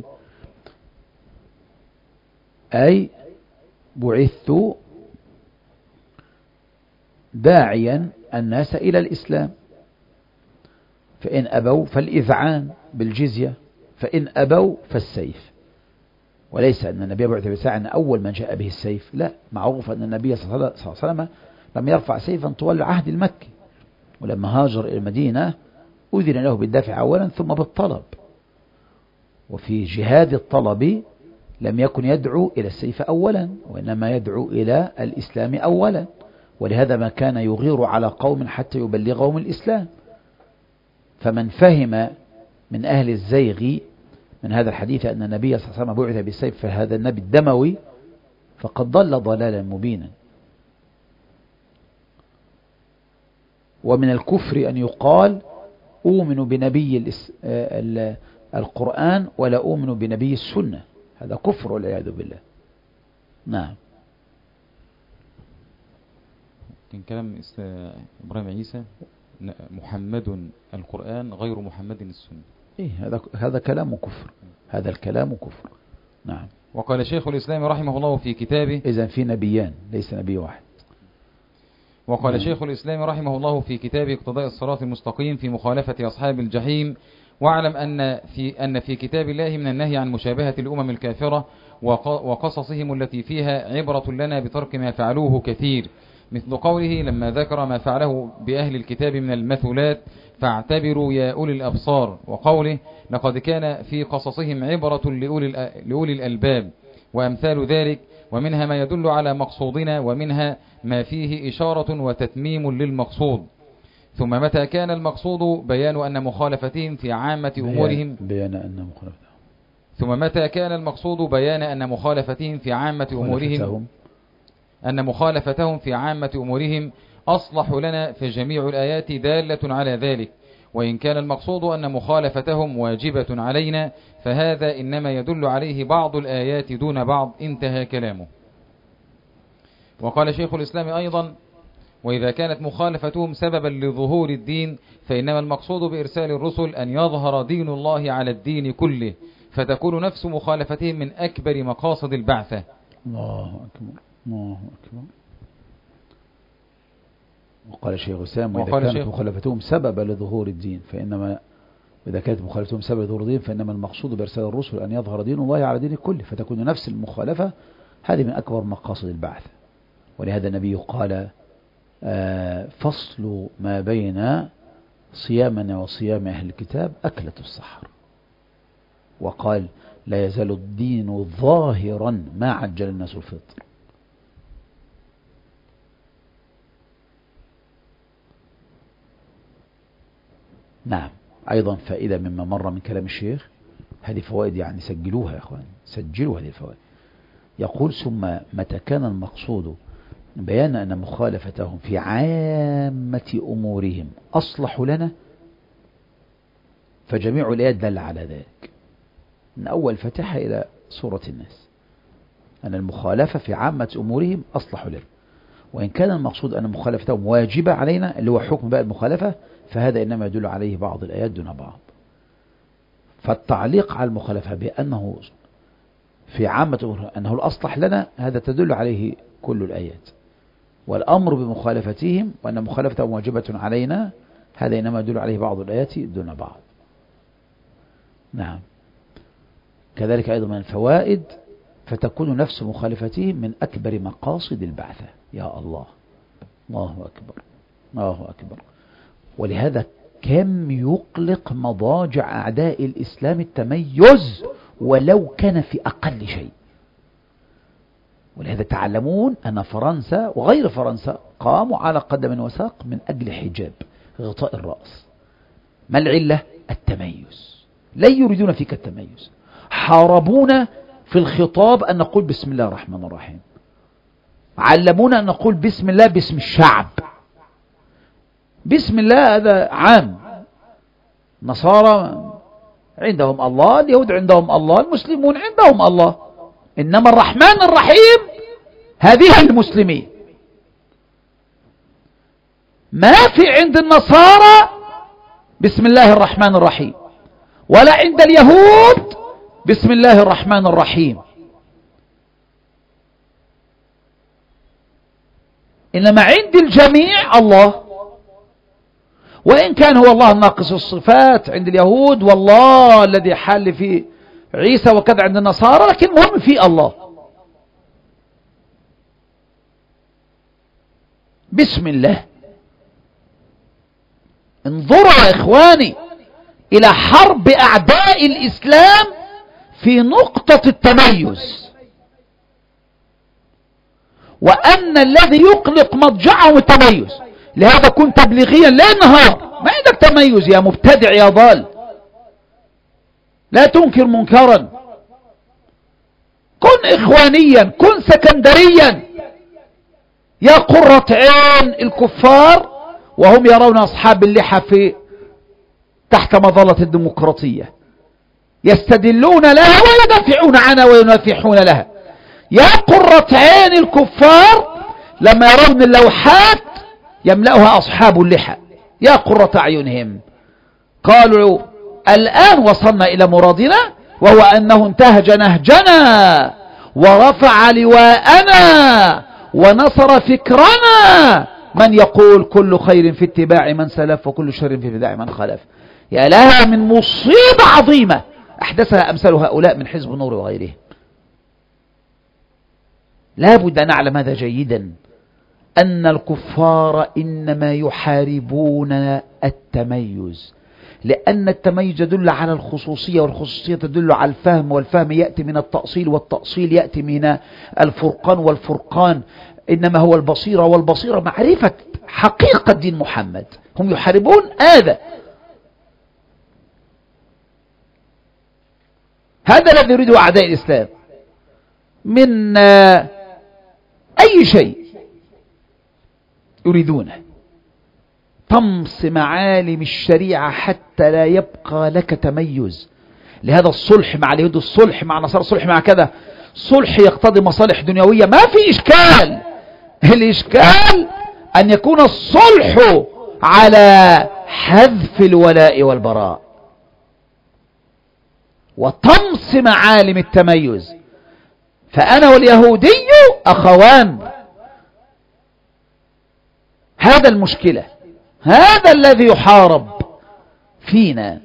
S1: أي بعثت داعيا الناس إلى الإسلام، فإن أبوا فالإذعان بالجزية، فإن أبوا فالسيف. وليس أن النبي بعث بالساعة أن أول من جاء به السيف، لا، معروف أن النبي صلى الله عليه وسلم لم يرفع سيفا طوال العهد المكي، ولما هاجر إلى المدينة أذن له بالدفع أولا ثم بالطلب، وفي جهاد الطلب لم يكن يدعو إلى السيف أولا، وإنما يدعو إلى الإسلام أولا، ولهذا ما كان يغير على قوم حتى يبلغهم الإسلام. فمن فهم من أهل الزيغ من هذا الحديث أن النبي صلى الله عليه وسلم بعث بالسيف فهذا النبي الدموي فقد ضل ضلالا مبينا. ومن الكفر أن يقال أؤمن بنبي القرآن ولا أؤمن بنبي السنة، هذا كفر والعياذ بالله. نعم.
S2: كان كلام إبراهيم عيسى: محمد القرآن غير محمد السنة.
S1: إيه، هذا هذا كلام كفر، هذا الكلام كفر. نعم.
S2: وقال شيخ الإسلام رحمه الله في كتابه:
S1: إذن في نبيان ليس نبي واحد.
S2: وقال
S1: نعم.
S2: شيخ الإسلام رحمه الله في كتابه اقتضاء الصراط المستقيم في مخالفة أصحاب الجحيم: واعلم أن في أن في كتاب الله من النهي عن مشابهة الأمم الكافرة وقصصهم التي فيها عبرة لنا بترك ما فعلوه كثير، مثل قوله لما ذكر ما فعله بأهل الكتاب من المثلات: فاعتبروا يا أولي الأبصار، وقوله لقد كان في قصصهم عبرة لأولي الألباب، وأمثال ذلك، ومنها ما يدل على مقصودنا، ومنها ما فيه إشارة وتتميم للمقصود. ثم متى كان المقصود بيان أن مخالفتهم في عامة أمورهم
S1: بيان أن مخالفتهم
S2: ثم متى كان المقصود بيان أن مخالفتهم في عامة أمورهم أن مخالفتهم في عامة أمورهم أصلح لنا، فجميع الآيات دالة على ذلك. وإن كان المقصود أن مخالفتهم واجبة علينا فهذا إنما يدل عليه بعض الآيات دون بعض. انتهى كلامه. وقال شيخ الإسلام أيضا: وإذا كانت مخالفتهم سببا لظهور الدين فإنما المقصود بإرسال الرسل أن يظهر دين الله على الدين كله، فتكون نفس مخالفتهم من أكبر مقاصد البعثة.
S1: الله أكبر، الله أكبر. وقال شيخ الإسلام: وإذا كانت شيخ مخالفتهم سببا لظهور الدين فإنما إذا كانت مخالفتهم سبب لظهور الدين فإنما المقصود بإرسال الرسل أن يظهر دين الله على دين كله، فتكون نفس المخالفة هذه من أكبر مقاصد البعثة. ولهذا النبي قال: آه فصل ما بين صيامنا وصيام أهل الكتاب أكلة السحر. وقال: لا يزال الدين ظاهرا ما عجل الناس الفطر. نعم. أيضا فائدة مما مر من كلام الشيخ، هذه فوائد يعني سجلوها يا أخوان، سجلوا هذه الفوائد. يقول: ثم متى كان المقصود بيان أن مخالفتهم في عامة أمورهم أصلح لنا، فجميع الآيات دل على ذلك من أول فتحة إلى سورة الناس، أن المخالفة في عامة أمورهم أصلح لنا. وإن كان المقصود أن مخالفتهم واجبة علينا اللي هو حكم بقى المخالفة، فهذا إنما يدل عليه بعض الآيات دون بعض. فالتعليق على المخالفة بأنه في عامة أمورهم أنه الأصلح لنا، هذا تدل عليه كل الآيات. والأمر بمخالفتهم وأن مخالفتهم واجبة علينا، هذا إنما يدل عليه بعض الآيات دون بعض. نعم. كذلك أيضا من الفوائد: فتكون نفس مخالفتهم من أكبر مقاصد البعثة. يا الله، الله أكبر، الله أكبر. ولهذا كم يقلق مضاجع أعداء الإسلام التميز ولو كان في أقل شيء. ولهذا تعلمون أن فرنسا وغير فرنسا قاموا على قدم وساق من أجل حجاب غطاء الرأس. ما العلة؟ التميز. لا يريدون فيك التميز. حاربونا في الخطاب أن نقول بسم الله الرحمن الرحيم، علمونا أن نقول بسم الله باسم الشعب، بسم الله هذا عام. نصارى عندهم الله، اليهود عندهم الله، المسلمون عندهم الله. إنما الرحمن الرحيم هذه المسلمين. ما في عند النصارى بسم الله الرحمن الرحيم، ولا عند اليهود بسم الله الرحمن الرحيم. إنما عند الجميع الله، وإن كان هو الله ناقص الصفات عند اليهود، والله الذي حل في عيسى وكذا عند النصارى، لكن المهم في الله. بسم الله. انظروا يا إخواني إلى حرب أعداء الإسلام في نقطة التميز، وأن الذي يقلق مضجعه التميز. لهذا كن تبليغيا لا نهار، ما عندك تميز يا مبتدع يا ضال، لا تنكر منكرا، كن إخوانيا، كن سكندريا. يا قرة عين الكفار وهم يرون أصحاب اللحى في تحت مظلة الديمقراطية، يستدلون لها ويدافعون عنها وينافحون لها. يا قرة عين الكفار لما يرون اللوحات يملأها أصحاب اللحى، يا قرة أعينهم. قالوا الآن وصلنا إلى مرادنا، وهو أنه انتهج نهجنا ورفع لواءنا ونصر فكرنا من يقول كل خير في اتباع من سلف وكل شر في اتباع من خلف. يا لها من مصيبة عظيمة أحدثها أمثال هؤلاء من حزب النور وغيره. لا بد أن نعلم هذا جيدا، أن الكفار إنما يحاربون التميز، لأن التميز يدل على الخصوصية، والخصوصية تدل على الفهم، والفهم يأتي من التأصيل، والتأصيل يأتي من الفرقان، والفرقان إنما هو البصيرة، والبصيرة معرفة حقيقة دين محمد. هم يحاربون هذا. هذا الذي يريده أعداء الإسلام من أي شيء يريدونه، طمس معالم الشريعة حتى لا يبقى لك تميز. لهذا الصلح مع اليهود، الصلح مع النصارى، الصلح مع كذا، صلح يقتضي مصالح دنيوية، ما في إشكال. الإشكال أن يكون الصلح على حذف الولاء والبراء وطمس معالم التميز. فأنا واليهودي أخوان، هذا المشكلة، هذا الذي يحارب فينا،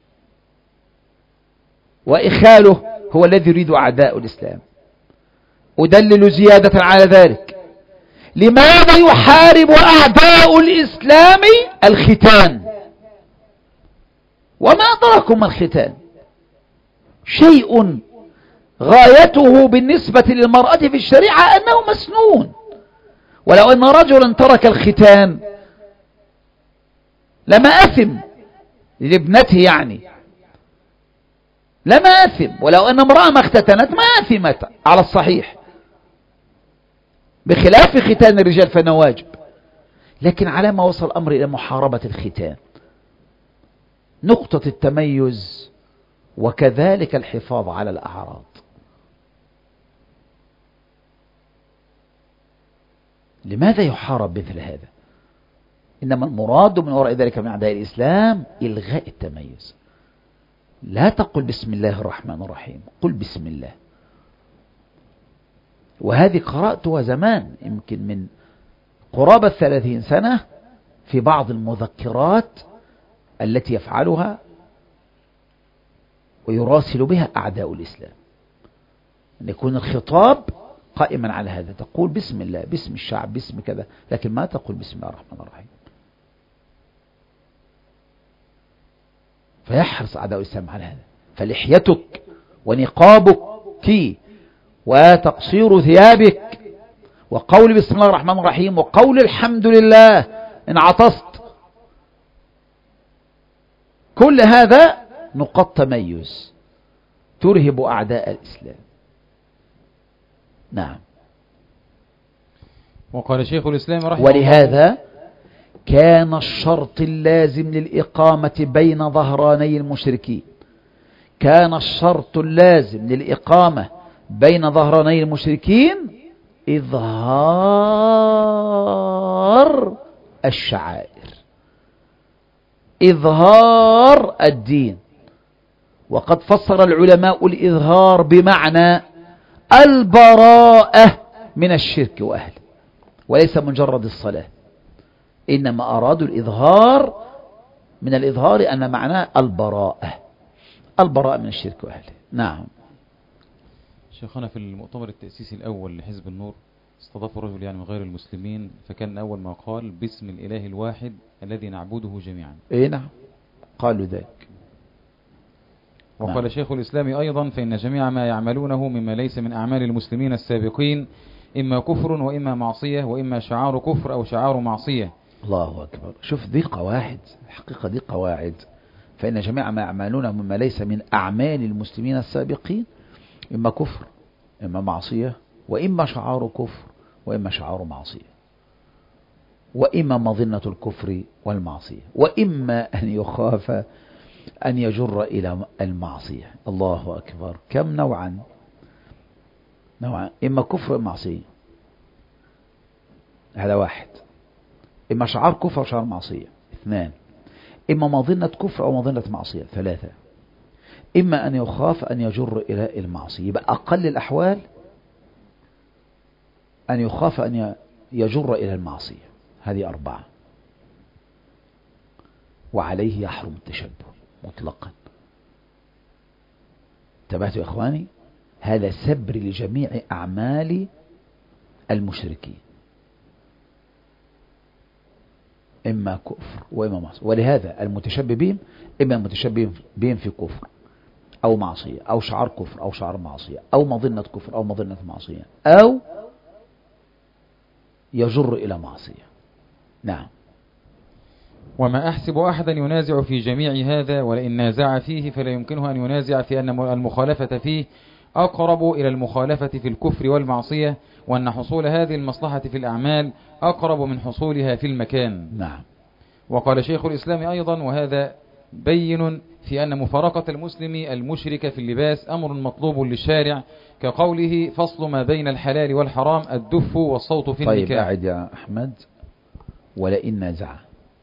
S1: وإخاله هو الذي يريد أعداء الإسلام. أدلل زيادة على ذلك. لماذا يحارب أعداء الإسلام الختان؟ وما أدراكم ما الختان؟ شيء غايته بالنسبة للمرأة في الشريعة أنه مسنون. ولو أن رجلا ترك الختان لما أثم لابنته، يعني لما أثم. ولو أن امرأة ما اختتنت ما أثمت على الصحيح، بخلاف ختان الرجال فإنه واجب. لكن على ما وصل الأمر إلى محاربة الختان، نقطة التميز، وكذلك الحفاظ على الأعراض. لماذا يحارب مثل هذا؟ إنما المراد من وراء ذلك من أعداء الإسلام إلغاء التميز. لا تقل بسم الله الرحمن الرحيم، قل بسم الله. وهذه قرأتها زمان، يمكن من قرابة ثلاثين سنة، في بعض المذكرات التي يفعلها ويراسل بها أعداء الإسلام، أن يكون الخطاب قائما على هذا. تقول بسم الله، باسم الشعب، باسم كذا، لكن ما تقول بسم الله الرحمن الرحيم. فيحرص أعداء الإسلام على هذا. فلحيتك ونقابك وتقصير ثيابك وقول بسم الله الرحمن الرحيم وقول الحمد لله إن عطست، كل هذا نقاط تميز ترهب أعداء الإسلام. نعم.
S2: وقال شيخ الإسلام رحمه
S1: ولهذا كان الشرط اللازم للإقامة بين ظهراني المشركين كان الشرط اللازم للإقامة بين ظهراني المشركين إظهار الشعائر، إظهار الدين. وقد فسر العلماء الإظهار بمعنى البراءة من الشرك وأهله، وليس مجرد الصلاة، إنما أرادوا الإظهار من الإظهار أن معناه البراءة، البراءة من الشرك وأهله. نعم.
S2: شيخنا، في المؤتمر التأسيسي الأول لحزب النور استضافوا رجل يعني من غير المسلمين، فكان أول ما قال باسم الإله الواحد الذي نعبده جميعا.
S1: إيه نعم، قالوا ذلك.
S2: وقال
S1: نعم.
S2: شيخ الإسلام أيضا فإن جميع ما يعملونه مما ليس من أعمال المسلمين السابقين إما كفر وإما معصية وإما شعار كفر أو شعار معصية.
S1: الله أكبر. شوف، دي قواعد، الحقيقة دي قواعد. فإن جميع ما يعملونه مما ليس من أعمال المسلمين السابقين إما كفر إما معصية وإما شعار كفر وإما شعار معصية، وإما مظنة الكفر والمعصية، وإما أن يخاف أن يجر إلى المعصية. الله أكبر. كم نوعا؟ نوعا، إما كفر وإما معصية، هذا واحد. إما شعار كفر وشعار معصية، اثنان. إما مظنة كفر أو مظنة معصية، ثلاثة. إما أن يخاف أن يجر إلى المعصية، يبقى أقل الأحوال أن يخاف أن يجر إلى المعصية، هذه أربعة. وعليه يحرم التشبه مطلقا. انتبهتوا يا إخواني؟ هذا سبر لجميع أعمال المشركين، إما كفر وإما معصية. ولهذا المتشبه بهم إما المتشبه بهم في كفر أو معصية أو شعار كفر أو شعار معصية أو مظنة كفر أو مظنة معصية أو يجر إلى معصية. نعم.
S2: وما أحسب أحدا ينازع في جميع هذا، ولئن نازع فيه فلا يمكنه أن ينازع في أن المخالفة فيه أقرب إلى المخالفة في الكفر والمعصية، وأن حصول هذه المصلحة في الأعمال أقرب من حصولها في المكان.
S1: نعم.
S2: وقال شيخ الإسلام أيضا وهذا بين في أن مفارقة المسلم المشرك في اللباس أمر مطلوب للشارع، كقوله فصل ما بين الحلال والحرام الدف والصوت في
S1: طيب
S2: النكاح.
S1: أعد يا أحمد. ولئن نازع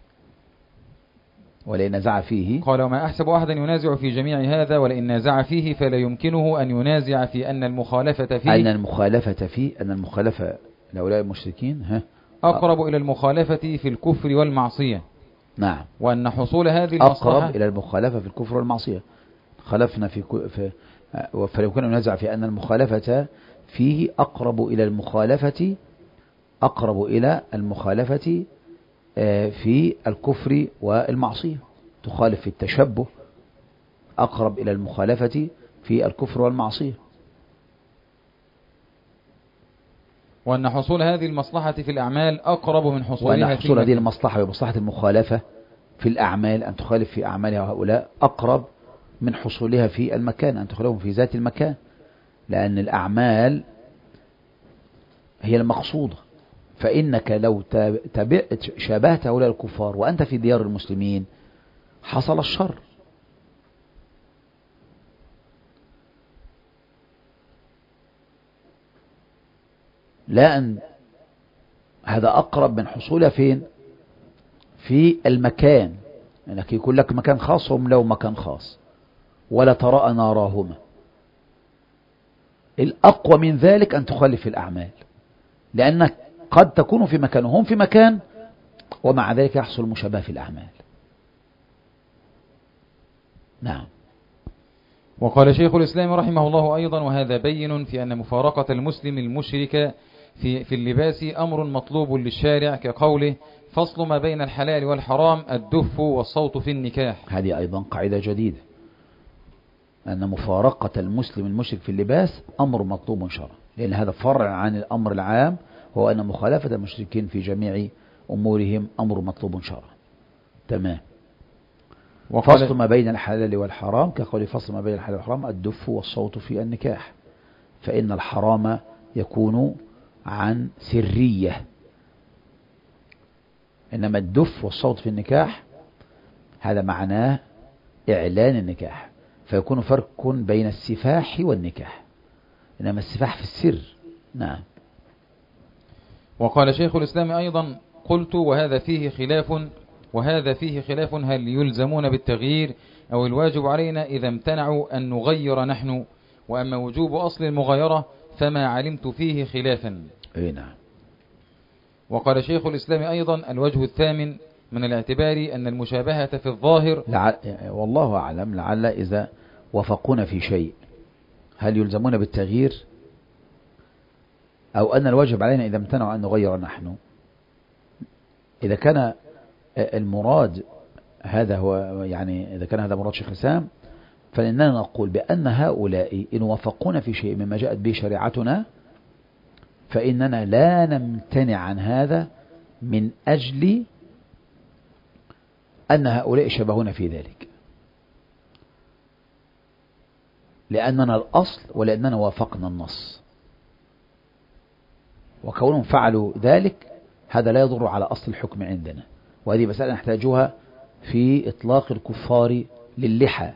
S1: ولئن نازع فيه،
S2: قال وما أحسب أحدا ينازع في جميع هذا، ولئن نازع فيه فلا يمكنه أن ينازع في أن المخالفة فيه
S1: أن المخالفة فيه أن المخالفة لهؤلاء المشركين ها
S2: أقرب إلى المخالفة في الكفر والمعصية.
S1: نعم.
S2: وأن حصول هذه المصلحة
S1: أقرب إلى المخالفة في الكفر والمعصية. خلفنا في, في فلو كنا ننازع في أن المخالفة فيه أقرب إلى المخالفة أقرب إلى المخالفة في الكفر والمعصية، تخالف في التشبه، أقرب إلى المخالفة في الكفر والمعصية.
S2: وأن حصول هذه المصلحة في الأعمال أقرب من حصولها
S1: وأن حصول هذه المصلحة ومصلحة المخالفة في الأعمال، أن تخالف في أعمال هؤلاء أقرب من حصولها في المكان، أن تخالفهم في ذات المكان، لأن الأعمال هي المقصودة. فإنك لو تبعت شابهت هؤلاء الكفار وأنت في ديار المسلمين حصل الشر. لا، أن هذا أقرب من حصولها فين؟ في المكان، لأنك يكون لك مكان خاص وهم له مكان خاص ولا تراءى ناراهما. الأقوى من ذلك أن تخالف في الأعمال، لأنك قد تكون في مكان وهم في مكان ومع ذلك يحصل مشابهة في الأعمال. نعم.
S2: وقال شيخ الإسلام رحمه الله أيضا وهذا بين في أن مفارقة المسلم المشرك في, في اللباس أمر مطلوب للشارع، كقوله فصل ما بين الحلال والحرام الدف والصوت في النكاح.
S1: هذه أيضا قاعدة جديدة، أن مفارقة المسلم المشرك في اللباس أمر مطلوب شرعا، لأن هذا فرع عن الأمر العام هو أن مخالفة المشركين في جميع أمورهم أمر مطلوب شرعا. تمام. فصل ما بين الحلال والحرام كقول فصل ما بين الحلال والحرام الدف والصوت في النكاح، فإن الحرام يكون عن سرية إنما الدف والصوت في النكاح هذا معناه إعلان النكاح، فيكون فرق بين السفاح والنكاح، إنما السفاح في السر. نعم.
S2: وقال شيخ الإسلام أيضا: قلت وهذا فيه خلاف وهذا فيه خلاف هل يلزمون بالتغيير أو الواجب علينا إذا امتنعوا أن نغير نحن، وأما وجوب أصل المغايرة فما علمت فيه خلافا.
S1: أي نعم.
S2: وقال شيخ الإسلام أيضا: الوجه الثامن من الاعتبار أن المشابهة في الظاهر،
S1: لعل والله أعلم، لعل إذا وفقونا في شيء هل يلزمون بالتغيير أو أن الواجب علينا إذا امتنعوا أن نغير نحن. إذا كان المراد هذا هو، يعني إذا كان هذا مراد شيخ الإسلام، فإننا نقول بأن هؤلاء إن وفقونا في شيء مما جاءت به شريعتنا فإننا لا نمتنع عن هذا من أجل أن هؤلاء شبهون في ذلك، لأننا الأصل ولأننا وافقنا النص، وكونهم فعلوا ذلك هذا لا يضر على أصل الحكم عندنا. وهذه مسألة نحتاجها في إطلاق الكفار للحى،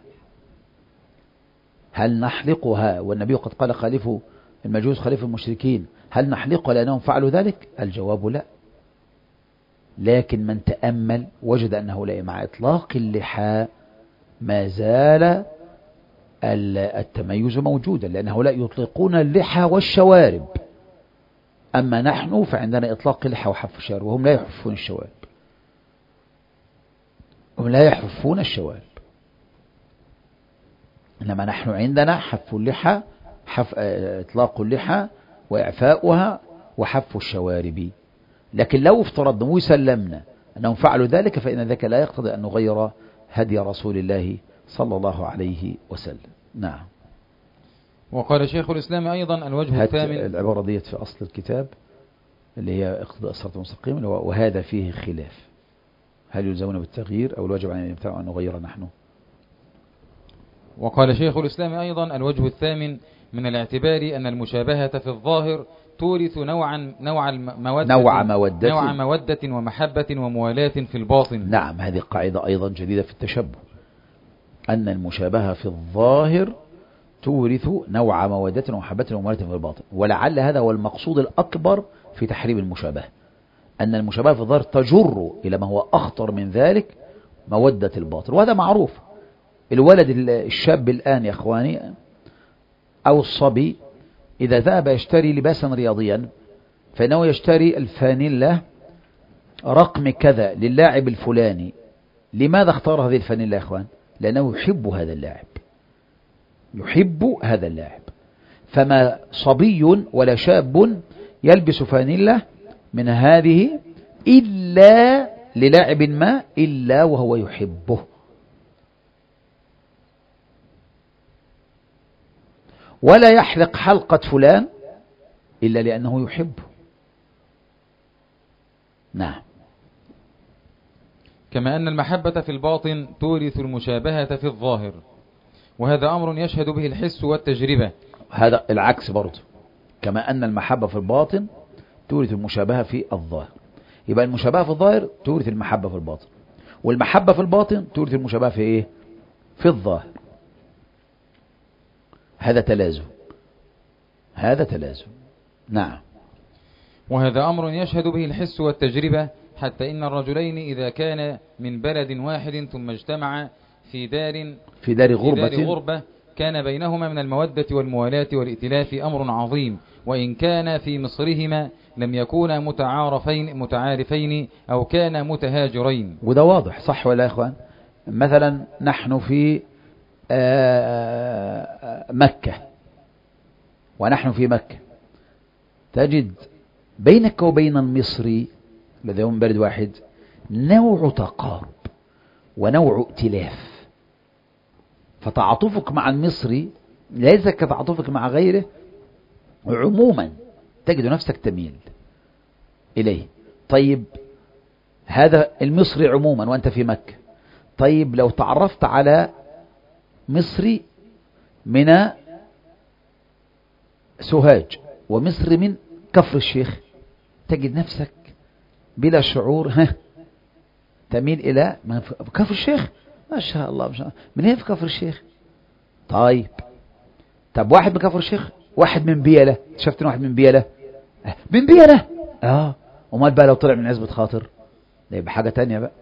S1: هل نحلقها والنبي قد قال خالفوا المجوس خالفوا المشركين، هل نحلقها لأنهم فعلوا ذلك؟ الجواب لا. لكن من تأمل وجد أن هؤلاء مع إطلاق اللحى ما زال التميز موجودا، لأن هؤلاء يطلقون اللحى والشوارب، أما نحن فعندنا إطلاق اللحى وحف الشوارب، وهم لا يحفون الشوارب، هم لا يحفون الشوارب، إنما نحن عندنا حف اللحى، حف إطلاق اللحى وإعفاؤها وحف الشوارب. لكن لو افترضنا وسلمنا أنهم فعلوا ذلك فإن ذلك لا يقتضي أن نغير هدي رسول الله صلى الله عليه وسلم. نعم.
S2: وقال شيخ الإسلام أيضا: الوجه الثامن.
S1: العبارة ديت في أصل الكتاب اللي هي اقتضاء الصراط المستقيم، وهذا فيه خلاف، هل يلزمون بالتغيير أو الواجب علينا أن نغير نحن.
S2: وقال شيخ الإسلام أيضا: الوجه الثامن من الاعتبار أن المشابهة في الظاهر تورث نوعا نوع المودة
S1: نوع مودة
S2: نوع مودة ومحبة وموالاة في الباطن.
S1: نعم، هذه قاعدة أيضا جديدة في التشبه، أن المشابهة في الظاهر تورث نوع مودة ومحبة وموالاة في الباطن، ولعل هذا هو المقصود الأكبر في تحريم المشابهة، أن المشابهة في الظاهر تجر إلى ما هو أخطر من ذلك، مودة الباطن. وهذا معروف، الولد الشاب الآن يا أخواني أو الصبي إذا ذهب يشتري لباسا رياضيا فإنه يشتري الفانيلا رقم كذا للاعب الفلاني. لماذا اختار هذه الفانيلا يا أخوان؟ لأنه يحب هذا اللاعب، يحب هذا اللاعب. فما صبي ولا شاب يلبس فانيلا من هذه إلا للاعب ما إلا وهو يحبه. ولا يحلق حلقة فلان إلا لأنه يحبه. نعم.
S2: كما أن المحبة في الباطن تورث المشابهة في الظاهر، وهذا أمر يشهد به الحس والتجربة.
S1: هذا العكس برضه، كما أن المحبة في الباطن تورث المشابهة في الظاهر، يبقى المشابهة في الظاهر تورث المحبة في الباطن، والمحبة في الباطن تورث المشابهة في إيه؟ في الظاهر. هذا تلازم، هذا تلازم. نعم.
S2: وهذا أمر يشهد به الحس والتجربة، حتى إن الرجلين إذا كان من بلد واحد ثم اجتمعا في دار
S1: في دار غربة,
S2: في دار غربة كان بينهما من المودة والموالاة والائتلاف أمر عظيم، وإن كان في مصرهما لم يكونا متعارفين متعارفين أو كان متهاجرين.
S1: وده واضح صح ولا يا إخوان؟ مثلا نحن في مكة ونحن في مكة، تجد بينك وبين المصري الذي هو من بلد واحد نوع تقارب ونوع ائتلاف، فتعاطفك مع المصري ليس كتعاطفك مع غيره، عموما تجد نفسك تميل إليه. طيب هذا المصري عموما وأنت في مكة، طيب لو تعرفت على مصري من سوهاج ومصري من كفر الشيخ تجد نفسك بلا شعور ها تميل إلى كفر الشيخ. ما شاء الله ما شاء الله. من هنا في كفر الشيخ. طيب طب واحد من كفر الشيخ، واحد من بيلة، شفت واحد من بيلة من بيلة اه ومال بقى لو طلع من عزبة خاطر ده يبقى حاجة تانية بقى.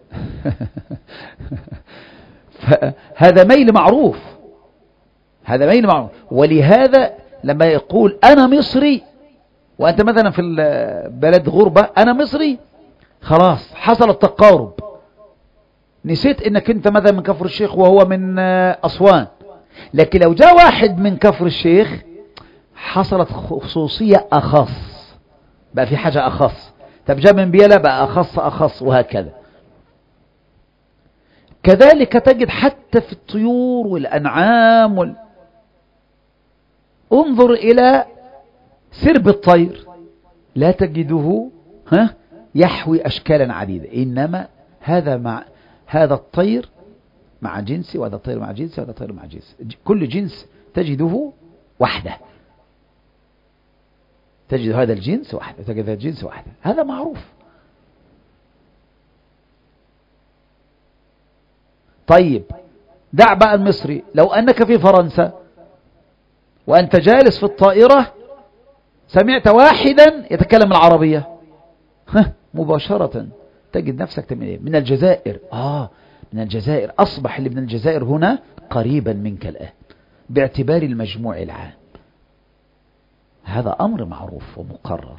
S1: فهذا ميل معروف، هذا ميل معروف. ولهذا لما يقول أنا مصري وأنت مثلا في بلد غربة أنا مصري، خلاص حصل التقارب. نسيت انك انت مثلا من كفر الشيخ وهو من أسوان، لكن لو جاء واحد من كفر الشيخ حصلت خصوصية أخص، بقى في حاجة أخص. طب جاء من بيلا بقى أخص أخص، وهكذا. كذلك تجد حتى في الطيور والأنعام وال... انظر إلى سرب الطير لا تجده ها يحوي أشكالا عديدة، إنما هذا مع هذا الطير مع جنسي، وهذا الطير مع جنسي، وهذا الطير مع جنسي. كل جنس تجده وحده، تجد هذا الجنس وحده، تجد هذا الجنس وحده، هذا معروف. طيب دع بقى المصري، لو أنك في فرنسا وأنت جالس في الطائرة سمعت واحدا يتكلم العربية مباشرة تجد نفسك تميل من الجزائر. آه من الجزائر، أصبح اللي من الجزائر هنا قريبا منك الآن باعتبار المجموع العام. هذا أمر معروف ومقرر.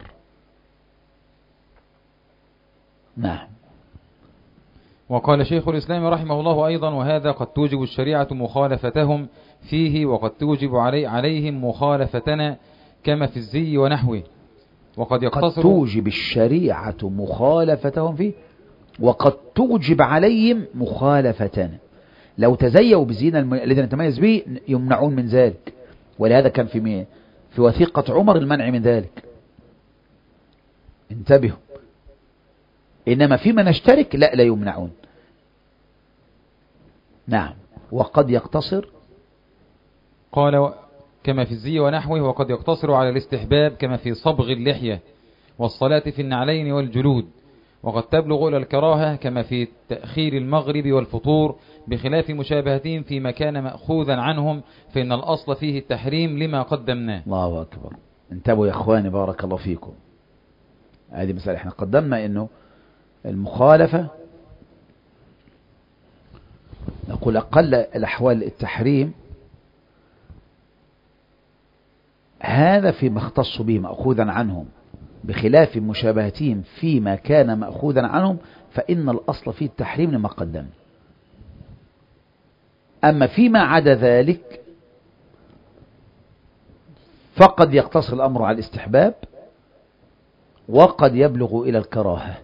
S1: نعم.
S2: وقال شيخ الإسلام رحمه الله أيضا: وهذا قد توجب الشريعة مخالفتهم فيه، وقد توجب علي عليهم مخالفتنا كما في الزي ونحوه. وقد يقتصر
S1: قد توجب الشريعة مخالفتهم فيه، وقد توجب عليهم مخالفتنا. لو تزيوا بزينة الذي نتميز به يمنعون من ذلك، ولهذا كان في مين؟ في وثيقة عمر المنع من ذلك. انتبهوا. إنما فيما نشترك لا لا يمنعون. نعم. وقد يقتصر،
S2: قال كما في الزي ونحوه، وقد يقتصر على الاستحباب كما في صبغ اللحية والصلاة في النعلين والجلود، وقد تبلغ إلى الكراهة كما في تأخير المغرب والفطور، بخلاف مشابهتهم فيما كان مأخوذا عنهم، فإن الأصل فيه التحريم لما قدمناه.
S1: الله أكبر. انتبهوا يا أخواني بارك الله فيكم. هذه مسألة احنا قدمنا إنه المخالفة نقول أقل الأحوال التحريم، هذا فيما اختص به مأخوذا عنهم، بخلاف مشابهتهم فيما كان مأخوذا عنهم فإن الأصل فيه التحريم لما قدم. أما فيما عدا ذلك فقد يقتصر الأمر على الاستحباب، وقد يبلغ إلى الكراهة،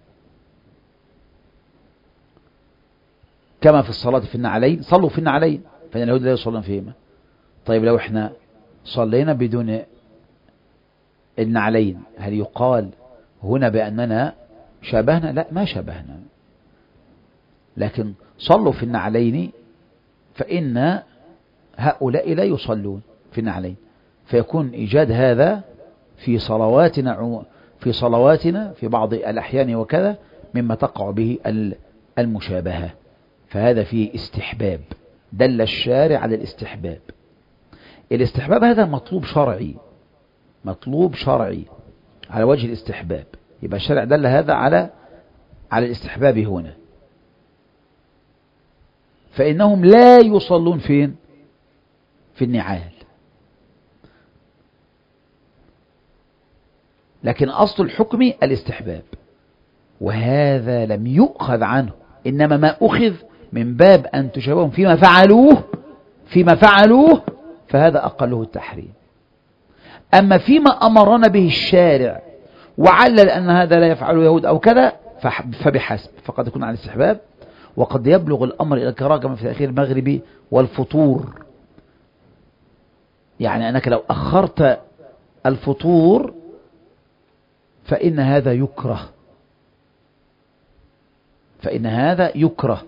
S1: كما في الصلاة في النعلين. صلوا في النعلين فإن اليهود لا يصلون فيهما. طيب لو احنا صلينا بدون النعلين هل يقال هنا بأننا شابهنا؟ لا، ما شابهنا، لكن صلوا في النعلين فإن هؤلاء لا يصلون في النعلين، فيكون إيجاد هذا في صلواتنا في صلواتنا في بعض الأحيان وكذا مما تقع به المشابهة، فهذا فيه استحباب. دل الشارع على الاستحباب. الاستحباب هذا مطلوب شرعي، مطلوب شرعي على وجه الاستحباب، يبقى الشارع دل هذا على على الاستحباب هنا. فإنهم لا يصلون فين؟ في النعال، لكن أصل الحكم الاستحباب، وهذا لم يؤخذ عنه، إنما ما أخذ من باب أن تشابههم فيما فعلوه فيما فعلوه فهذا أقله التحريم. أما فيما أمرنا به الشارع وعلل أن هذا لا يفعله يهود أو كذا فبحسب، فقد يكون على الاستحباب، وقد يبلغ الأمر إلى الكراهة كما في تأخير المغرب والفطور. يعني أنك لو أخرت الفطور فإن هذا يكره، فإن هذا يكره.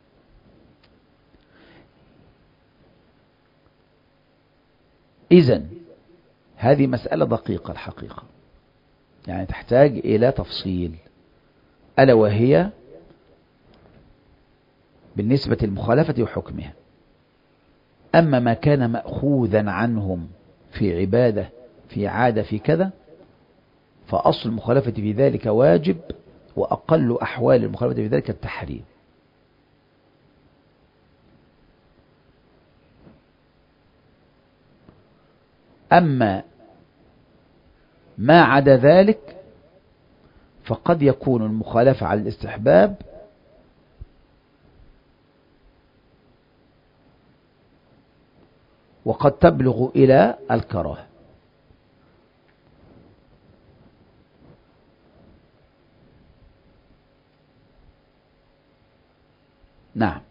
S1: إذن هذه مسألة دقيقة الحقيقة، يعني تحتاج إلى تفصيل، ألا وهي بالنسبة للمخالفة وحكمها. أما ما كان مأخوذا عنهم في عبادة في عادة في كذا، فأصل المخالفة في ذلك واجب، وأقل أحوال المخالفة في ذلك التحريم. أما ما عدا ذلك فقد يكون المخالفة على الاستحباب وقد تبلغ إلى الكراهة. نعم.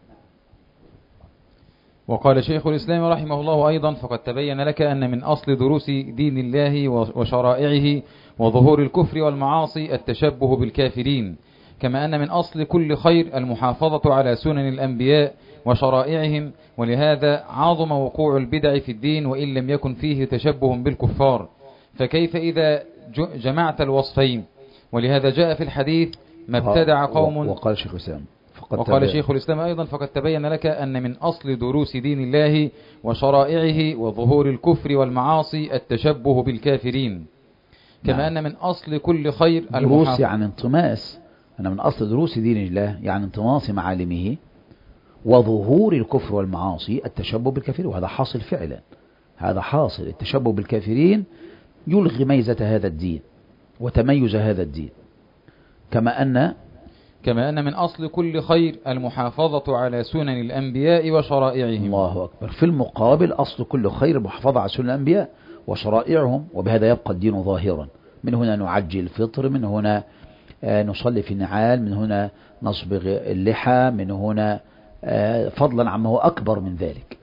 S2: وقال شيخ الإسلام رحمه الله أيضا: فقد تبين لك أن من أصل دروس دين الله وشرائعه وظهور الكفر والمعاصي التشبه بالكافرين، كما أن من أصل كل خير المحافظة على سنن الأنبياء وشرائعهم، ولهذا عظم وقوع البدع في الدين وإن لم يكن فيه تشبه بالكفار، فكيف إذا جمعت الوصفين؟ ولهذا جاء في الحديث: ما ابتدع قوم.
S1: وقال شيخ الإسلام
S2: وقال شيخ الإسلام أيضا: فقد تبين لك أن من أصل دروس دين الله وشرائعه وظهور الكفر والمعاصي التشبه بالكافرين، كما نعم. أن من أصل كل خير
S1: دروس يعني انطماس، أن من أصل دروس دين الله يعني انطماس معالمه، وظهور الكفر والمعاصي التشبه بالكافرين، وهذا حاصل فعلا، هذا حاصل. التشبه بالكافرين يلغي ميزة هذا الدين وتميز هذا الدين. كما أن
S2: كما أن من أصل كل خير المحافظة على سنن الأنبياء وشرائعهم.
S1: الله أكبر. في المقابل أصل كل خير المحافظة على سنن الأنبياء وشرائعهم، وبهذا يبقى الدين ظاهرا. من هنا نعجل الفطر، من هنا نصلي في النعال، من هنا نصبغ اللحى، من هنا فضلا عما هو أكبر من ذلك.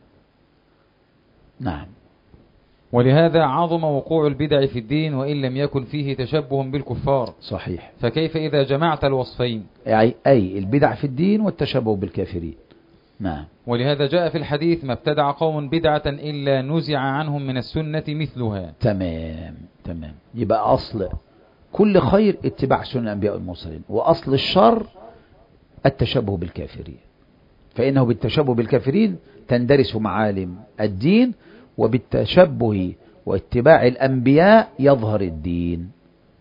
S1: نعم.
S2: ولهذا عظم وقوع البدع في الدين وإن لم يكن فيه تشبه بالكفار.
S1: صحيح.
S2: فكيف إذا جمعت الوصفين؟
S1: أي, أي البدع في الدين والتشبه بالكافرين. نعم.
S2: ولهذا جاء في الحديث: ما ابتدع قوم بدعة إلا نزع عنهم من السنة مثلها.
S1: تمام تمام. يبقى أصل كل خير اتباع سنن الأنبياء والمرسلين، وأصل الشر التشبه بالكافرين، فإنه بالتشبه بالكافرين تندرس معالم الدين، وبالتشبه واتباع الأنبياء يظهر الدين.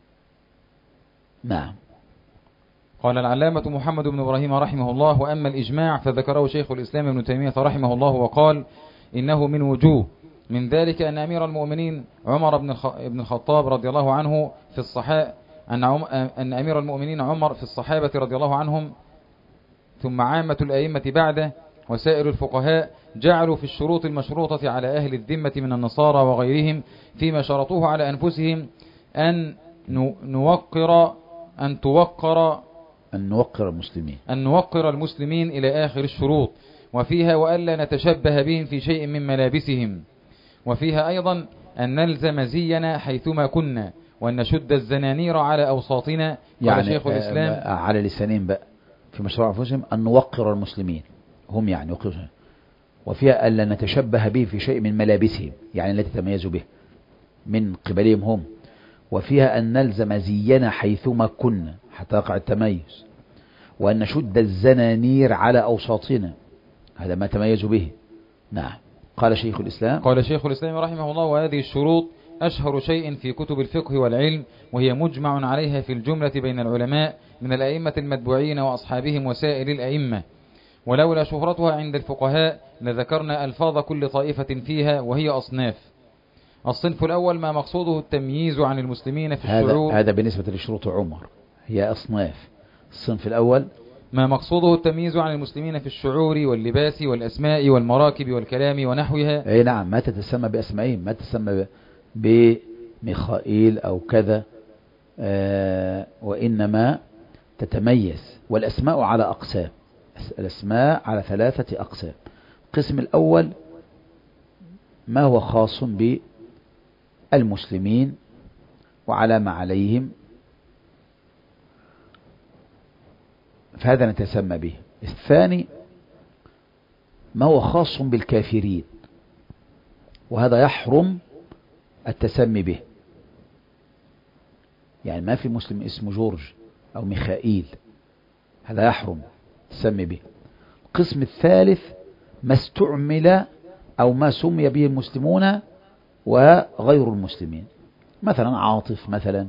S1: نعم.
S2: قال العلامة محمد بن إبراهيم رحمه الله: وأما الإجماع فذكره شيخ الإسلام ابن تيمية رحمه الله وقال: إنه من وجوه، من ذلك أن أمير المؤمنين عمر بن الخطاب رضي الله عنه في الصحابة أن, أن أمير المؤمنين عمر في الصحابة رضي الله عنهم، ثم عامة الأئمة بعده وسائر الفقهاء جعلوا في الشروط المشروطة على أهل الذمة من النصارى وغيرهم فيما شرطوه على أنفسهم أن نوقر أن توقر
S1: أن نوقر المسلمين
S2: أن نوقر المسلمين إلى آخر الشروط، وفيها وألا نتشبه بهم في شيء من ملابسهم، وفيها أيضا أن نلزم زينا حيثما كنا، وأن نشد الزنانير على أوساطنا.
S1: يعني
S2: شيخ الإسلام
S1: على لسانين بقى في مشروع أنفسهم أن نوقر المسلمين، هم يعني يوقرون، وفيها ألا نتشبه به في شيء من ملابسهم، يعني التي تميزوا به من قبلهم هم، وفيها أن نلزم زينا حيثما كنا حتى يقع التميز، وأن نشد الزنانير على أوساطنا، هذا ما تميزوا به. نعم. قال شيخ الإسلام
S2: قال شيخ الإسلام رحمه الله: وهذه الشروط أشهر شيء في كتب الفقه والعلم، وهي مجمع عليها في الجملة بين العلماء من الأئمة المتبوعين وأصحابهم وسائر الأئمة، ولولا شهرتها عند الفقهاء لذكرنا ألفاظ كل طائفة فيها، وهي أصناف. الصنف الأول ما مقصوده التمييز عن المسلمين في الشعور.
S1: هذا, هذا بالنسبة لشروط عمر، هي أصناف. الصنف الأول
S2: ما مقصوده التمييز عن المسلمين في الشعور واللباس والأسماء والمراكب والكلام ونحوها.
S1: أي نعم، ما تتسمى بأسمائهم، ما تتسمى بميخائيل أو كذا، آه وإنما تتميز. والأسماء على أقسام، الأسماء على ثلاثة أقسام. القسم الأول ما هو خاص بالمسلمين وعلى ما عليهم، فهذا نتسمى به. الثاني ما هو خاص بالكافرين، وهذا يحرم التسمي به، يعني ما في مسلم اسمه جورج أو ميخائيل، هذا يحرم التسمي به. القسم الثالث ما استعمل أو ما سمي به المسلمون وغير المسلمين، مثلا عاطف، مثلا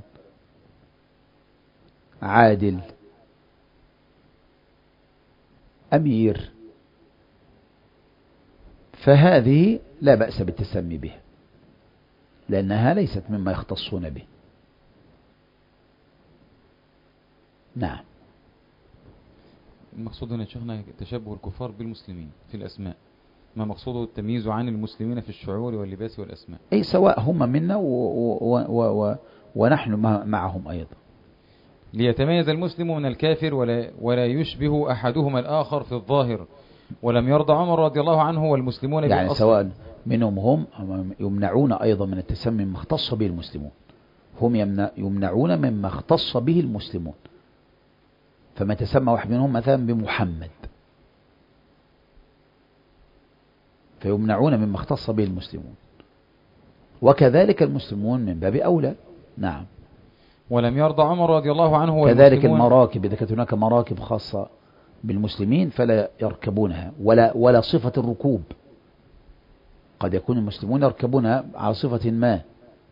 S1: عادل، أمير، فهذه لا بأس بالتسمي بها لأنها ليست مما يختصون به. نعم.
S2: المقصود هنا شيخنا تشبه الكفار بالمسلمين في الأسماء، ما مقصوده التمييز عن المسلمين في الشعور واللباس والأسماء.
S1: أي سواء هم منا و و و و ونحن معهم أيضا.
S2: ليتميز المسلم من الكافر ولا, ولا يشبه أحدهما الآخر في الظاهر. ولم يرضى عمر رضي الله عنه والمسلمون
S1: يعني
S2: بالأصل.
S1: سواء منهم هم يمنعون أيضا من التسمي مما اختص به المسلمون، هم يمنعون مما اختص به المسلمون. فما تسمى واحد منهم مثلا بمحمد فيمنعون مما اختص به المسلمون، وكذلك المسلمون من باب أولى. نعم.
S2: ولم يرضى عمر رضي الله عنه
S1: كذلك المراكب، إذا كانت هناك مراكب خاصة بالمسلمين فلا يركبونها، ولا ولا صفة الركوب، قد يكون المسلمون يركبونها على صفة ما.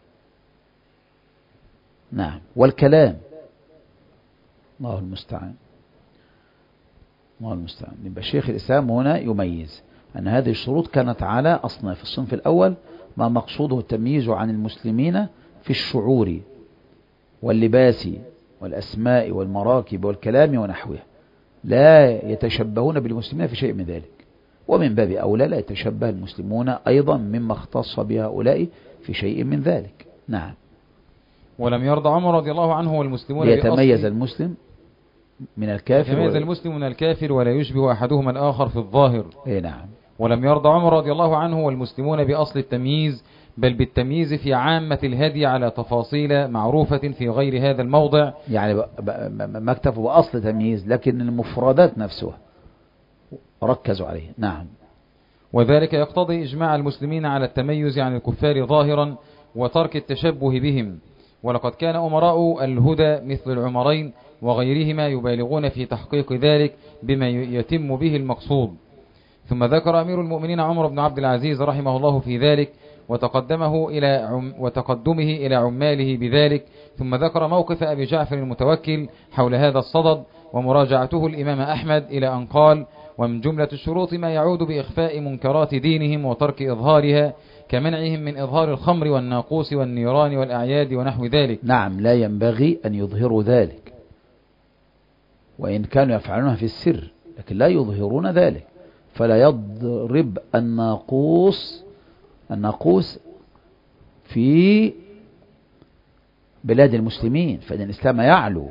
S1: نعم. والكلام، الله المستعان، الله المستعان. يبقى شيخ الإسلام هنا يميز أن هذه الشروط كانت على أصناف. الصنف الأول ما مقصوده التمييز عن المسلمين في الشعور واللباس والأسماء والمراكب والكلام ونحوها، لا يتشبهون بالمسلمين في شيء من ذلك، ومن باب أولى لا يتشبه المسلمون أيضا مما اختص بهؤلاء في شيء من ذلك. نعم.
S2: ولم يرضى عمر رضي الله عنه والمسلمون
S1: ليتميز المسلم من الكافر
S2: يتميز المسلم من الكافر ولا يشبه أحدهما الآخر في الظاهر.
S1: إيه نعم.
S2: ولم يرضى عمر رضي الله عنه والمسلمون بأصل التمييز، بل بالتمييز في عامة الهدي على تفاصيل معروفة في غير هذا الموضع.
S1: يعني ما اكتفوا بأصل تمييز، لكن المفردات نفسها ركزوا عليه. نعم.
S2: وذلك يقتضي إجماع المسلمين على التميز عن الكفار ظاهرا وترك التشبه بهم. ولقد كان أمراء الهدى مثل العمرين وغيرهما يبالغون في تحقيق ذلك بما يتم به المقصود. ثم ذكر أمير المؤمنين عمر بن عبد العزيز رحمه الله في ذلك وتقدمه إلى عم وتقدمه إلى عماله بذلك. ثم ذكر موقف أبي جعفر المتوكل حول هذا الصدد ومراجعته الإمام أحمد إلى أن قال: ومن جملة الشروط ما يعود بإخفاء منكرات دينهم وترك إظهارها، كمنعهم من إظهار الخمر والناقوس والنيران والأعياد ونحو ذلك.
S1: نعم. لا ينبغي أن يظهروا ذلك، وإن كانوا يفعلونها في السر لكن لا يظهرون ذلك. فلا يضرب الناقوس الناقوس في بلاد المسلمين، فإن الإسلام يعلو.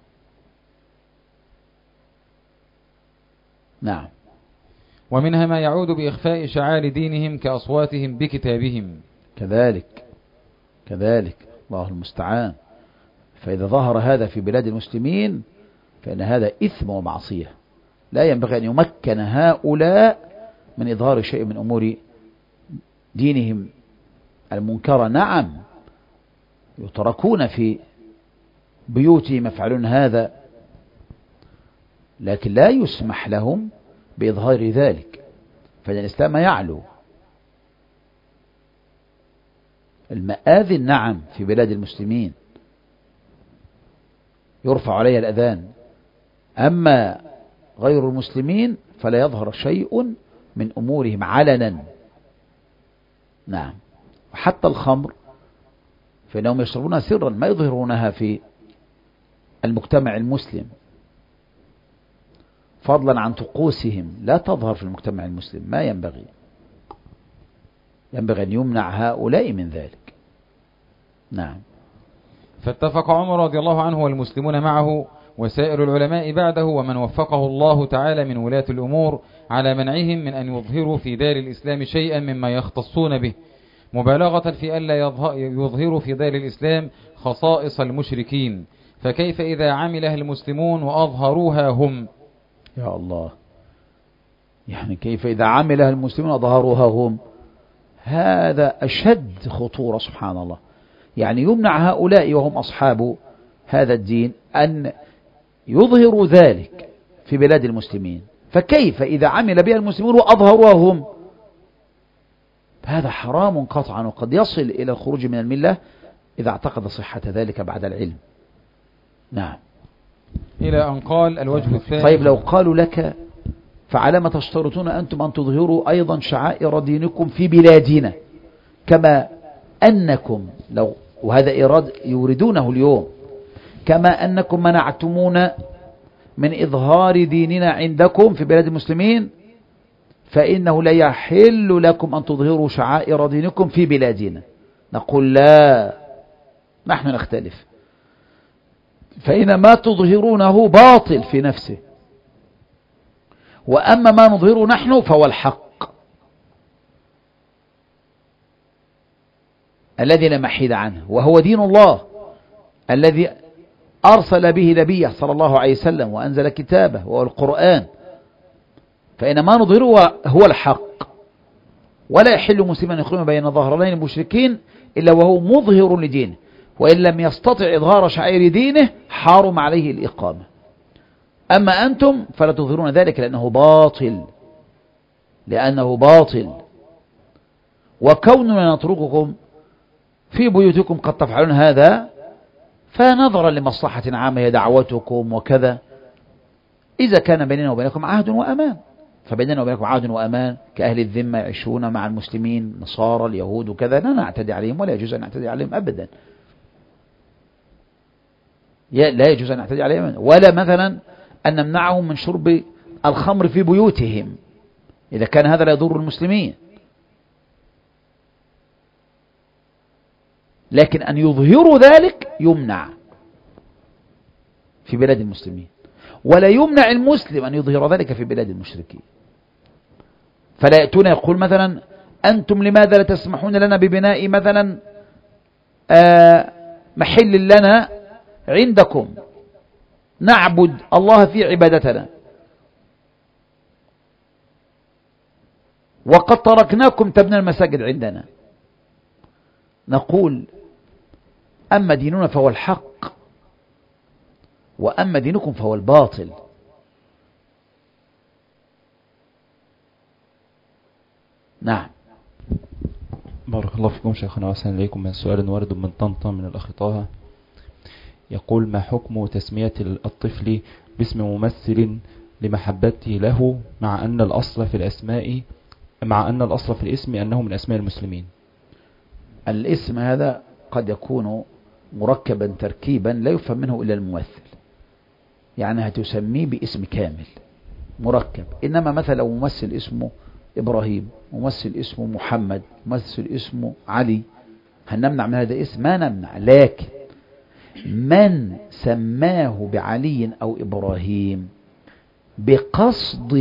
S1: نعم.
S2: ومنها ما يعود بإخفاء شعار دينهم كأصواتهم بكتابهم.
S1: كذلك كذلك الله المستعان. فإذا ظهر هذا في بلاد المسلمين فإن هذا إثم ومعصية، لا ينبغي أن يمكن هؤلاء من إظهار شيء من أمور دينهم المنكرة. نعم، يتركون في بيوتهم يفعلون هذا، لكن لا يسمح لهم بإظهار ذلك، فإن الإسلام يعلو. المآذن نعم في بلاد المسلمين يرفع عليها الأذان، أما غير المسلمين فلا يظهر شيء من أمورهم علنا. نعم. وحتى الخمر فإنهم يشربونها سرا، ما يظهرونها في المجتمع المسلم، فضلا عن طقوسهم لا تظهر في المجتمع المسلم. ما ينبغي ينبغي أن يمنع هؤلاء من ذلك. نعم.
S2: فاتفق عمر رضي الله عنه والمسلمون معه وسائر العلماء بعده ومن وفقه الله تعالى من ولاة الأمور على منعهم من أن يظهروا في دار الإسلام شيئا مما يختصون به، مبالغة في ألا يظهروا في دار الإسلام خصائص المشركين. فكيف إذا عملها المسلمون وأظهروها هم؟
S1: يا الله، يعني كيف إذا عملها المسلمون وأظهروها هم؟ هذا أشد خطورة سبحان الله. يعني يمنع هؤلاء وهم أصحاب هذا الدين أن يظهروا ذلك في بلاد المسلمين، فكيف إذا عمل بها المسلمون وأظهروها هم؟ هذا حرام قطعا، وقد يصل إلى الخروج من الملة إذا اعتقد صحة ذلك بعد العلم. نعم.
S2: إلى أن قال الوجه الثاني.
S1: طيب لو قالوا لك فعلى ما تشترطون أنتم أن تظهروا أيضا شعائر دينكم في بلادنا، كما أنكم لو، وهذا إيراد يوردونه اليوم، كما أنكم منعتمونا من إظهار ديننا عندكم في بلاد المسلمين، فإنه لا يحل لكم أن تظهروا شعائر دينكم في بلادنا. نقول لا، نحن نختلف، فإن ما تظهرونه باطل في نفسه، وأما ما نظهره نحن فهو الحق الذي لا محيد عنه، وهو دين الله الذي أرسل به نبيه صلى الله عليه وسلم وأنزل كتابه وهو القرآن. فإن ما نظهره هو الحق، ولا يحل مسلما يخرج بين ظهرين المشركين إلا وهو مظهر لدينه، وإن لم يستطع إظهار شعائر دينه حارم عليه الإقامة. أما أنتم فلا تظهرون ذلك لأنه باطل، لأنه باطل. وكوننا نترككم في بيوتكم قد تفعلون هذا فنظرا لمصلحة عامة هي دعوتكم وكذا، إذا كان بيننا وبينكم عهد وأمان فبيننا وبينكم عهد وأمان، كأهل الذمة يعيشون مع المسلمين نصارى اليهود وكذا، لا نعتدي عليهم ولا يجوز أن نعتدي عليهم أبدا، لا يجوز أن نعتدي عليهم، ولا مثلا أن نمنعهم من شرب الخمر في بيوتهم إذا كان هذا لا يضر المسلمين. لكن أن يظهروا ذلك يمنع في بلاد المسلمين، ولا يمنع المسلم أن يظهر ذلك في بلاد المشركين. فلا يأتون يقول مثلا أنتم لماذا لا تسمحون لنا ببناء مثلا آه محل لنا عندكم نعبد الله في عبادتنا، وقد تركناكم تبنى المساجد عندنا. نقول أما ديننا فهو الحق، وأما دينكم فهو الباطل. نعم.
S3: بارك الله فيكم شيخنا وأحسن إليكم. من سؤال وارد من طنطا من الأخ طه يقول: ما حكم تسمية الطفل باسم ممثل لمحبته له، مع أن الأصل في الأسماء مع أن الأصل في الاسم أنه من أسماء المسلمين؟
S1: الاسم هذا قد يكون مركبا تركيبا لا يفهم منه إلا الممثل، يعني هتسميه باسم كامل مركب. إنما مثلا لو ممثل اسمه إبراهيم، ممثل اسمه محمد، ممثل اسمه علي، هل نمنع من هذا الاسم؟ ما نمنع. لكن من سماه بعلي أو إبراهيم بقصد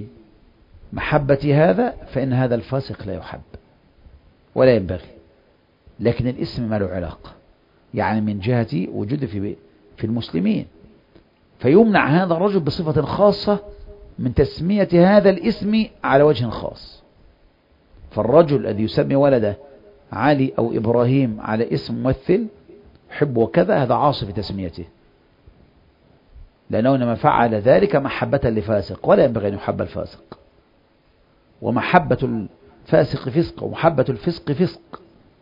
S1: محبة هذا فإن هذا الفاسق لا يحب ولا ينبغي. لكن الاسم ما له علاقة، يعني من جهة وجود في في المسلمين، فيمنع هذا الرجل بصفة خاصة من تسمية هذا الاسم على وجه خاص. فالرجل الذي يسمي ولده علي أو إبراهيم على اسم ممثل حب وكذا، هذا عاصي في تسميته، لأنه إنما فعل ذلك محبة لفاسق، ولا ينبغي أن يحب الفاسق، ومحبة الفاسق فسق ومحبة الفسق فسق.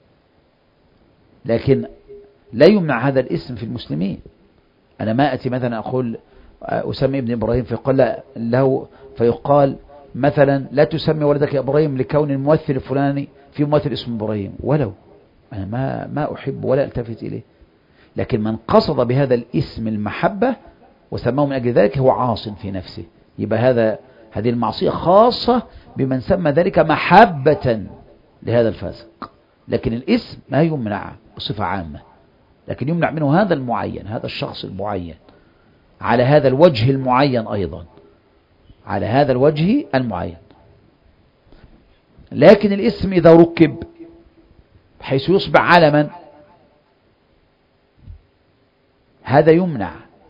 S1: لكن لا يمنع هذا الاسم في المسلمين. أنا ما أتي مثلا أقول أسمي ابن إبراهيم فيقال له فيقال مثلا لا تسمي ولدك إبراهيم لكون الممثل الفلاني في ممثل اسمه إبراهيم، ولو أنا ما ما أحب ولا ألتفت إليه. لكن من قصد بهذا الاسم المحبة وسماه من أجل ذلك هو عاص في نفسه، يبقى هذا هذه المعصية خاصة بمن سمى ذلك محبة لهذا الفاسق. لكن الاسم ما يمنع بصفة عامة، لكن يمنع منه هذا المعين، هذا الشخص المعين، على هذا الوجه المعين، أيضا على هذا الوجه المعين. لكن الاسم إذا ركب حيث يصبح علما هذا يمنع.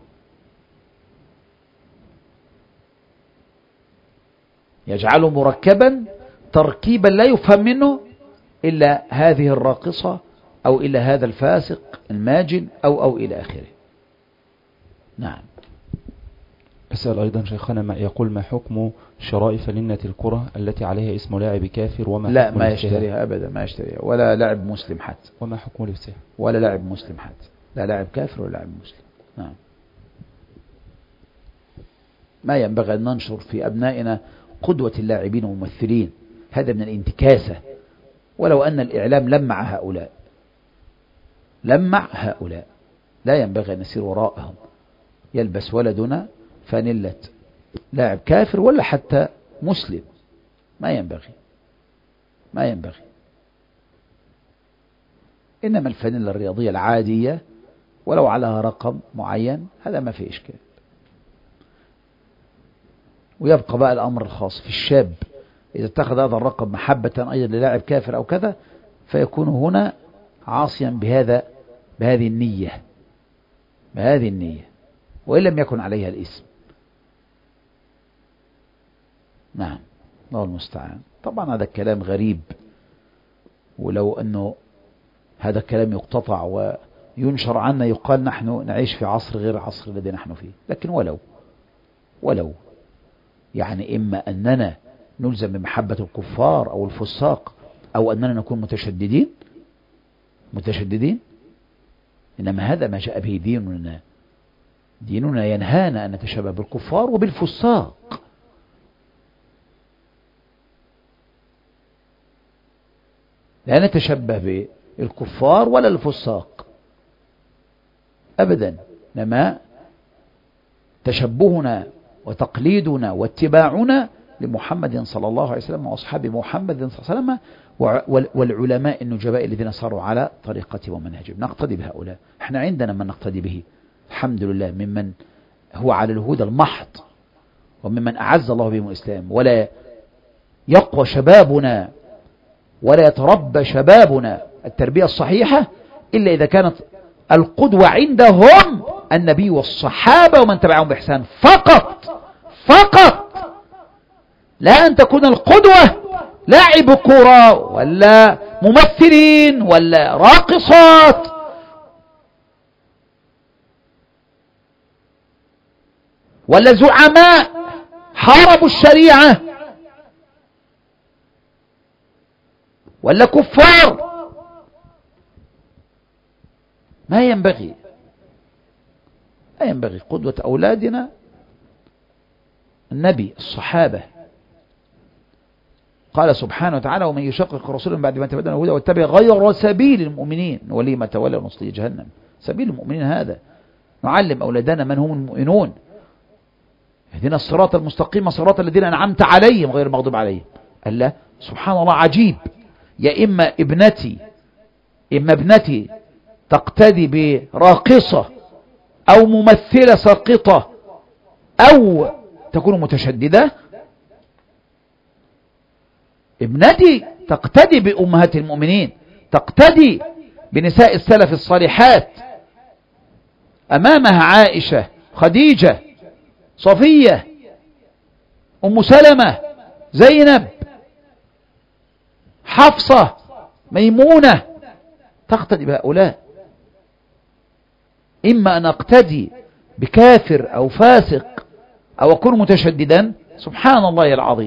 S1: يجعله مركبا تركيبا لا يفهم منه إلا هذه الراقصة أو إلا هذا الفاسق الماجن أو أو إلى آخره. نعم.
S3: أسأل أيضا شيخنا ما يقول ما حكم شراء فلنة الكرة التي عليها اسم لاعب كافر وما
S1: لا
S3: حكم
S1: ما
S3: لبسها؟
S1: يشتريها أبدا، ما يشتريها ولا لاعب مسلم حتى،
S3: وما حكم لبسها؟
S1: ولا لاعب مسلم حتى، لا لاعب كافر ولا لاعب مسلم. نعم. ما ينبغي أن ننشر في أبنائنا قدوة اللاعبين وممثلين، هذا من الانتكاسة، ولو أن الإعلام لمع هؤلاء لمع هؤلاء لا ينبغي أن نسير وراءهم. يلبس ولدنا فانلة لاعب كافر ولا حتى مسلم، ما ينبغي ما ينبغي إنما الفانلة الرياضية العادية ولو علىها رقم معين هذا ما في إشكال. ويبقى بقى الأمر الخاص في الشاب، إذا اتخذ هذا الرقم محبة أيضا للاعب كافر أو كذا فيكون هنا عاصيا بهذا بهذه النية بهذه النية وإن لم يكن عليها الاسم. نعم الله المستعان. طبعا هذا الكلام غريب، ولو أنه هذا الكلام يقتطع وينشر عنا يقال نحن نعيش في عصر غير العصر الذي نحن فيه، لكن ولو ولو يعني إما أننا نلزم بمحبة الكفار أو الفساق أو أننا نكون متشددين متشددين إنما هذا ما جاء به ديننا. ديننا ينهانا أن نتشبه بالكفار وبالفساق. لا نتشبه بالكفار ولا الفساق أبدا، إنما تشبهنا وتقليدنا واتباعنا لمحمد صلى الله عليه وسلم وأصحاب محمد صلى الله عليه وسلم والعلماء النجباء الذين صاروا على طريقته ومنهجهم، نقتدي بهؤلاء. احنا عندنا من نقتدي به الحمد لله، ممن هو على الهدى المحض وممن أعز الله بهم الإسلام، ولا يقوى شبابنا ولا يتربى شبابنا التربية الصحيحة إلا إذا كانت القدوة عندهم النبي والصحابة ومن تبعهم بإحسان فقط فقط، لا أن تكون القدوة لاعب كرة ولا ممثلين ولا راقصات ولا زعماء حاربوا الشريعة ولا كفار. ما ينبغي ما ينبغي قدوة أولادنا النبي الصحابة. قال سبحانه وتعالى ومن يشقق رسولا بعد ما تبين الهدى واتبع غير سبيل المؤمنين ولي ما تولى ونصليه جهنم. سبيل المؤمنين هذا نعلم أولادنا من هم المؤمنون. اهدنا الصراط المستقيم صراط الذين أنعمت عليهم غير المغضوب عليهم. الله سبحان الله عجيب. يا إما ابنتي إما ابنتي تقتدي براقصة أو ممثلة ساقطة أو تكون متشددة، ابنتي تقتدي بأمهات المؤمنين، تقتدي بنساء السلف الصالحات، أمامها عائشة خديجة صفية أم سلمة زينب حفصة ميمونة، تقتدي بهؤلاء. إما أن أقتدي بكافر أو فاسق أو أكون متشددا، سبحان الله العظيم،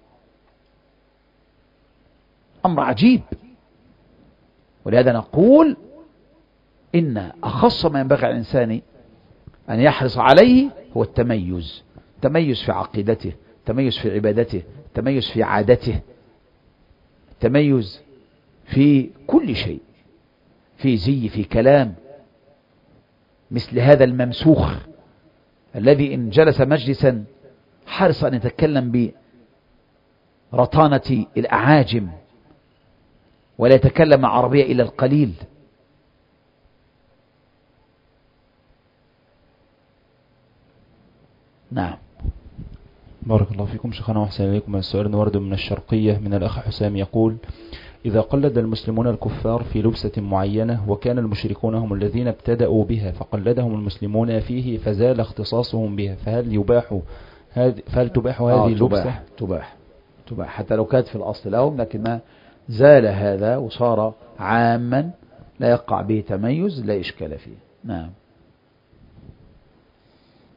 S1: أمر عجيب. ولهذا نقول إن أخص ما ينبغي على الإنسان أن يحرص عليه هو التميز. تميز في عقيدته، تميز في عبادته، تميز في عادته، تميز في كل شيء، في زي، في كلام. مثل هذا الممسوخ الذي إن جلس مجلسا حرص أن يتكلم برطانة الأعاجم ولا يتكلم عربية إلا القليل. نعم.
S3: بارك الله فيكم شيخنا وأحسن إليكم. السؤال ورد من الشرقية من الأخ حسام يقول: إذا قلد المسلمون الكفار في لبسة معينة وكان المشركون هم الذين ابتدأوا بها فقلدهم المسلمون فيه فزال اختصاصهم بها، فهل يباح هذه فهل تباح هذه اللبسة؟
S1: تباح تباح تباح حتى لو كانت في الأصل لهم، لكن ما زال هذا وصار عاما لا يقع به تميز لا إشكال فيه. نعم.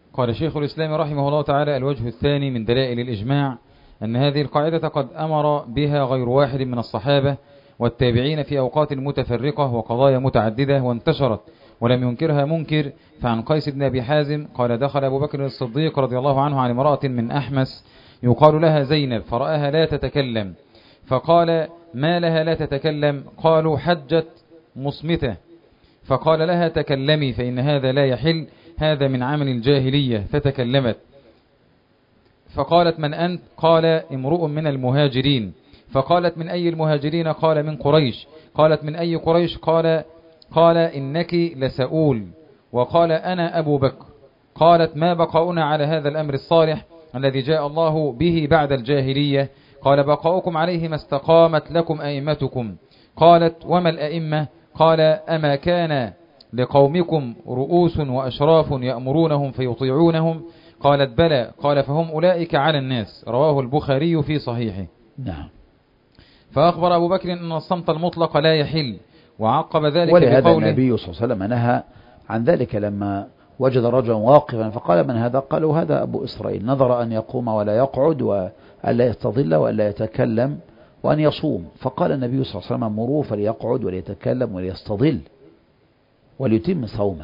S2: قال شيخ الإسلام رحمه الله تعالى: الوجه الثاني من دلائل الإجماع أن هذه القاعدة قد أمر بها غير واحد من الصحابة والتابعين في أوقات متفرقة وقضايا متعددة، وانتشرت ولم ينكرها منكر. فعن قيس بن أبي حازم قال: دخل أبو بكر الصديق رضي الله عنه على امرأة من أحمس يقال لها زينب، فرآها لا تتكلم، فقال: ما لها لا تتكلم؟ قالوا: حجت مصمتة. فقال لها: تكلمي فإن هذا لا يحل، هذا من عمل الجاهلية. فتكلمت. فقالت: من أنت؟ قال: امرؤ من المهاجرين. فقالت: من أي المهاجرين؟ قال: من قريش. قالت: من أي قريش؟ قال قال إنك لسؤول. وقال: أنا أبو بكر. قالت: ما بقاؤنا على هذا الأمر الصالح الذي جاء الله به بعد الجاهلية؟ قال: بقاؤكم عليه ما استقامت لكم أئمتكم. قالت: وما الأئمة؟ قال: أما كان لقومكم رؤوس وأشراف يأمرونهم فيطيعونهم؟ قالت: بلى. قال: فهم أولئك على الناس. رواه البخاري في صحيحه.
S1: نعم.
S2: فأخبر أبو بكر أن الصمت المطلق لا يحل، وعقب ذلك
S1: ولهذا
S2: بقوله:
S1: النبي صلى الله عليه وسلم نهى عن ذلك لما وجد رجلا واقفا فقال: من هذا؟ قالوا: هذا أبو إسرائيل، نظر أن يقوم ولا يقعد وألا يستظل وألا يتكلم وأن يصوم. فقال النبي صلى الله عليه وسلم: مروه فليقعد وليتكلم وليستظل وليتم صومه.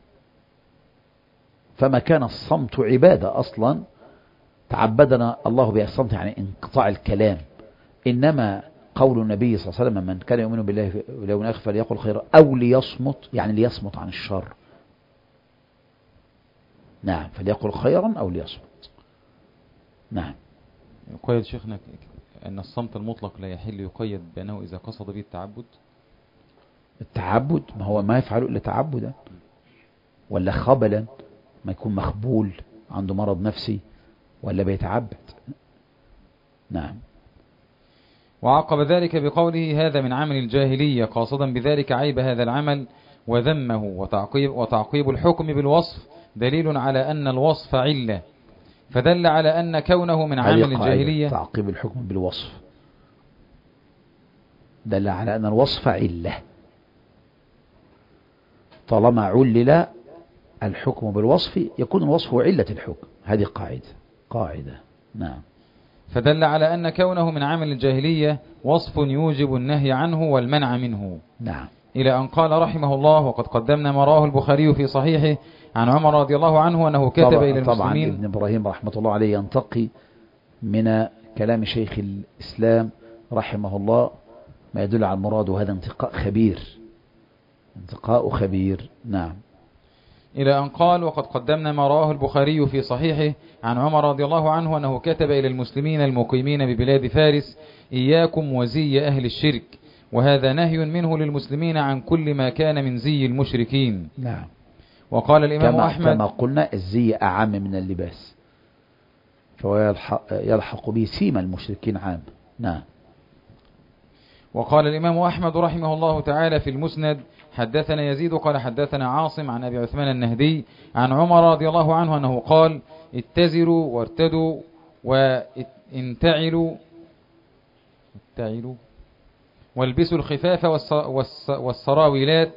S1: فما كان الصمت عبادة أصلا تعبدنا الله بها. الصمت يعني انقطاع الكلام، إنما قول النبي صلى الله عليه وسلم: من كان يؤمن بالله واليوم الآخر فليقل خيرا أو ليصمت، يعني ليصمت عن الشر. نعم، فليقل خيرا أو ليصمت. نعم.
S2: يقيد شيخنا أن الصمت المطلق لا يحل، يقيد بأنه إذا قصد به التعبد.
S1: التعبد ما هو ما يفعله إلا تعبدا، ولا خبلا ما يكون مخبول عنده مرض نفسي ولا بيتعبد. نعم.
S2: وعقب ذلك بقوله: هذا من عمل الجاهلية، قاصدا بذلك عيب هذا العمل وذمه. وتعقيب, وتعقيب الحكم بالوصف دليل على أن الوصف علة، فدل على أن كونه من عمل الجاهلية.
S1: تعقيب الحكم بالوصف دل على أن الوصف علة، طالما علل الحكم بالوصف يكون الوصف علة الحكم. هذه قاعدة قاعدة. نعم.
S2: فدل على أن كونه من عمل الجاهلية وصف يوجب النهي عنه والمنع منه.
S1: نعم.
S2: إلى أن قال رحمه الله: وقد قدمنا ما رواه البخاري في صحيحه عن عمر رضي الله عنه أنه كتب
S1: طبعا
S2: إلى المسلمين.
S1: طبعا ابن إبراهيم رحمة الله عليه ينتقي من كلام شيخ الإسلام رحمه الله ما يدل على المراد، وهذا انتقاء خبير، انتقاء خبير. نعم.
S2: إلى أن قال: وقد قدمنا ما رواه البخاري في صحيحه عن عمر رضي الله عنه أنه كتب إلى المسلمين المقيمين ببلاد فارس: إياكم وزي أهل الشرك. وهذا نهي منه للمسلمين عن كل ما كان من زي المشركين.
S1: نعم.
S2: وقال الإمام
S1: كما
S2: أحمد:
S1: كما قلنا الزي أعم من اللباس، فهو يلحق, يلحق به سيما المشركين عام. نعم.
S2: وقال الإمام أحمد رحمه الله تعالى في المسند: حدثنا يزيد قال حدثنا عاصم عن أبي عثمان النهدي عن عمر رضي الله عنه أنه قال: اتزروا وارتدوا وانتعلوا اتعلوا والبسوا الخفاف والسراويلات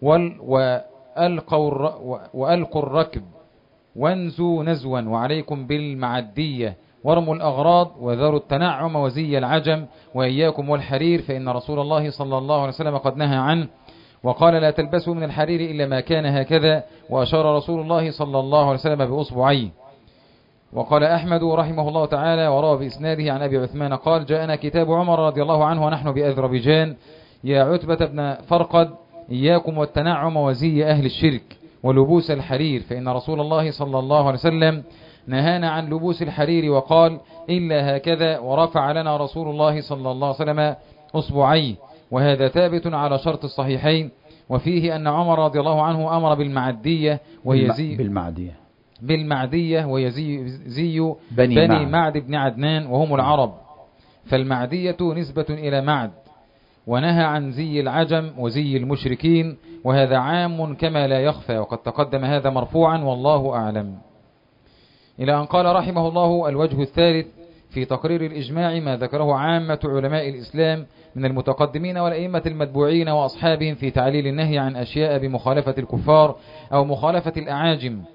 S2: وألقوا الركب وانزوا نزوا وعليكم بالمعدية وارموا الأغراض وذروا التنعم وزي العجم وإياكم والحرير فإن رسول الله صلى الله عليه وسلم قد نهى عنه. وقال: لا تلبسوا من الحرير إلا ما كان هكذا. وأشار رسول الله صلى الله عليه وسلم بأصبعيه. وقال أحمد رحمه الله تعالى وروى بإسناده عن أبي عثمان قال: جاءنا كتاب عمر رضي الله عنه ونحن بأذربيجان يا عتبة بن فرقد إياكم والتنعم وزي أهل الشرك ولبوس الحرير فإن رسول الله صلى الله عليه وسلم نهانا عن لبوس الحرير وقال: إلا هكذا. ورفع لنا رسول الله صلى الله عليه وسلم أصبعيه. وهذا ثابت على شرط الصحيحين. وفيه أن عمر رضي الله عنه أمر بالمعدية وهي زي
S1: بالمعدية
S2: بالمعدية وهي زي, زي
S1: بني,
S2: بني
S1: معد.
S2: معد بن عدنان وهم العرب، فالمعدية نسبة إلى معد. ونهى عن زي العجم وزي المشركين، وهذا عام كما لا يخفى، وقد تقدم هذا مرفوعا والله أعلم. إلى أن قال رحمه الله: الوجه الثالث في تقرير الإجماع ما ذكره عامة علماء الإسلام من المتقدمين والأئمة المتبوعين وأصحابهم في تعليل النهي عن أشياء بمخالفة الكفار أو مخالفة الأعاجم.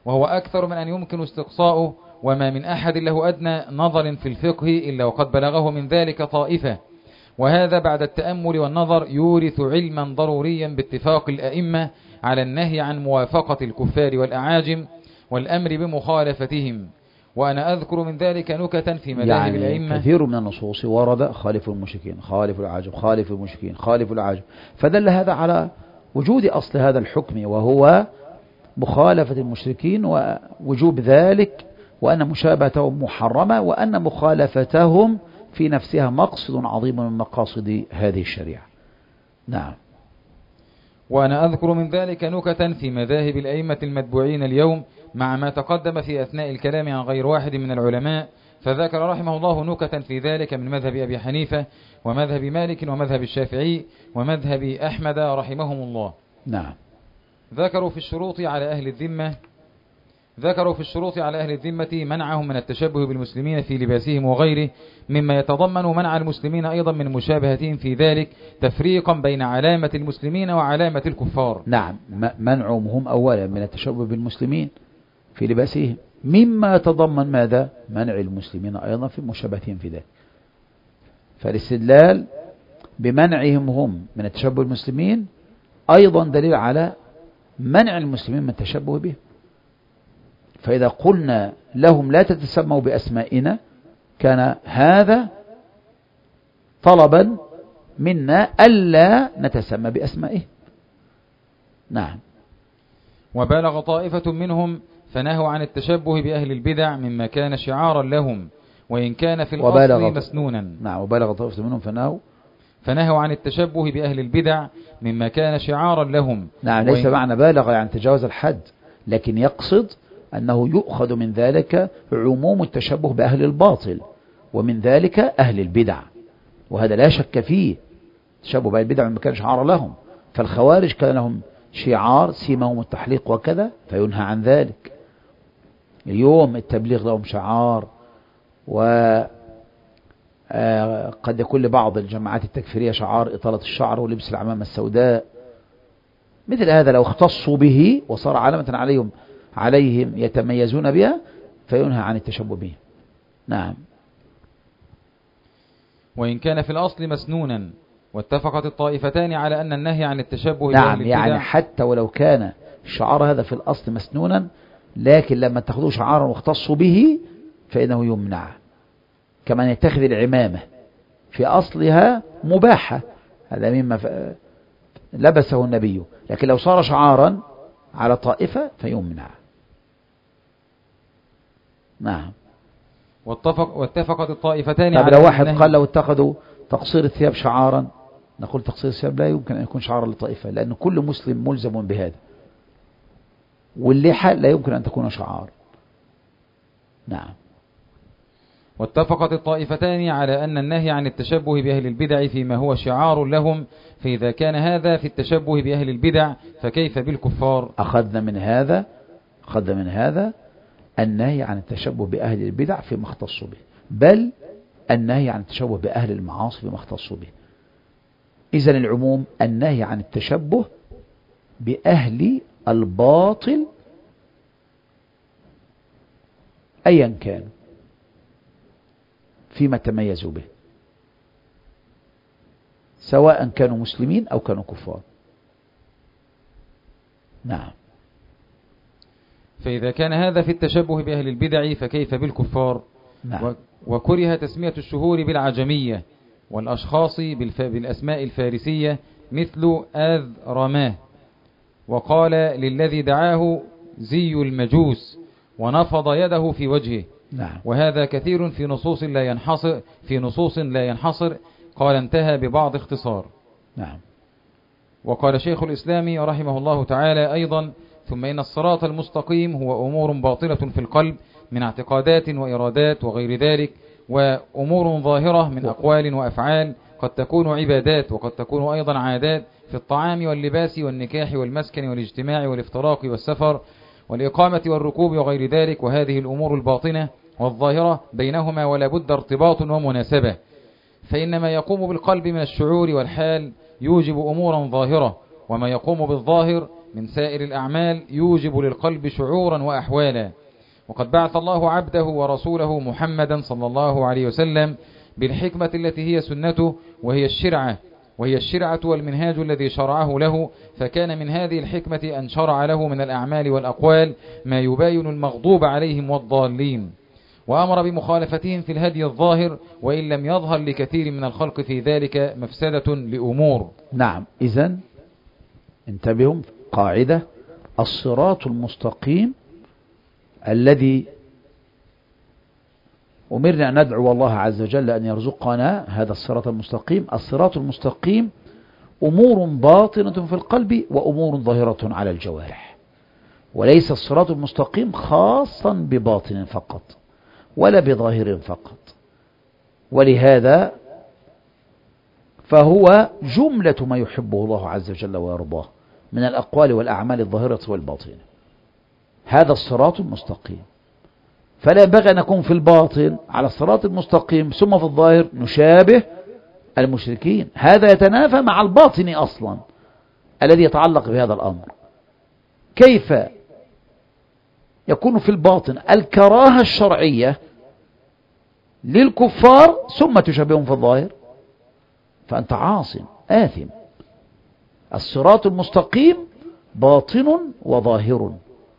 S2: وهو أكثر من أن يمكن استقصاؤه، وما من أحد له أدنى نظر في الفقه إلا وقد بلغه من ذلك طائفة، وهذا بعد التأمل والنظر يورث علما ضروريا باتفاق الأئمة على النهي عن موافقة الكفار والأعاجم والأمر بمخالفتهم. وأنا أذكر من ذلك نكتا في مذاهب
S1: يعني
S2: الأئمة.
S1: كثير من النصوص ورد خالف المشركين، خالف الأعاجم، خالف المشركين، خالف الأعاجم، فدل هذا على وجود أصل هذا الحكم، وهو مخالفة المشركين ووجوب ذلك، وأن مشابهتهم محرمة، وأن مخالفتهم في نفسها مقصد عظيم من مقاصد هذه الشريعة. نعم.
S2: وأنا أذكر من ذلك نكتا في مذاهب الأئمة المتبوعين اليوم مع ما تقدم في أثناء الكلام عن غير واحد من العلماء، فذكر رحمه الله نكتا في ذلك من مذهب أبي حنيفة ومذهب مالك ومذهب الشافعي ومذهب أحمد رحمهم الله.
S1: نعم.
S2: ذكروا في الشروط على أهل الذمة ذكروا في الشروط على أهل الذمة منعهم من التشبه بالمسلمين في لباسهم وغيره، مما يتضمن منع المسلمين أيضا من مشابهتهم في ذلك، تفريقا بين علامة المسلمين وعلامة الكفار.
S1: نعم، منعهم هم أولا من التشبه بالمسلمين في لباسهم، مما يتضمن ماذا؟ منع المسلمين أيضا في مشابهتهم في ذلك. فالاستدلال بمنعهم هم من التشبه بالمسلمين أيضا دليل على منع المسلمين من التشبه بهم. فإذا قلنا لهم لا تتسموا بأسمائنا كان هذا طلبا منا ألا نتسمى بأسمائه. نعم.
S2: وبالغ طائفة منهم فنهوا عن التشبه بأهل البدع مما كان شعارا لهم وإن كان في الأصل مسنونا.
S1: نعم. وبالغ طائفة منهم فنهوا
S2: فنهوا عن التشبه بأهل البدع مما كان شعارا لهم.
S1: نعم. ليس معنى بالغ يعني تجاوز الحد، لكن يقصد أنه يؤخذ من ذلك عموم التشبه بأهل الباطل، ومن ذلك أهل البدع، وهذا لا شك فيه. التشبه بأهل البدع ما كان شعار لهم، فالخوارج كان لهم شعار سيماهم التحليق وكذا فينهى عن ذلك. اليوم التبليغ لهم شعار، وقد يكون لبعض الجماعات التكفيرية شعار إطالة الشعر ولبس العمامة السوداء. مثل هذا لو اختصوا به وصار علامة عليهم عليهم يتميزون بها فينهى عن التشبه به. نعم.
S2: وإن كان في الأصل مسنونا، واتفقت الطائفتان على أن النهي عن التشبه
S1: نعم، يعني حتى ولو كان الشعار هذا في الأصل مسنونا، لكن لما اتخذوا شعارا واختصوا به فإنه يمنع، كما يتخذ العمامة في أصلها مباحة، هذا مما لبسه النبي، لكن لو صار شعارا على طائفة فيمنع. نعم.
S2: واتفق واتفقت الطائفتان
S1: طيب
S2: على
S1: لو واحد قال لو اتخذوا تقصير الثياب شعارا، نقول تقصير الثياب لا يمكن أن يكون شعارا لطائفة، لأن كل مسلم ملزم بهذا، واللحى لا يمكن أن تكون شعار. نعم.
S2: واتفقت الطائفتان على أن النهي عن التشبه بأهل البدع فيما هو شعار لهم، فإذا كان هذا في التشبه بأهل البدع فكيف بالكفار؟
S1: أخذنا من هذا أخذنا من هذا النهي عن التشبه بأهل البدع فيما اختصوا به، بل النهي عن التشبه بأهل المعاصي فيما اختصوا به. إذن العموم النهي عن التشبه بأهل الباطل أيا كان فيما تميزوا به، سواء كانوا مسلمين أو كانوا كفار. نعم.
S2: فإذا كان هذا في التشبه بأهل البدع فكيف بالكفار؟
S1: نعم.
S2: وكره تسمية الشهور بالعجمية والأشخاص بالأسماء الفارسية مثل آذ رماه، وقال للذي دعاه زي المجوس ونفض يده في وجهه.
S1: نعم.
S2: وهذا كثير في نصوص لا ينحصر في نصوص لا ينحصر قال انتهى ببعض اختصار.
S1: نعم.
S2: وقال شيخ الإسلام رحمه الله تعالى أيضا: ثم إن الصراط المستقيم هو أمور باطلة في القلب من اعتقادات وإرادات وغير ذلك، وأمور ظاهرة من أقوال وأفعال قد تكون عبادات وقد تكون أيضا عادات في الطعام واللباس والنكاح والمسكن والاجتماع والافتراق والسفر والإقامة والركوب وغير ذلك. وهذه الأمور الباطنة والظاهرة بينهما ولا بد ارتباط ومناسبة، فإن ما يقوم بالقلب من الشعور والحال يوجب أمورا ظاهرة، وما يقوم بالظاهر من سائر الأعمال يوجب للقلب شعورا وأحوالا. وقد بعث الله عبده ورسوله محمدا صلى الله عليه وسلم بالحكمة التي هي سنته، وهي الشرعة وهي الشرعة والمنهاج الذي شرعه له. فكان من هذه الحكمة أن شرع له من الأعمال والأقوال ما يباين المغضوب عليهم والضالين، وأمر بمخالفتهم في الهدي الظاهر، وإن لم يظهر لكثير من الخلق في ذلك مفسدة لأمور.
S1: نعم، إذن انتبهوا، قاعدة: الصراط المستقيم الذي أمرنا أن ندعو الله عز وجل أن يرزقنا هذا الصراط المستقيم. الصراط المستقيم أمور باطنة في القلب وأمور ظاهرة على الجوارح، وليس الصراط المستقيم خاصا بباطن فقط ولا بظاهر فقط، ولهذا فهو جملة ما يحبه الله عز وجل ويرضاه من الأقوال والأعمال الظاهرة والباطنة. هذا الصراط المستقيم، فلا ينبغي أن نكون في الباطن على الصراط المستقيم ثم في الظاهر نشابه المشركين. هذا يتنافى مع الباطن أصلا الذي يتعلق بهذا الأمر. كيف يكون في الباطن الكراهة الشرعية للكفار ثم تشابههم في الظاهر؟ فأنت عاص آثم. الصراط المستقيم باطن وظاهر.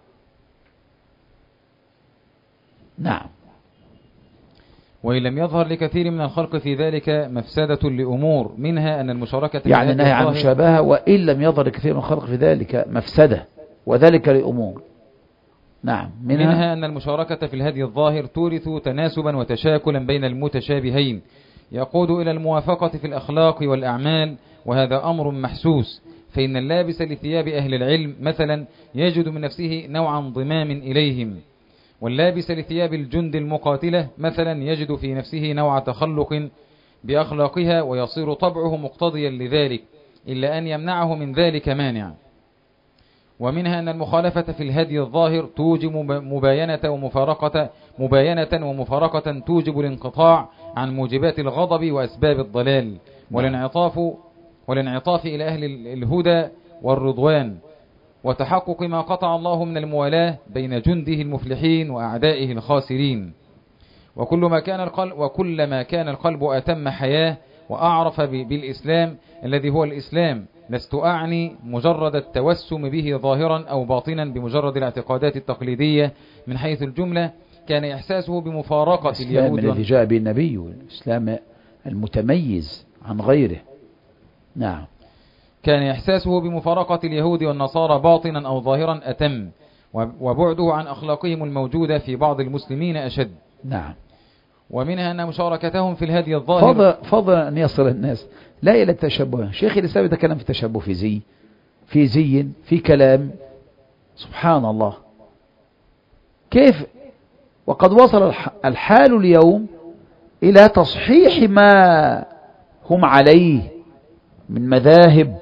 S1: نعم.
S2: وإن لم يظهر لكثير من الخلق في ذلك مفسدة لأمور، منها أن المشاركة
S1: يعني النهي عن المشابهة، وإن لم يظهر لكثير من الخلق في ذلك مفسدة، وذلك لأمور. نعم.
S2: منها, منها أن المشاركة في الهدي الظاهر تورث تناسبا وتشاكلا بين المتشابهين يقود إلى الموافقة في الأخلاق والأعمال، وهذا أمر محسوس. فإن اللابس لثياب أهل العلم مثلا يجد من نفسه نوع انضمام إليهم، واللابس لثياب الجند المقاتلة مثلا يجد في نفسه نوع تخلق بأخلاقها، ويصير طبعه مقتضيا لذلك، إلا أن يمنعه من ذلك مانع. ومنها أن المخالفة في الهدي الظاهر توجب مباينة ومفارقة مباينة ومفارقة توجب الانقطاع عن موجبات الغضب وأسباب الضلال، والانعطاف والانعطاف إلى أهل الهدى والرضوان، وتحقق ما قطع الله من الموالاة بين جنده المفلحين وأعدائه الخاسرين. وكل ما كان القلب وكلما كان القلب أتم حياة وأعرف بالإسلام الذي هو الإسلام، لست أعني مجرد التوسم به ظاهرا أو باطنا بمجرد الاعتقادات التقليدية من حيث الجملة، كان إحساسه بمفارقة اليهود
S1: الذي جاء به النبي، الإسلام المتميز عن غيره. نعم.
S2: كان إحساسه بمفارقة اليهود والنصارى باطنا أو ظاهرا أتم، وبعده عن أخلاقهم الموجودة في بعض المسلمين أشد.
S1: نعم.
S2: ومنها أن مشاركتهم في الهدي الظاهر
S1: فضل, فضل أن يصل الناس لا إلى التشبه. شيخ الإسلام يتكلم في التشبه في زي في زي في كلام، سبحان الله كيف. وقد وصل الحال اليوم إلى تصحيح ما هم عليه من مذاهب،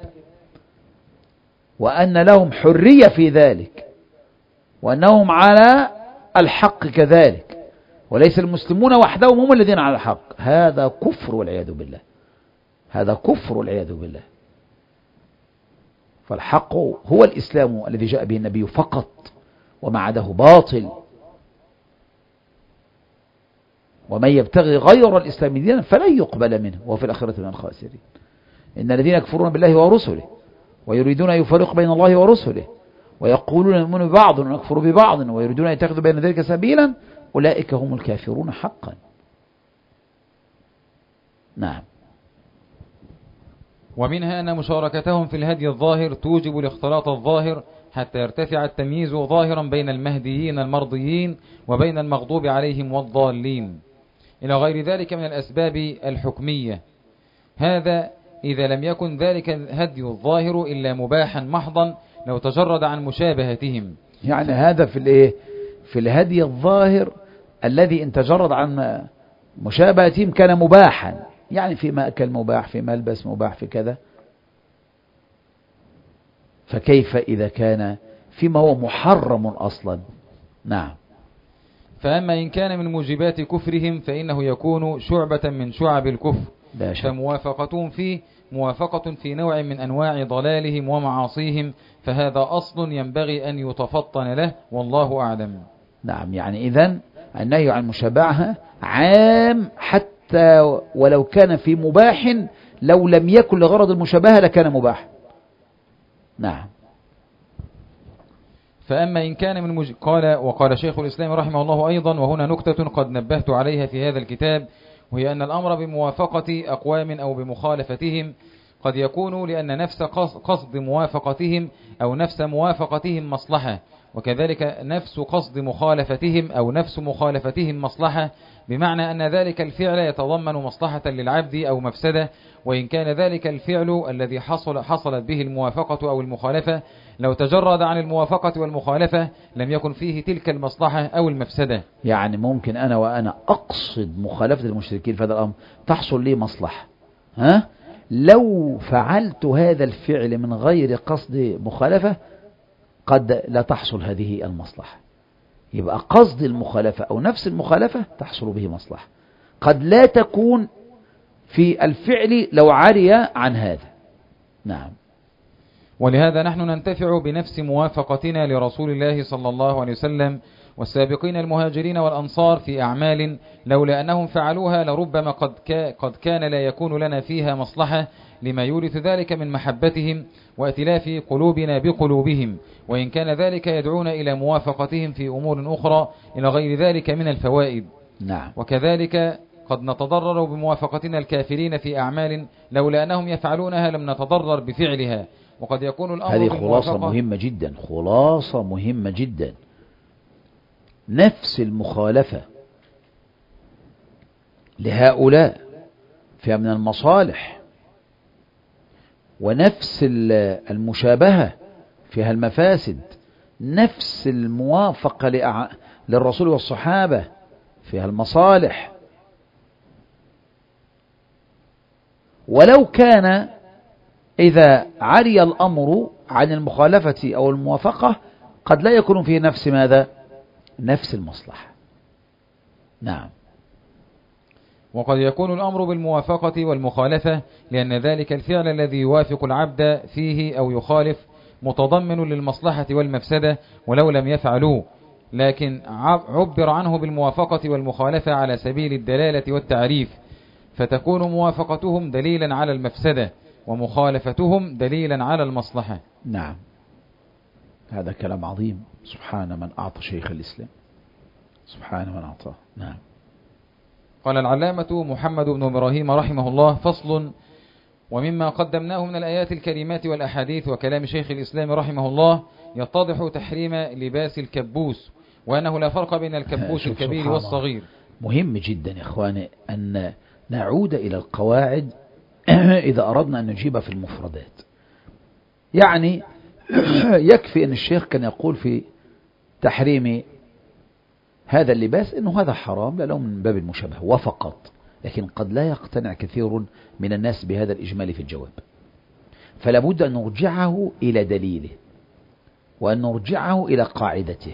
S1: وأن لهم حرية في ذلك، وأنهم على الحق كذلك، وليس المسلمون وحدهم هم الذين على الحق. هذا كفر والعياذ بالله، هذا كفر والعياذ بالله. فالحق هو الإسلام الذي جاء به النبي فقط، وما عداه باطل. ومن يبتغي غير الإسلام دينا فلن يقبل منه وهو في الآخرة من الخاسرين. إن الذين يكفرون بالله ورسله ويريدون أن يفرقوا بين الله ورسله ويقولون نؤمن ببعض ونكفر ببعض ويريدون أن يتخذوا بين ذلك سبيلا أولئك هم الكافرون حقا. نعم.
S2: ومنها أن مشاركتهم في الهدي الظاهر توجب الاختلاط الظاهر حتى يرتفع التمييز ظاهرا بين المهديين المرضيين وبين المغضوب عليهم والضالين، إلى غير ذلك من الأسباب الحكمية. هذا إذا لم يكن ذلك الهدي الظاهر إلا مباحا محضا لو تجرد عن مشابهتهم.
S1: يعني هذا في الايه في الهدي الظاهر الذي ان تجرد عن مشابهتهم كان مباحا، يعني في مأكل مباح، في ملبس مباح، في كذا. فكيف إذا كان فيما هو محرم أصلا؟ نعم.
S2: فأما إن كان من موجبات كفرهم فإنه يكون شعبة من شعب الكفر، فموافقتهم فيه موافقة في نوع من أنواع ضلالهم ومعاصيهم، فهذا أصل ينبغي أن يتفطن له، والله أعلم.
S1: نعم، يعني إذن النهي عن المشابهة عام حتى ولو كان في مباح، لو لم يكن لغرض المشابهة لكان مباح. نعم.
S2: فأما إن كان من مج... قال وقال شيخ الإسلام رحمه الله أيضا، وهنا نكتة قد نبهت عليها في هذا الكتاب، وهي أن الأمر بموافقة أقوام أو بمخالفتهم قد يكون لأن نفس قصد موافقتهم أو نفس موافقتهم مصلحة، وكذلك نفس قصد مخالفتهم أو نفس مخالفتهم مصلحة، بمعنى أن ذلك الفعل يتضمن مصلحة للعبد أو مفسدة، وإن كان ذلك الفعل الذي حصل حصلت به الموافقة أو المخالفة لو تجرد عن الموافقة والمخالفة لم يكن فيه تلك المصلحة أو المفسدة.
S1: يعني ممكن أنا وأنا أقصد مخالفة المشركين في هذا الأمر تحصل لي مصلحة، ها؟ لو فعلت هذا الفعل من غير قصد مخالفة قد لا تحصل هذه المصلحة. يبقى قصد المخالفة أو نفس المخالفة تحصل به مصلحة، قد لا تكون في الفعل لو عري عن هذا. نعم.
S2: ولهذا نحن ننتفع بنفس موافقتنا لرسول الله صلى الله عليه وسلم والسابقين المهاجرين والأنصار في أعمال لولا أنهم فعلوها لربما قد, كا قد كان لا يكون لنا فيها مصلحة، لما يورث ذلك من محبتهم وائتلاف قلوبنا بقلوبهم، وإن كان ذلك يدعون إلى موافقتهم في أمور أخرى إلى غير ذلك من الفوائد.
S1: نعم.
S2: وكذلك قد نتضرر بموافقتنا الكافرين في أعمال لولا أنهم يفعلونها لم نتضرر بفعلها، وقد يكون الأمر
S1: هذه خلاصة مهمة جدا، خلاصة مهمة جدا. نفس المخالفة لهؤلاء فيها من المصالح، ونفس المشابهة فيها المفاسد، نفس الموافقة لأع... للرسول والصحابة فيها المصالح. ولو كان إذا عري الأمر عن المخالفة أو الموافقة قد لا يكون فيه نفس ماذا؟ نفس المصلحة. نعم.
S2: وقد يكون الأمر بالموافقة والمخالفة لأن ذلك الفعل الذي يوافق العبد فيه أو يخالف متضمن للمصلحة والمفسدة ولو لم يفعلوه، لكن عبر عنه بالموافقة والمخالفة على سبيل الدلالة والتعريف، فتكون موافقتهم دليلا على المفسدة ومخالفتهم دليلا على المصلحة.
S1: نعم. هذا كلام عظيم. سبحان من أعطى شيخ الإسلام، سبحان من أعطاه. نعم.
S2: قال العلامة محمد بن إبراهيم رحمه الله: فصل: ومما قدمناه من الآيات الكريمات والأحاديث وكلام شيخ الإسلام رحمه الله يتضح تحريم لباس الكبوس، وأنه لا فرق بين الكبوس الكبير والصغير.
S1: مهم جدا يا إخواني أن نعود إلى القواعد إذا أردنا أن نجيب في المفردات. يعني يكفي أن الشيخ كان يقول في تحريم هذا اللباس إنه هذا حرام لأنه من باب المشابهة وفقط، لكن قد لا يقتنع كثير من الناس بهذا الإجمال في الجواب، فلا بد أن نرجعه إلى دليله وأن نرجعه إلى قاعدته.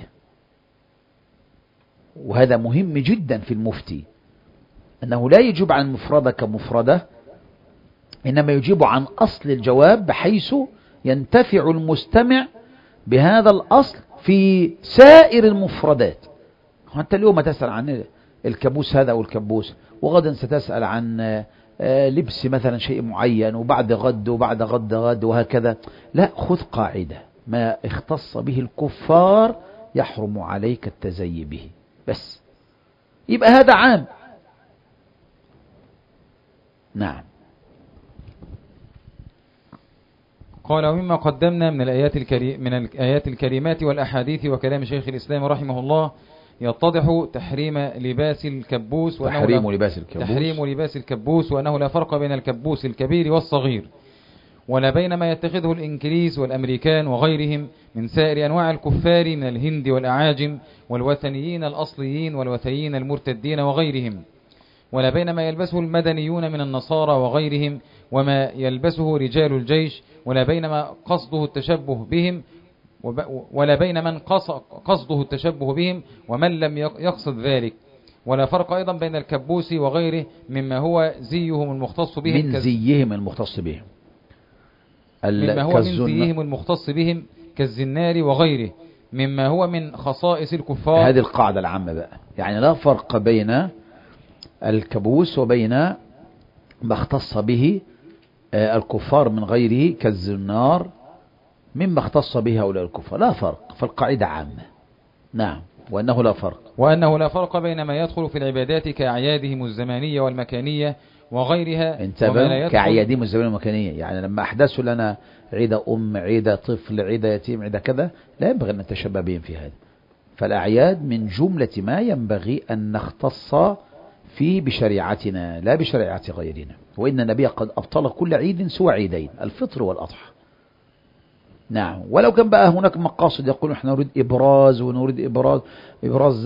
S1: وهذا مهم جدا في المفتي، أنه لا يجيب عن مفردة كمفردة، إنما يجيب عن أصل الجواب بحيث ينتفع المستمع بهذا الأصل في سائر المفردات. أنت اليوم تسأل عن الكبوس هذا أو الكبوس، وغدا ستسأل عن لبس مثلا شيء معين، وبعد غد وبعد غد غد وهكذا. لا، خذ قاعدة: ما اختص به الكفار يحرم عليك التزي به، بس يبقى هذا عام. نعم.
S2: قال: ومما قدمنا من الآيات الكريم من الآيات الكريمات والأحاديث وكلام شيخ الإسلام رحمه الله يتضح تحريم لباس الكبوس وأنه
S1: تحريم لباس الكبوس
S2: تحريم لباس الكبوس وأنه لا فرق بين الكبوس الكبير والصغير، ولا بين ما يتخذه الإنكليز والأمريكان وغيرهم من سائر أنواع الكفار من الهند والأعاجم والوثنيين الأصليين والوثنيين المرتدين وغيرهم، ولا بين ما يلبسه المدنيون من النصارى وغيرهم وما يلبسه رجال الجيش، ولا بين ما قصده التشبه بهم ولا بين من قصده التشبه بهم ومن لم يقصد ذلك، ولا فرق أيضا بين الكبوس وغيره مما هو زيهم المختص بهم
S1: من زيهم المختص بهم
S2: مما هو من زيهم المختص بهم كالزنار وغيره مما هو من خصائص الكفار.
S1: هذه القاعدة العامة بقى، يعني لا فرق بين الكبوس وبين ما اختص به الكفار من غيره كالزنار مما اختص به هؤلاء الكفار، لا فرق، فالقاعدة عامة. نعم، وأنه لا فرق
S2: وأنه لا فرق بين ما يدخل في العبادات كأعيادهم الزمانية والمكانية وغيرها.
S1: انتبه، كأعيادهم الزمانية والمكانية، يعني لما أحدثوا لنا عيد أم، عيد طفل، عيد يتيم، عيد كذا، لا ينبغي أن نتشبه بهم في هذا. فالأعياد من جملة ما ينبغي أن نختص فيه بشريعتنا لا بشريعة غيرنا، وإن النبي قد أبطل كل عيد سوى عيدين، الفطر والأضحى. نعم، ولو كان بقى هناك مقاصد يقولون احنا نريد إبراز ونريد إبراز إبراز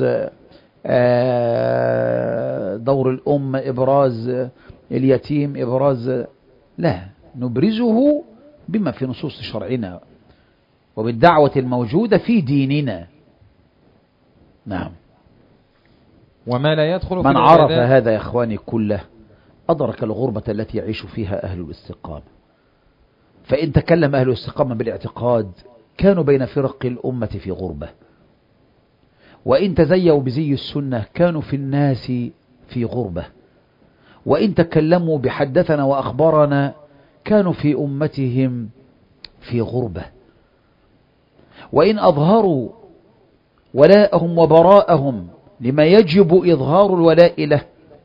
S1: دور الأم، إبراز اليتيم، إبراز، لا، نبرزه بما في نصوص شرعنا وبالدعوة الموجودة في ديننا. نعم.
S2: وما لا يدخل في
S1: من عرف هذا يا إخواني كله أدرك الغربة التي يعيش فيها أهل الاستقامة. فإن تكلم أهل الاستقامة بالاعتقاد كانوا بين فرق الأمة في غربة، وإن تزيوا بزي السنة كانوا في الناس في غربة، وإن تكلموا بحدثنا وأخبارنا كانوا في أمتهم في غربة، وإن أظهروا ولاءهم وبراءهم لما يجب إظهار الولاء له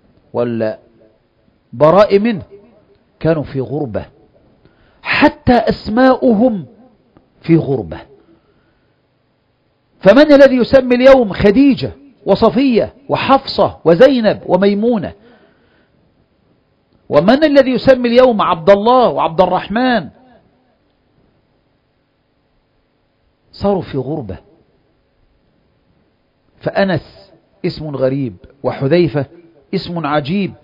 S1: والبراء منه كانوا في غربة، حتى أسماؤهم في غربة. فمن الذي يسمي اليوم خديجة وصفية وحفصة وزينب وميمونة؟ ومن الذي يسمي اليوم عبد الله وعبد الرحمن؟ صاروا في غربة. فأنس اسم غريب، وحذيفة اسم عجيب،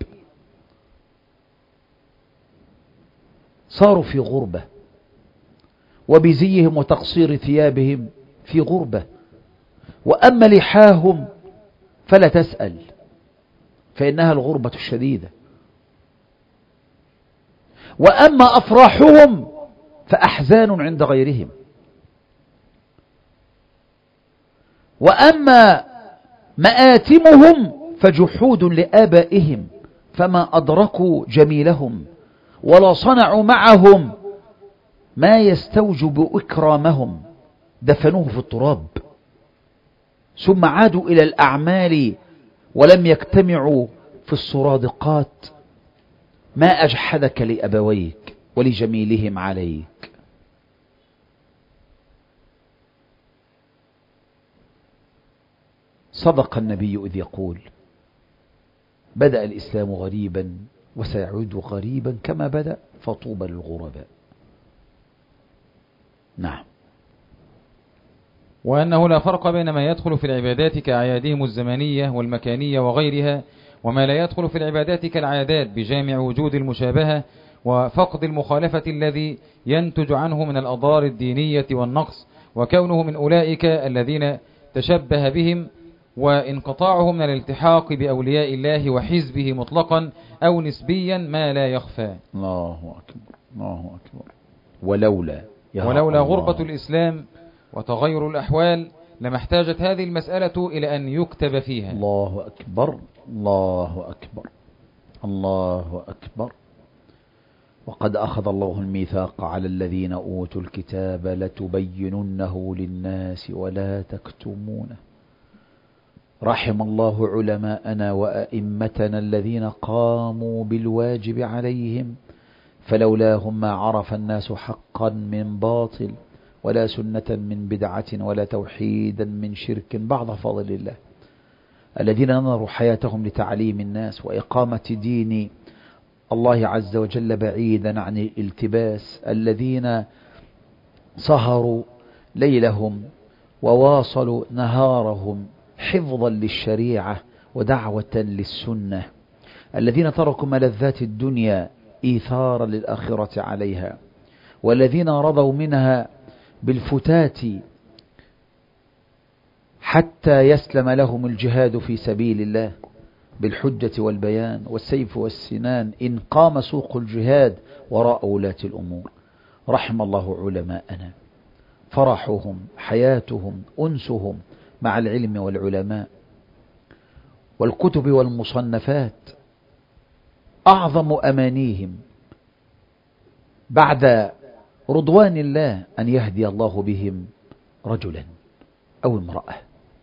S1: صاروا في غربة، وبزيهم وتقصير ثيابهم في غربة. وأما لحاهم فلا تسأل، فإنها الغربة الشديدة. وأما أفراحهم فأحزان عند غيرهم. وأما مآتمهم فجحود لآبائهم، فما أدركوا جميلهم ولا صنعوا معهم ما يستوجب إكرامهم، دفنوه في التراب ثم عادوا إلى الأعمال ولم يجتمعوا في السرادقات. ما أجحدك لأبويك ولجميلهم عليك. صدق النبي إذ يقول بدأ الإسلام غريبا وسيعود غريبا كما بدأ، فطوبى للغرباء. نعم.
S2: وأنه لا فرق بين ما يدخل في العبادات كأعيادهم الزمانية والمكانية وغيرها، وما لا يدخل في العبادات كالعادات بجامع وجود المشابهة وفقد المخالفة الذي ينتج عنه من الأضرار الدينية والنقص، وكونه من أولئك الذين تشبه بهم، وانقطاعه من الالتحاق بأولياء الله وحزبه مطلقا أو نسبيا ما لا يخفى.
S1: الله أكبر، الله أكبر. ولولا
S2: ولولا غربة الإسلام وتغير الأحوال لما احتاجت هذه المسألة إلى أن يكتب فيها.
S1: الله أكبر، الله أكبر، الله أكبر. وقد أخذ الله الميثاق على الذين أوتوا الكتاب لتبيننه للناس ولا تكتمونه. رحم الله علماءنا وأئمتنا الذين قاموا بالواجب عليهم، فلولاهم ما عرف الناس حقا من باطل، ولا سنة من بدعة، ولا توحيدا من شرك بعد فضل الله. الذين نظروا حياتهم لتعليم الناس وإقامة دين الله عز وجل بعيدا عن الالتباس، الذين سهروا ليلهم وواصلوا نهارهم حفظا للشريعة ودعوة للسنة، الذين تركوا ملذات الدنيا إيثارا للآخرة عليها، والذين رضوا منها بالفتات حتى يسلم لهم الجهاد في سبيل الله، بالحجة والبيان والسيف والسنان إن قام سوق الجهاد وراء ولاة الأمور. رحم الله علماءنا، فرحهم، حياتهم، أنسهم مع العلم والعلماء والكتب والمصنفات أعظم أمانيهم بعد رضوان الله أن يهدي الله بهم رجلا أو امرأة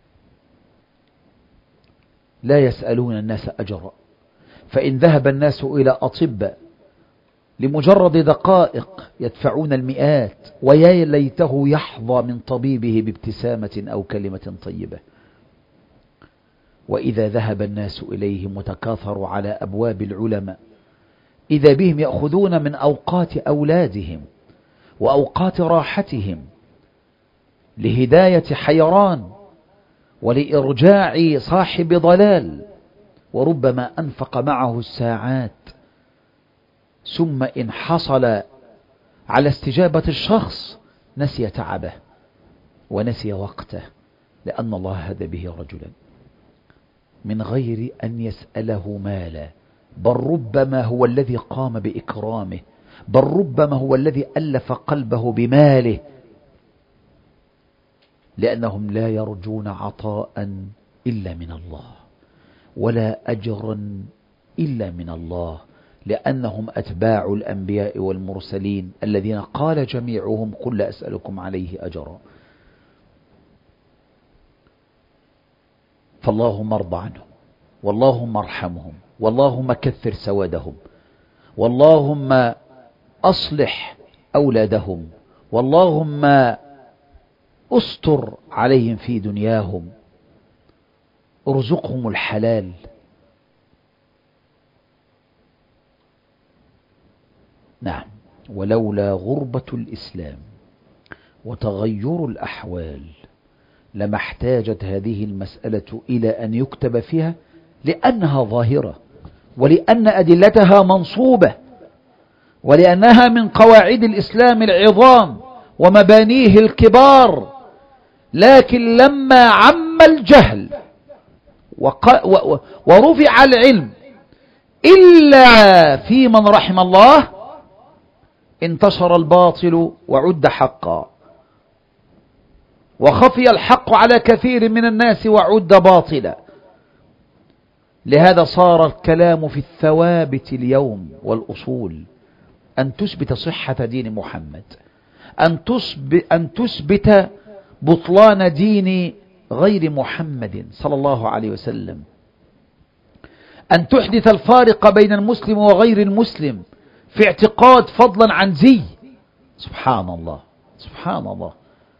S1: لا يسألون الناس أجرا. فإن ذهب الناس إلى أطباء لمجرد دقائق يدفعون المئات، ويا ليته يحظى من طبيبه بابتسامة أو كلمة طيبة. وإذا ذهب الناس إليهم وتكاثروا على أبواب العلماء إذا بهم يأخذون من أوقات أولادهم وأوقات راحتهم لهداية حيران ولإرجاع صاحب ضلال، وربما أنفق معه الساعات، ثم إن حصل على استجابة الشخص نسي تعبه ونسي وقته، لأن الله هدى به رجلا من غير أن يسأله مالا، بل ربما هو الذي قام بإكرامه، بل ربما هو الذي ألف قلبه بماله، لأنهم لا يرجون عطاء إلا من الله ولا أجرا إلا من الله، لأنهم أتباع الأنبياء والمرسلين الذين قال جميعهم قل لا أسألكم عليه أجرا. فاللهم ارض عنهم، واللهم ارحمهم، واللهم كثر سوادهم، واللهم أصلح أولادهم، واللهم أستر عليهم في دنياهم، ارزقهم الحلال. نعم، ولولا غربة الإسلام وتغير الأحوال لما احتاجت هذه المسألة إلى أن يكتب فيها، لأنها ظاهرة، ولأن أدلتها منصوبة، ولأنها من قواعد الإسلام العظام ومبانيه الكبار. لكن لما عم الجهل ورفع العلم إلا في من رحم الله انتشر الباطل وعد حقا، وخفي الحق على كثير من الناس وعد باطلا. لهذا صار الكلام في الثوابت اليوم والأصول، أن تثبت صحة دين محمد، أن تثبت, أن تثبت بطلان دين غير محمد صلى الله عليه وسلم، أن تحدث الفارق بين المسلم وغير المسلم في اعتقاد فضلا عن زي. سبحان الله سبحان الله.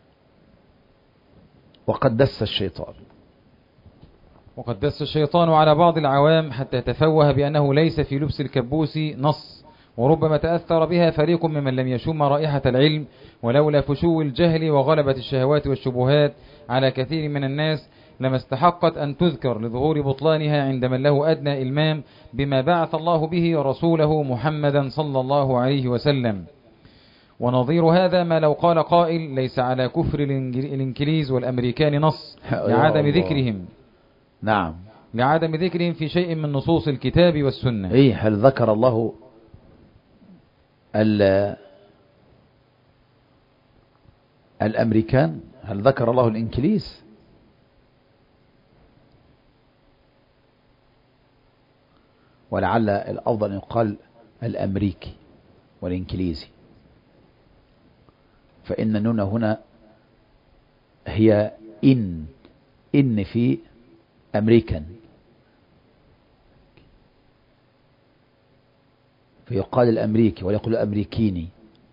S1: وقد دس الشيطان
S2: وقد دس الشيطان على بعض العوام حتى تفوه بأنه ليس في لبس الكبوس نص، وربما تأثر بها فريق ممن لم يشم رائحة العلم، ولولا فشو الجهل وغلبة الشهوات والشبهات على كثير من الناس لما استحقت أن تذكر لظهور بطلانها عند من له أدنى إلمام بما بعث الله به رسوله محمدا صلى الله عليه وسلم. ونظير هذا ما لو قال قائل ليس على كفر الإنكليز والأمريكان نص لعدم ذكرهم.
S1: نعم،
S2: لعدم ذكرهم في شيء من نصوص الكتاب والسنة.
S1: إيه، هل ذكر الله الأمريكان؟ هل ذكر الله الإنكليز؟ ولعل الأفضل أن يقال الأمريكي والإنكليزي، فإن النون هنا هي إن إن في أمريكان، فيقال الأمريكي ولا يقول الأمريكيني.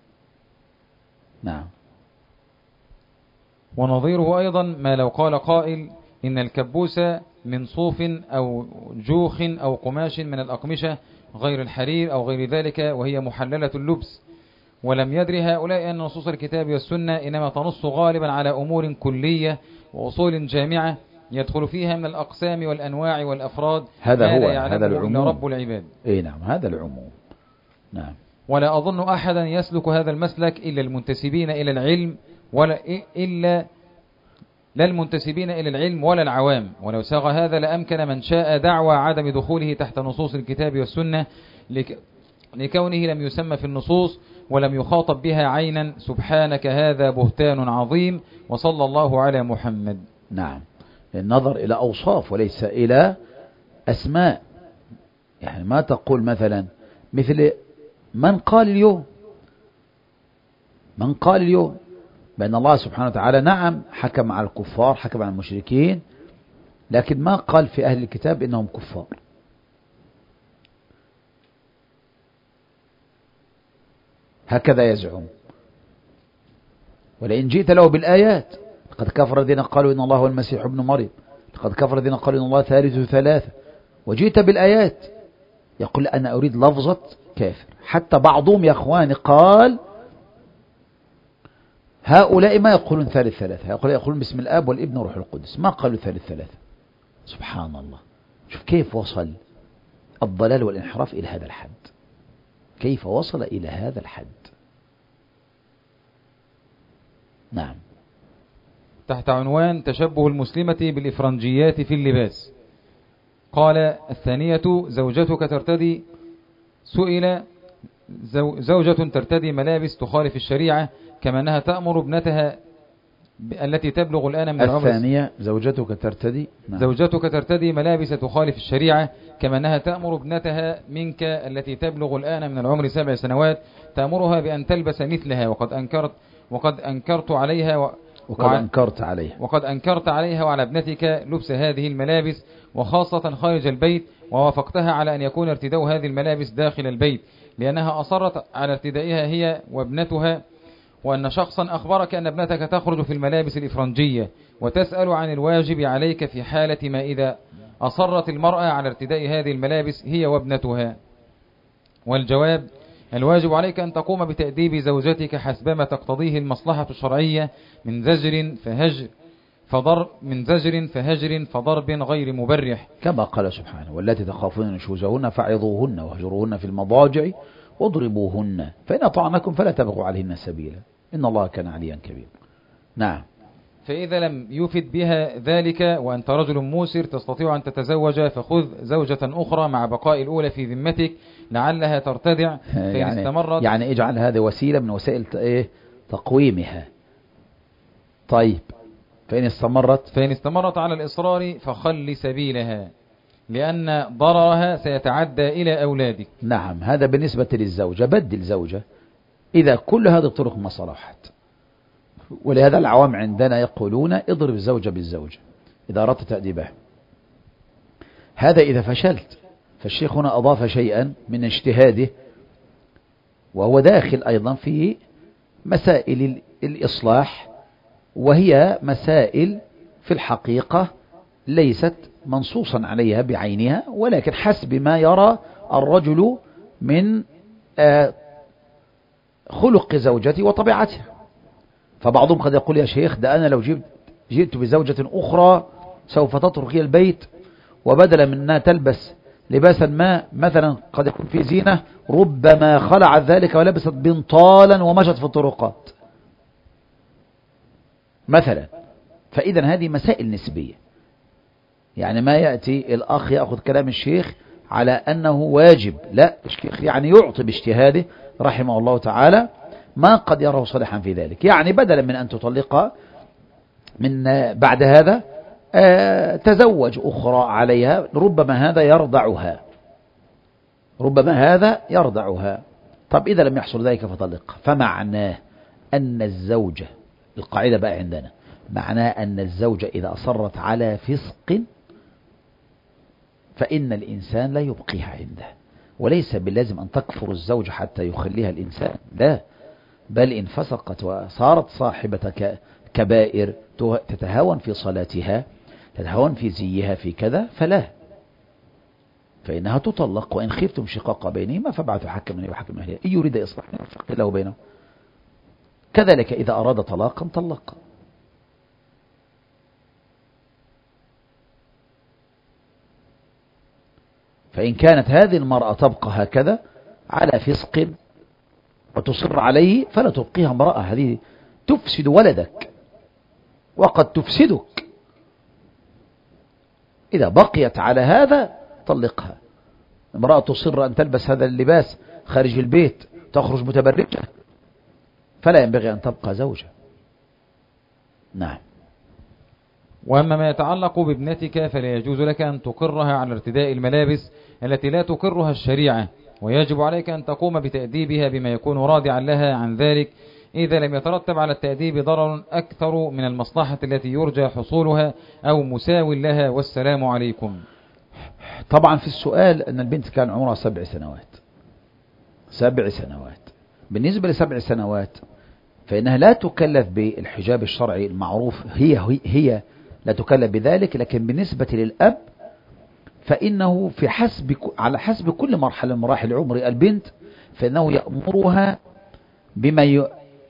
S1: نعم.
S2: ونظيره أيضا ما لو قال قائل إن الكبوس من صوف أو جوخ أو قماش من الأقمشة غير الحرير أو غير ذلك، وهي محللة اللبس، ولم يدري هؤلاء أن نصوص الكتاب والسنة إنما تنص غالبا على أمور كلية وأصول جامعة يدخل فيها من الأقسام والأنواع والأفراد
S1: هذا هو
S2: هذا
S1: العموم
S2: رب العباد.
S1: إيه نعم، هذا العموم. نعم.
S2: ولا أظن أحدا يسلك هذا المسلك إلا المنتسبين إلى العلم، ولا إلا لا المنتسبين إلى العلم ولا العوام، ولو ساغ هذا لأمكن من شاء دعوى عدم دخوله تحت نصوص الكتاب والسنة لك لكونه لم يسمى في النصوص ولم يخاطب بها عينا. سبحانك هذا بهتان عظيم. وصلى الله على محمد.
S1: نعم، النظر إلى أوصاف وليس إلى أسماء. يعني ما تقول مثلا مثل من قال اليوم من قال اليوم بأن الله سبحانه وتعالى نعم حكم على الكفار، حكم على المشركين، لكن ما قال في أهل الكتاب إنهم كفار. هكذا يزعم. ولئن جئت له بالآيات لقد كفر الذين قالوا إن الله هو المسيح ابن مريم، لقد كفر الذين قالوا إن الله ثالث ثلاثة، وجئت بالآيات يقول أنا أريد لفظة كافر. حتى بعضهم يا أخواني قال هؤلاء ما يقولون ثالث ثلاثة، يقول يقولون باسم الآب والابن والروح القدس، ما قالوا ثالث ثلاثة. سبحان الله، شوف كيف وصل الضلال والانحراف إلى هذا الحد، كيف وصل إلى هذا الحد. نعم.
S2: تحت عنوان تشبه المسلمة بالإفرنجيات في اللباس، قال الثانية زوجتك ترتدي سئل زوجة ترتدي ملابس تخالف الشريعة كما أنها تأمر ابنتها التي تبلغ الآن من العمر.
S1: الثانية زوجتك ترتدي نعم.
S2: زوجتك ترتدي ملابس تخالف الشريعة كما أنها تأمر ابنتها منك التي تبلغ الآن من العمر سبع سنوات، تأمرها بأن تلبس مثلها، وقد أنكرت وقد أنكرت عليها و...
S1: وقد أنكرت عليها
S2: وقد أنكرت عليها وعلى ابنتك لبس هذه الملابس، وخاصة خارج البيت، ووافقتها على أن يكون ارتداء هذه الملابس داخل البيت، لأنها أصرت على ارتدائها هي وابنتها، وأن شخصا أخبرك أن ابنتك تخرج في الملابس الإفرنجية، وتسأل عن الواجب عليك في حالة ما إذا أصرت المرأة على ارتداء هذه الملابس هي وابنتها. والجواب: الواجب عليك أن تقوم بتأديب زوجتك حسبما تقتضيه المصلحة الشرعية من زجر فهجر فضرب من زجر فهجر فضرب غير مبرح،
S1: كما قال سبحانه: والتي تخافون نشوزهن فعظوهن واهجروهن في المضاجع واضربوهن فإن أطعنكم فلا تبغوا عليهن سبيلا إن الله كان عليا كبيرا. نعم.
S2: فإذا لم يفد بها ذلك وأنت رجل موسر تستطيع أن تتزوج، فخذ زوجة أخرى مع بقاء الأولى في ذمتك لعلها ترتدع. فإن
S1: يعني,
S2: استمرت
S1: يعني اجعل هذه وسيلة من وسائل إيه تقويمها. طيب، فإن استمرت
S2: فإن استمرت على الإصرار فخل سبيلها، لأن ضررها سيتعدى إلى أولادك.
S1: نعم، هذا بالنسبة للزوجة. بدل زوجة إذا كل هذه الطرق ما صلحت. ولهذا العوام عندنا يقولون اضرب الزوجة بالزوجة إذا أردت تأديبها. هذا إذا فشلت. فالشيخ هنا أضاف شيئا من اجتهاده، وهو داخل أيضا في مسائل الإصلاح، وهي مسائل في الحقيقة ليست منصوصا عليها بعينها، ولكن حسب ما يرى الرجل من خلق زوجته وطبيعتها. فبعضهم قد يقول: يا شيخ، ده أنا لو جبت جئت بزوجة أخرى سوف تترك البيت، وبدلا من أنها تلبس لباسا ما مثلا قد يكون في زينة، ربما خلعت ذلك ولبست بنطالا ومشت في الطرقات مثلا. فإذا هذه مسائل نسبية. يعني ما يأتي الأخ يأخذ كلام الشيخ على أنه واجب، لا، الشيخ يعني يعطي باجتهاده رحمه الله تعالى ما قد يراه صالحا في ذلك. يعني بدلا من أن تطلق من بعد هذا تزوج أخرى عليها، ربما هذا يرضعها ربما هذا يرضعها طب إذا لم يحصل ذلك فطلقها. فمعناه أن الزوجة، القاعدة بقى عندنا، معناه أن الزوجة إذا أصرت على فسق فإن الإنسان لا يبقيها عنده. وليس باللازم أن تكفر الزوجة حتى يخليها الإنسان، لا، بل إن فسقت وصارت صاحبة كبائر تتهاون في صلاتها، تتهاون في زيها، في كذا، فلا، فإنها تطلق. وإن خفتم شقاق بينهما فابعثوا حكما يحكم أهلها إن يريد إصلاحا يوفق له بينهم. كذلك إذا أراد طلاقا طلق. فإن كانت هذه المرأة تبقى هكذا على فسق وتصر عليه فلا تبقيها امرأة، هذه تفسد ولدك. وقد تفسدك. إذا بقيت على هذا طلقها. امرأة تصر أن تلبس هذا اللباس خارج البيت تخرج متبرجة فلا ينبغي أن تبقى زوجة. نعم.
S2: وأما ما يتعلق بابنتك فلا يجوز لك أن تقرها على ارتداء الملابس التي لا تقرها الشريعة، ويجب عليك أن تقوم بتأديبها بما يكون رادعا لها عن ذلك إذا لم يترتب على التأديب ضرر أكثر من المصلحة التي يرجى حصولها أو مساو لها. والسلام عليكم.
S1: طبعا في السؤال أن البنت كان عمرها سبع سنوات سبع سنوات بالنسبة لسبع سنوات فإنها لا تكلف بالحجاب الشرعي المعروف، هي هي لا تكلف بذلك، لكن بالنسبة للأب فإنه في حسب على حسب كل مرحلة من مراحل عمر البنت فإنه يأمرها بما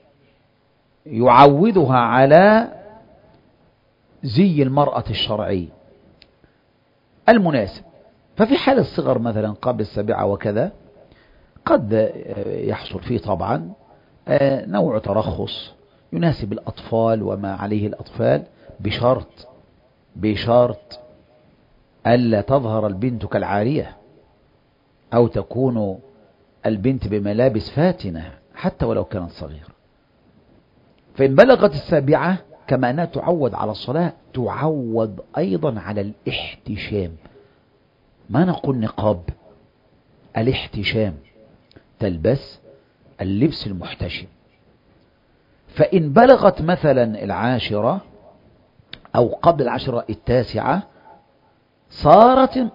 S1: يعودها على زي المرأة الشرعي المناسب. ففي حال الصغر مثلا قبل السابعة وكذا قد يحصل فيه طبعا نوع ترخص يناسب الأطفال وما عليه الأطفال، بشرط بشرط ألا تظهر البنت كالعارية أو تكون البنت بملابس فاتنة حتى ولو كانت صغيرة. فإن بلغت السابعة كما أنها تعود على الصلاة تعود أيضا على الاحتشام، ما نقول نقاب، الاحتشام، تلبس اللبس المحتشم. فإن بلغت مثلا العاشرة أو قبل العشرة التاسعة صارت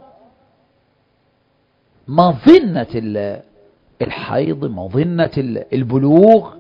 S1: مظنة الحيض مظنة البلوغ،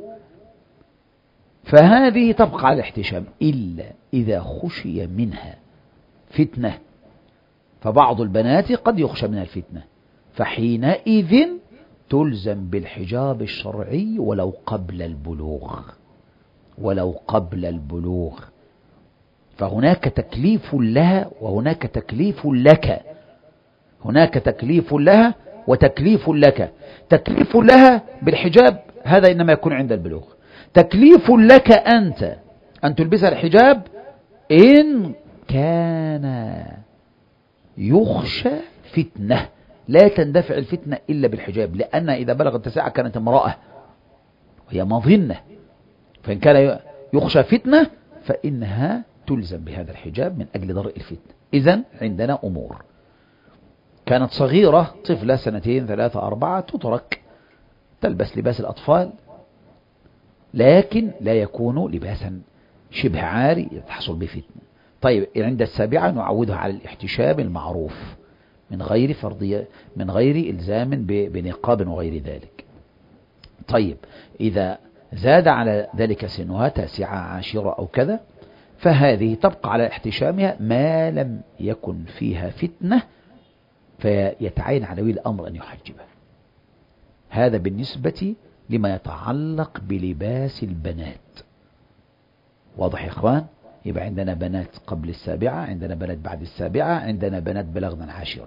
S1: فهذه تبقى على الاحتشام إلا إذا خشي منها فتنة، فبعض البنات قد يخشى منها الفتنة فحينئذ تلزم بالحجاب الشرعي ولو قبل البلوغ ولو قبل البلوغ. فهناك تكليف لها وهناك تكليف لك، هناك تكليف لها وتكليف لك. تكليف لها بالحجاب هذا إنما يكون عند البلوغ، تكليف لك أنت أن تلبس الحجاب إن كان يخشى فتنة، لا تندفع الفتنة إلا بالحجاب، لأن إذا بلغت تسعة كانت امرأة وهي مظنة، فإن كان يخشى فتنة فإنها تلزم بهذا الحجاب من أجل درء الفتنة. إذن عندنا أمور: كانت صغيرة طفلة سنتين ثلاثة أربعة تترك تلبس لباس الأطفال، لكن لا يكون لباسا شبه عاري تحصل بفتنة. طيب عند السابعة نعودها على الاحتشام المعروف من غير فرضية، من غير إلزام بنقاب وغير ذلك. طيب إذا زاد على ذلك سنها تاسعة عاشرة أو كذا فهذه تبقى على احتشامها ما لم يكن فيها فتنة، فيتعين على ولي الأمر أن يحجبها. هذا بالنسبة لما يتعلق بلباس البنات. واضح يا إخوان؟ يبقى عندنا بنات قبل السابعة، عندنا بنات بعد السابعة، عندنا بنات بلغنا العاشرة.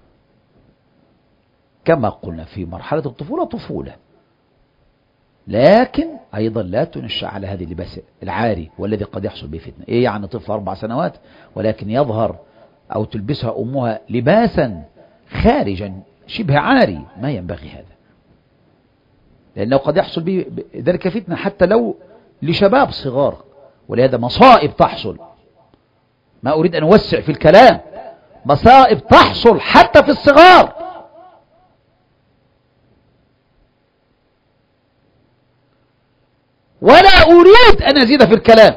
S1: كما قلنا في مرحلة الطفولة طفولة، لكن أيضا لا تنشأ على هذه اللباس العاري والذي قد يحصل به فتنة. إيه يعني طفل أربع سنوات ولكن يظهر أو تلبسها أمها لباسا خارجا شبه عاري؟ ما ينبغي هذا، لأنه قد يحصل به ذلك فتنة حتى لو لشباب صغار، ولهذا مصائب تحصل. ما أريد أن أوسع في الكلام، مصائب تحصل حتى في الصغار. ولا أريد أن أزيد في الكلام،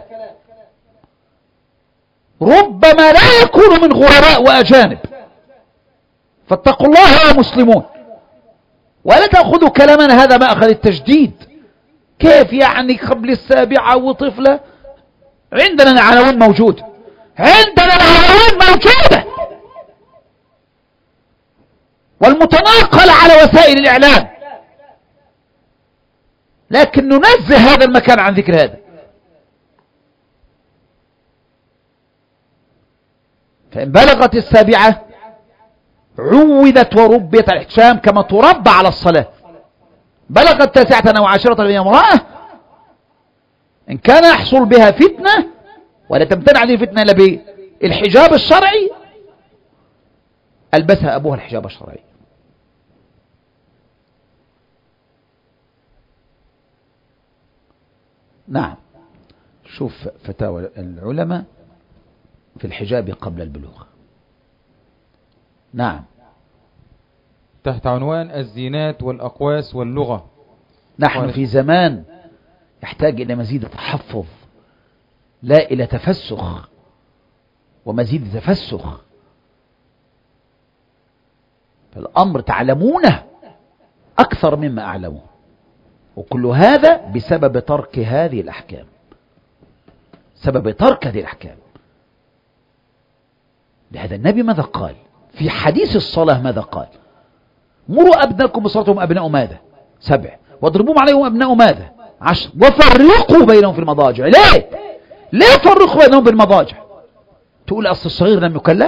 S1: ربما لا يكون من غرباء وأجانب، فاتقوا الله يا مسلمون ولا تأخذوا كلامنا هذا ما أخذ التجديد. كيف يعني قبل السابعة وطفلة؟ عندنا العناوين موجودة، عندنا العناوين موجودة والمتناقل على وسائل الإعلام، لكن ننزه هذا المكان عن ذكر هذا. فإن بلغت السابعة عودت وربيت الاحتشام كما تربى على الصلاة. بلغت تاسعة أو عاشرة من امرأة إن كان يحصل بها فتنة ولا تمتنع هذه الفتنة إلا بالحجاب الشرعي، ألبسها أبوها الحجاب الشرعي. نعم، شوف فتاوى العلماء في الحجاب قبل البلوغ. نعم.
S2: تحت عنوان الزينات والأقواس واللغة.
S1: نحن في زمان يحتاج إلى مزيد تحفظ، لا إلى تفسخ ومزيد تفسخ. فالأمر تعلمونه أكثر مما أعلمه، وكل هذا بسبب ترك هذه الأحكام، سبب ترك هذه الأحكام. لهذا النبي ماذا قال في حديث الصلاة؟ ماذا قال؟ مروا أبناءكم بصلاتهم أبناء ماذا؟ سبع، واضربوهم عليهم أبناء ماذا؟ عشر، وفرقوا بينهم في المضاجع. ليه؟ ليه فرقوا بينهم بالمضاجع؟ تقول أصل الصغير لم يكلف؟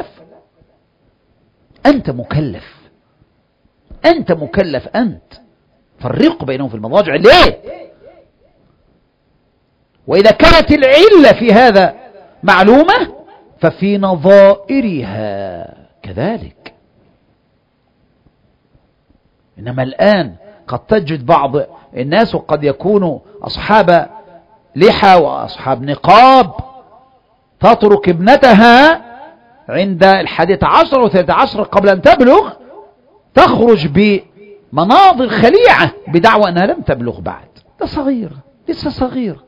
S1: أنت مكلف، أنت مكلف، أنت فرقوا بينهم في المضاجع. ليه؟ وإذا كانت العلة في هذا معلومة ففي نظائرها كذلك. إنما الآن قد تجد بعض الناس وقد يكونوا أصحاب لحى وأصحاب نقاب تترك ابنتها عند الحادية عشر وثلاثة عشر قبل أن تبلغ، تخرج بمناظر خليعة بدعوى أنها لم تبلغ بعد. ده صغير، لسه صغير،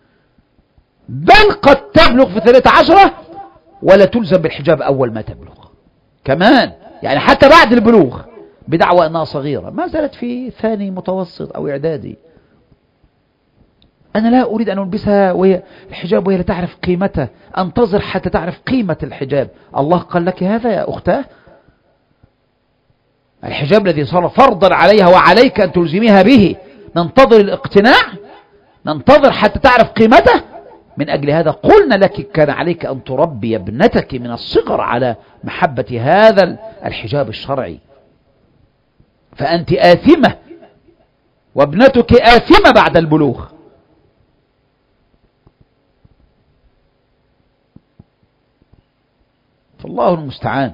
S1: بل قد تبلغ في ثلاثة عشر ولا تلزم بالحجاب أول ما تبلغ كمان، يعني حتى بعد البلوغ بدعوى أنها صغيرة، ما زالت في ثاني متوسط أو إعدادي. أنا لا أريد أن ألبسها وهي الحجاب وهي لا تعرف قيمته، أنتظر حتى تعرف قيمة الحجاب. الله قال لك هذا يا أختاه؟ الحجاب الذي صار فرضا عليها وعليك أن تلزميها به، ننتظر الاقتناع؟ ننتظر حتى تعرف قيمته؟ من أجل هذا قلنا لك كان عليك أن تربي ابنتك من الصغر على محبة هذا الحجاب الشرعي، فأنت آثمة وابنتك آثمة بعد البلوغ. فالله المستعان،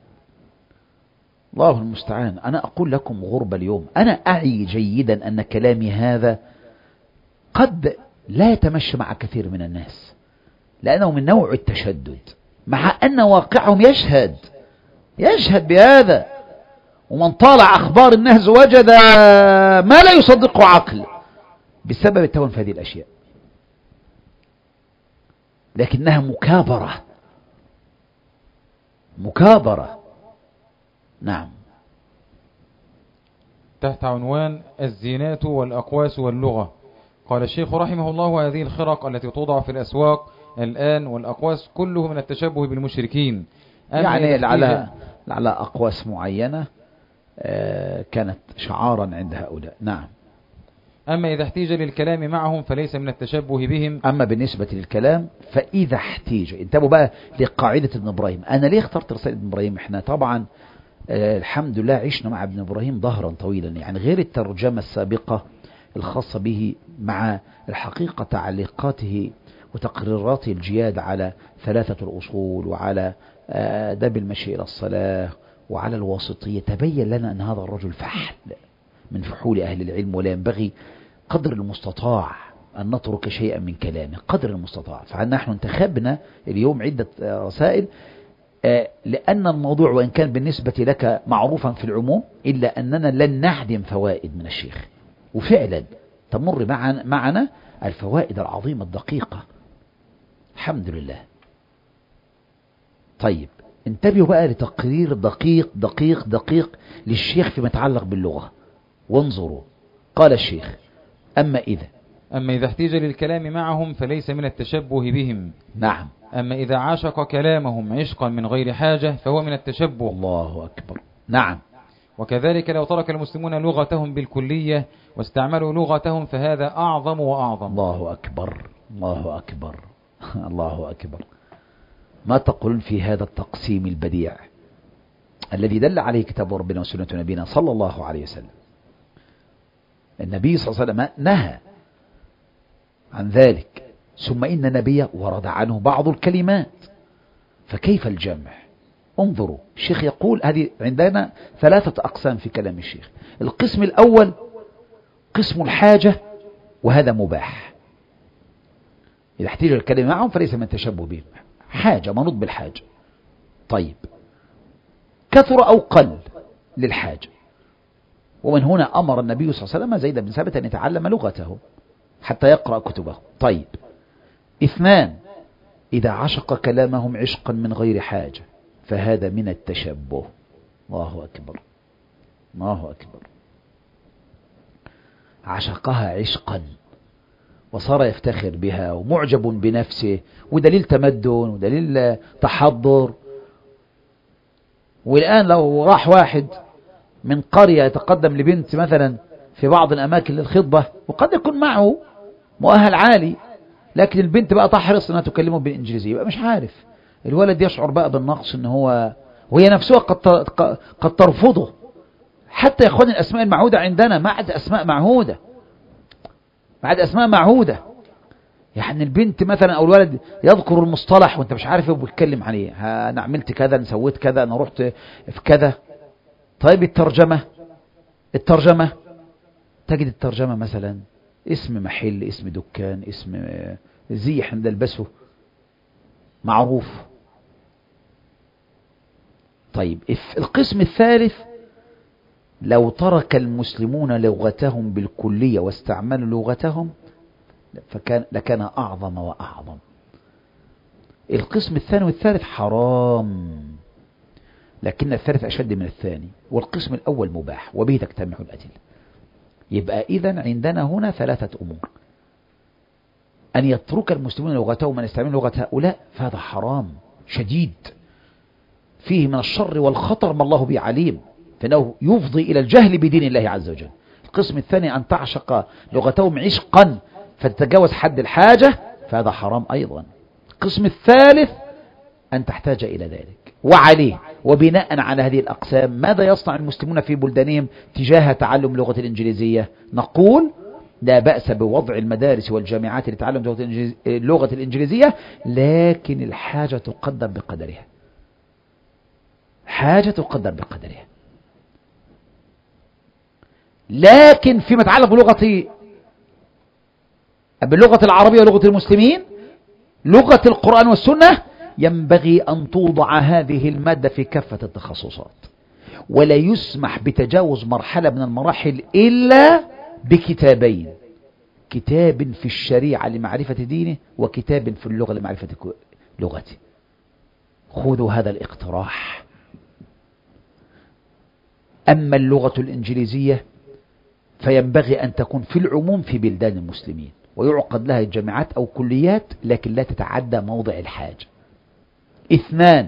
S1: الله المستعان. أنا أقول لكم غربة اليوم، أنا أعي جيدا أن كلامي هذا قد لا يتمشى مع كثير من الناس، لأنه من نوع التشدد، مع أن واقعهم يشهد يشهد بهذا. ومن طالع أخبار الناس وجد ما لا يصدقه عقل بسبب التون في هذه الأشياء، لكنها مكابرة، مكابرة. نعم.
S2: تحت عنوان الزينات والأقواس واللغة. قال الشيخ رحمه الله: هذه الخرق التي توضع في الأسواق الآن والأقواس كله من التشبه بالمشركين،
S1: يعني لعلى لعلى أقواس معينة كانت شعارا عند هؤلاء. نعم.
S2: أما إذا احتيج للكلام معهم فليس من التشبه بهم.
S1: أما بالنسبة للكلام فإذا احتيج، انتبهوا بقى لقاعدة ابن إبراهيم. أنا ليه اخترت رسالة ابن إبراهيم؟ احنا طبعا آه الحمد لله عشنا مع ابن إبراهيم ظهرا طويلا، يعني غير الترجمة السابقة الخاصة به، مع الحقيقة تعليقاته وتقريراته الجياد على ثلاثة الأصول وعلى آداب المشي إلى الصلاة وعلى الواسطية، تبين لنا أن هذا الرجل فحل من فحول أهل العلم، ولا ينبغي قدر المستطاع أن نترك شيئا من كلامه قدر المستطاع. فنحن انتخبنا اليوم عدة رسائل لأن الموضوع وإن كان بالنسبة لك معروفا في العموم إلا أننا لن نعدم فوائد من الشيخ، وفعلا تمر معنا, معنا الفوائد العظيمة الدقيقة الحمد لله. طيب انتبهوا بقى لتقرير دقيق دقيق دقيق للشيخ فيما يتعلق باللغة، وانظروا. قال الشيخ: أما إذا
S2: أما إذا احتيج للكلام معهم فليس من التشبه بهم.
S1: نعم.
S2: أما إذا عاشق كلامهم عشقا من غير حاجة فهو من التشبه.
S1: الله أكبر. نعم.
S2: وكذلك لو ترك المسلمون لغتهم بالكلية واستعملوا لغتهم فهذا أعظم وأعظم.
S1: الله أكبر، الله أكبر، الله أكبر. ما تقولون في هذا التقسيم البديع الذي دل عليه كتاب ربنا وسنة نبينا صلى الله عليه وسلم؟ النبي صلى الله عليه وسلم نهى عن ذلك، ثم إن النبي ورد عنه بعض الكلمات، فكيف الجمع؟ انظروا، الشيخ يقول هذه عندنا ثلاثة أقسام في كلام الشيخ. القسم الأول قسم الحاجة، وهذا مباح، إذا احتاج الكلمة معهم فليس من تشبه بهم، حاجة منوط بالحاجة. طيب، كثر أو قل للحاجة، ومن هنا أمر النبي صلى الله عليه وسلم زيد بن ثابت أن يتعلم لغته حتى يقرأ كتبه. طيب، اثنان، إذا عشق كلامهم عشقا من غير حاجة فهذا من التشبه. الله أكبر، الله أكبر، عشقها عشقا وصار يفتخر بها ومعجب بنفسه، ودليل تمدن ودليل تحضر. والآن لو راح واحد من قرية يتقدم لبنت مثلا في بعض الأماكن للخطبة، وقد يكون معه مؤهل عالي، لكن البنت بقى تحرص أنها تكلمه بالإنجليزية، بقى مش عارف، الولد يشعر بقى بالنقص، إن هو وهي نفسها قد قد ترفضه. حتى يا إخوان الأسماء المعهودة عندنا ما عاد أسماء معهودة، ما عاد أسماء معهودة. يعني البنت مثلا أو الولد يذكر المصطلح وأنت مش عارف بيتكلم عليه، أنا عملت كذا، أنا سويت كذا، أنا رحت في كذا. طيب الترجمة، الترجمة تجد الترجمة مثلا اسم محل، اسم دكان، اسم زي احنا بنلبسه معروف. طيب القسم الثالث، لو ترك المسلمون لغتهم بالكلية واستعملوا لغتهم فكان لكان أعظم وأعظم. القسم الثاني والثالث حرام، لكن الثالث أشد من الثاني، والقسم الأول مباح، وبه تجتمع الأدلة. يبقى إذن عندنا هنا ثلاثة أمور: أن يترك المسلمون لغتهم ومن يستعمل لغة هؤلاء فهذا حرام شديد، فيه من الشر والخطر ما الله به عليم، فإنه يفضي إلى الجهل بدين الله عز وجل. القسم الثاني أن تعشق لغتهم عشقا فتتجاوز حد الحاجة فهذا حرام أيضا. القسم الثالث أن تحتاج إلى ذلك. وعليه وبناء على هذه الأقسام ماذا يصنع المسلمون في بلدانهم تجاه تعلم اللغة الإنجليزية؟ نقول لا بأس بوضع المدارس والجامعات لتعلم اللغة الإنجليزية، لكن الحاجة تقدر بقدرها، حاجة تقدر بقدرها. لكن فيما يتعلق بلغة باللغة العربية ولغة المسلمين، لغة القرآن والسنة، ينبغي أن توضع هذه المادة في كافة التخصصات، ولا يسمح بتجاوز مرحلة من المراحل إلا بكتابين: كتاب في الشريعة لمعرفة دينه، وكتاب في اللغة لمعرفة لغته. خذوا هذا الاقتراح. أما اللغة الإنجليزية فينبغي أن تكون في العموم في بلدان المسلمين، ويعقد لها جامعات أو كليات، لكن لا تتعدى موضع الحاجة. اثنان،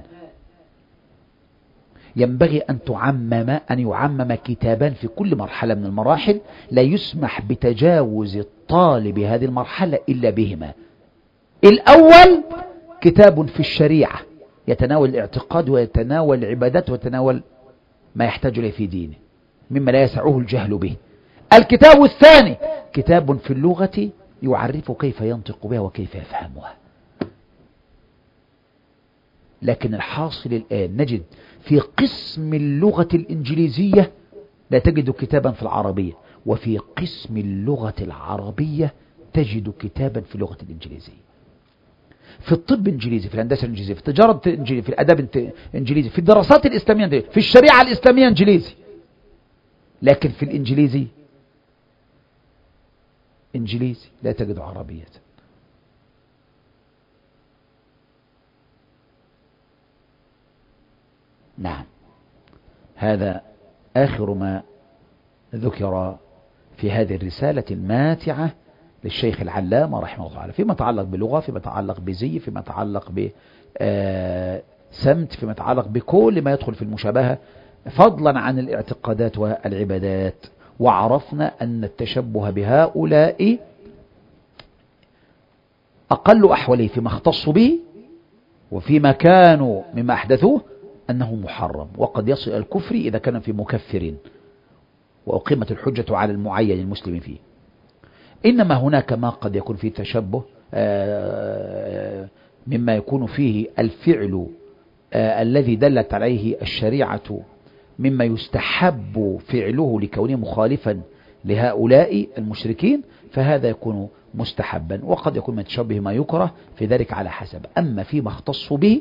S1: ينبغي أن تعمم أن يعمم كتابان في كل مرحلة من المراحل، لا يسمح بتجاوز الطالب هذه المرحلة إلا بهما. الأول كتاب في الشريعة يتناول الاعتقاد ويتناول العبادات ويتناول ما يحتاج إليه في دينه مما لا يسعه الجهل به. الكتاب الثاني كتاب في اللغة يعرف كيف ينطق بها وكيف يفهمها. لكن الحاصل الآن نجد في قسم اللغة الإنجليزية لا تجد كتابا في العربية، وفي قسم اللغة العربية تجد كتابا في اللغة الإنجليزية. في الطب إنجليزي، في الهندسة إنجليزي، في التجارة إنجليزي، في الأدب إنجليزي، في الدراسات الإسلامية إنجليزي، في الشريعة الإسلامية إنجليزي. لكن في الإنجليزي إنجليزي لا تجد عربية. نعم، هذا آخر ما ذكر في هذه الرسالة الماتعة للشيخ العلامة رحمه الله تعالى، فيما يتعلق باللغة، فيما يتعلق بزي، فيما يتعلق بسمت، فيما يتعلق بكل ما يدخل في المشابهة، فضلا عن الاعتقادات والعبادات. وعرفنا أن التشبه بهؤلاء أقل أحوله فيما اختصوا به وفيما كانوا مما أحدثوه أنه محرم، وقد يصل إلى الكفر إذا كان في مكفر وأقيمت الحجة على المعين المسلم فيه. إنما هناك ما قد يكون فيه تشبه مما يكون فيه الفعل الذي دلت عليه الشريعة مما يستحب فعله لكونه مخالفا لهؤلاء المشركين، فهذا يكون مستحبا، وقد يكون من تشبه ما يكره في ذلك على حسب. أما فيما اختصوا به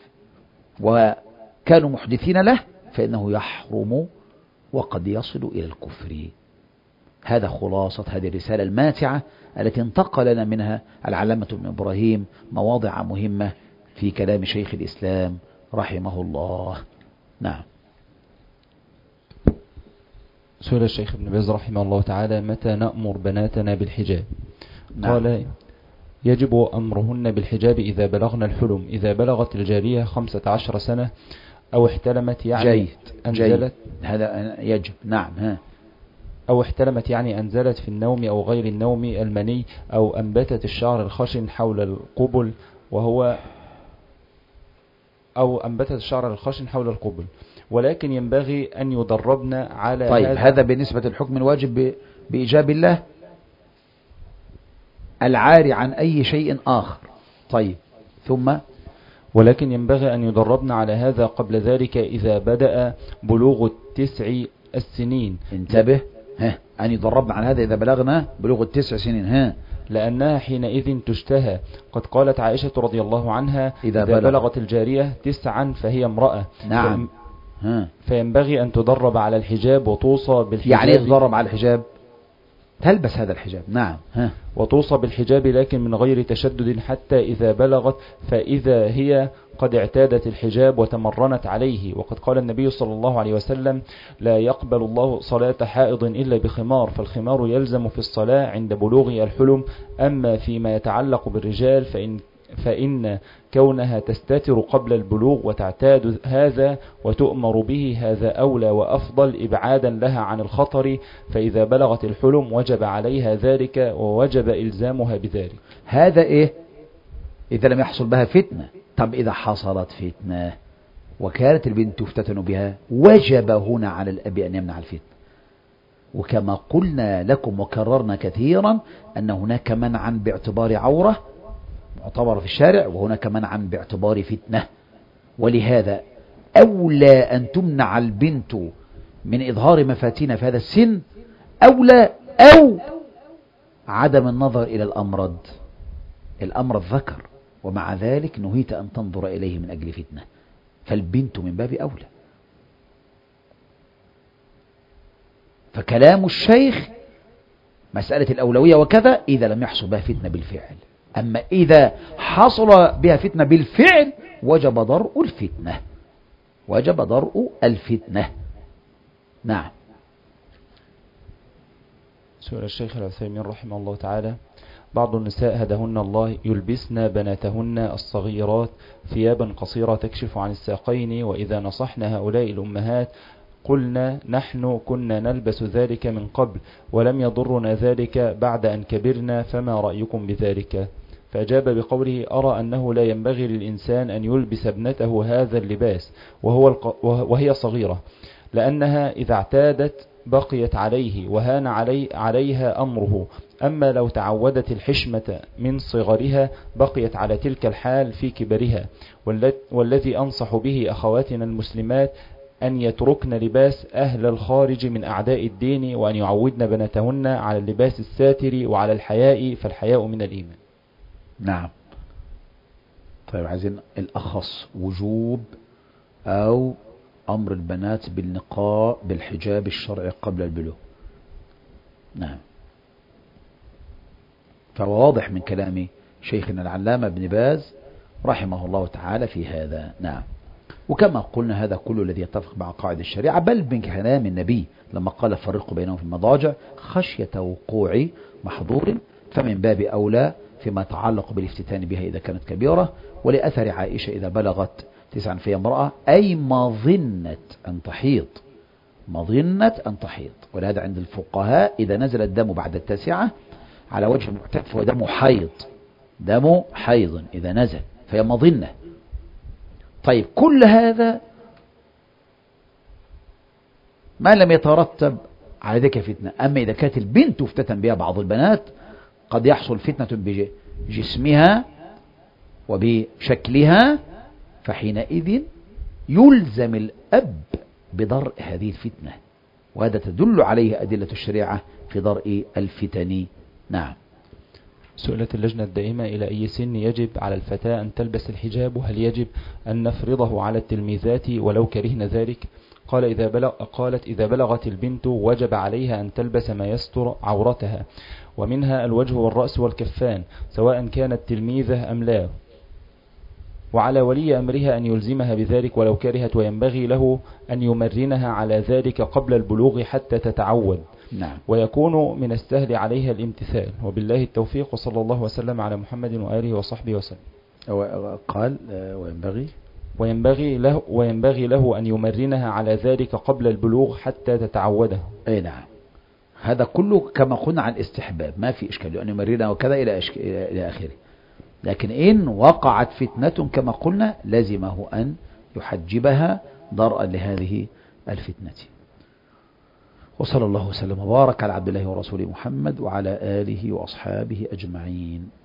S1: وكانوا محدثين له فإنه يحرم وقد يصل إلى الكفر. هذا خلاصة هذه الرسالة الماتعة التي انتقل لنا منها العلامة ابن إبراهيم مواضع مهمة في كلام شيخ الإسلام رحمه الله. نعم.
S3: سئل الشيخ ابن باز رحمه الله تعالى: متى نأمر بناتنا بالحجاب؟
S1: نعم.
S3: قال: يجب أمرهن بالحجاب إذا بلغن الحلم، إذا بلغت الجارية خمسة عشر سنة أو احتلمت يعني
S1: جيد.
S3: أنزلت
S1: جيد. هذا يجب. نعم. ها.
S3: أو احتلمت يعني أنزلت في النوم أو غير النوم المني، أو أنبتت الشعر الخشن حول القبل وهو أو أنبتت الشعر الخشن حول القبل، ولكن ينبغي أن يدربن على
S1: طيب
S3: هذا.
S1: هذا بالنسبة للحكم الواجب بإيجاب الله العاري عن أي شيء آخر. طيب ثم
S3: ولكن ينبغي أن يدربن على هذا قبل ذلك إذا بدأ بلوغ التسع السنين.
S1: انتبه، ها، أن يدربن على هذا إذا بلغنا بلوغ التسع سنين. ها.
S3: لأنها حينئذ تشتهى. قد قالت عائشة رضي الله عنها: إذا, إذا
S1: بلغ.
S3: بلغت الجارية تسعا فهي امرأة.
S1: نعم.
S3: فيم...
S1: ها.
S3: فينبغي أن تدرب على الحجاب وتوصى بالحجاب.
S1: يعني تدرب على الحجاب، تلبس هذا الحجاب. نعم. ها.
S3: وتوصى بالحجاب لكن من غير تشدد حتى إذا بلغت، فإذا هي قد اعتادت الحجاب وتمرنت عليه. وقد قال النبي صلى الله عليه وسلم: لا يقبل الله صلاة حائض إلا بخمار، فالخمار يلزم في الصلاة عند بلوغ الحلم. أما فيما يتعلق بالرجال فإن فإن كونها تستتر قبل البلوغ وتعتاد هذا وتؤمر به هذا أولى وأفضل إبعادا لها عن الخطر، فإذا بلغت الحلم وجب عليها ذلك ووجب إلزامها بذلك.
S1: هذا إيه إذا لم يحصل بها فتنة. طب إذا حصلت فتنة وكانت البنت تفتتن بها، وجب هنا على الأب أن يمنع الفتنة. وكما قلنا لكم وكررنا كثيرا أن هناك منعا باعتبار عورة معتبر في الشارع، وهناك منعا باعتبار فتنة. ولهذا أولى أن تمنع البنت من إظهار مفاتنها في هذا السن أولى، أو عدم النظر إلى الأمرد الأمر الذكر، ومع ذلك نهيت أن تنظر إليه من أجل فتنة، فالبنت من باب أولى. فكلام الشيخ مسألة الأولوية وكذا إذا لم يحصل بها فتنة بالفعل. أما إذا حصل بها فتنة بالفعل وجب درء الفتنة، وجب درء الفتنة. نعم.
S3: سؤال الشيخ العثيمين رحمه الله تعالى: بعض النساء هدهن الله يلبسن بناتهن الصغيرات ثيابا قصيرة تكشف عن الساقين، وإذا نصحنا هؤلاء الأمهات قلنا نحن كنا نلبس ذلك من قبل ولم يضرنا ذلك بعد أن كبرنا، فما رأيكم بذلك؟ فأجاب بقوله: أرى أنه لا ينبغي للإنسان أن يلبس ابنته هذا اللباس وهو الق... وهي صغيرة، لأنها إذا اعتادت بقيت عليه وهان علي... عليها أمره. أما لو تعودت الحشمة من صغرها بقيت على تلك الحال في كبرها. والذ... والذي أنصح به أخواتنا المسلمات أن يتركن لباس أهل الخارج من أعداء الدين، وأن يعودن بناتهن على اللباس الساتر وعلى الحياء، فالحياء من الإيمان.
S1: نعم. طيب عايزين الأخص، وجوب أو أمر البنات بالنقاء بالحجاب الشرعي قبل البلوغ. نعم. فهو واضح من كلام شيخنا العلامة ابن باز رحمه الله تعالى في هذا. نعم. وكما قلنا هذا كله الذي يتفق مع قاعدة الشريعة، بل من كلام النبي لما قال فرقوا بينهم في المضاجع خشية وقوع محظور، فمن باب أولى فيما يتعلق بالافتتان بها إذا كانت كبيرة. ولأثر عائشة إذا بلغت تسعا فهي امرأة، أي مظنة أن تحيض، مظنة أن تحيض. ولهذا عند الفقهاء إذا نزل الدم بعد التاسعة على وجه المعتاد فهو دم حيض، دم حيض إذا نزل فهي مظنة. طيب كل هذا ما لم يترتب على ذلك فتنة. أما إذا كانت البنت افتتن بها بعض البنات قد يحصل فتنة بجسمها وبشكلها، فحينئذ يلزم الأب بدرء هذه الفتنة، وهذا تدل عليه أدلة الشريعة في درء الفتن. نعم.
S3: سئلت اللجنة الدائمة إلى أي سن يجب على الفتاة أن تلبس الحجاب، وهل يجب أن نفرضه على التلميذات ولو كرهن ذلك؟ قال إذا بلغ قالت إذا بلغت البنت وجب عليها أن تلبس ما يستر عورتها، ومنها الوجه والرأس والكفان سواء كانت تلميذة أم لا، وعلى ولي أمرها أن يلزمها بذلك ولو كرهت، وينبغي له أن يمرنها على ذلك قبل البلوغ حتى تتعود.
S1: نعم.
S3: ويكون من السهل عليها الامتثال، وبالله التوفيق، وصلى الله وسلم على محمد وآله وصحبه وسلم.
S1: قال وينبغي
S3: وينبغي له وينبغي له أن يمرنها على ذلك قبل البلوغ حتى تتعوده.
S1: أي نعم، هذا كله كما قلنا عن استحباب، ما في إشكال أن يمرنها وكذا إلى أشك... إلى آخره. لكن إن وقعت فتنة كما قلنا لازمه أن يحجبها درءا لهذه الفتنة. وصلى الله وسلم وبارك على عبد الله ورسوله محمد وعلى آله وأصحابه أجمعين.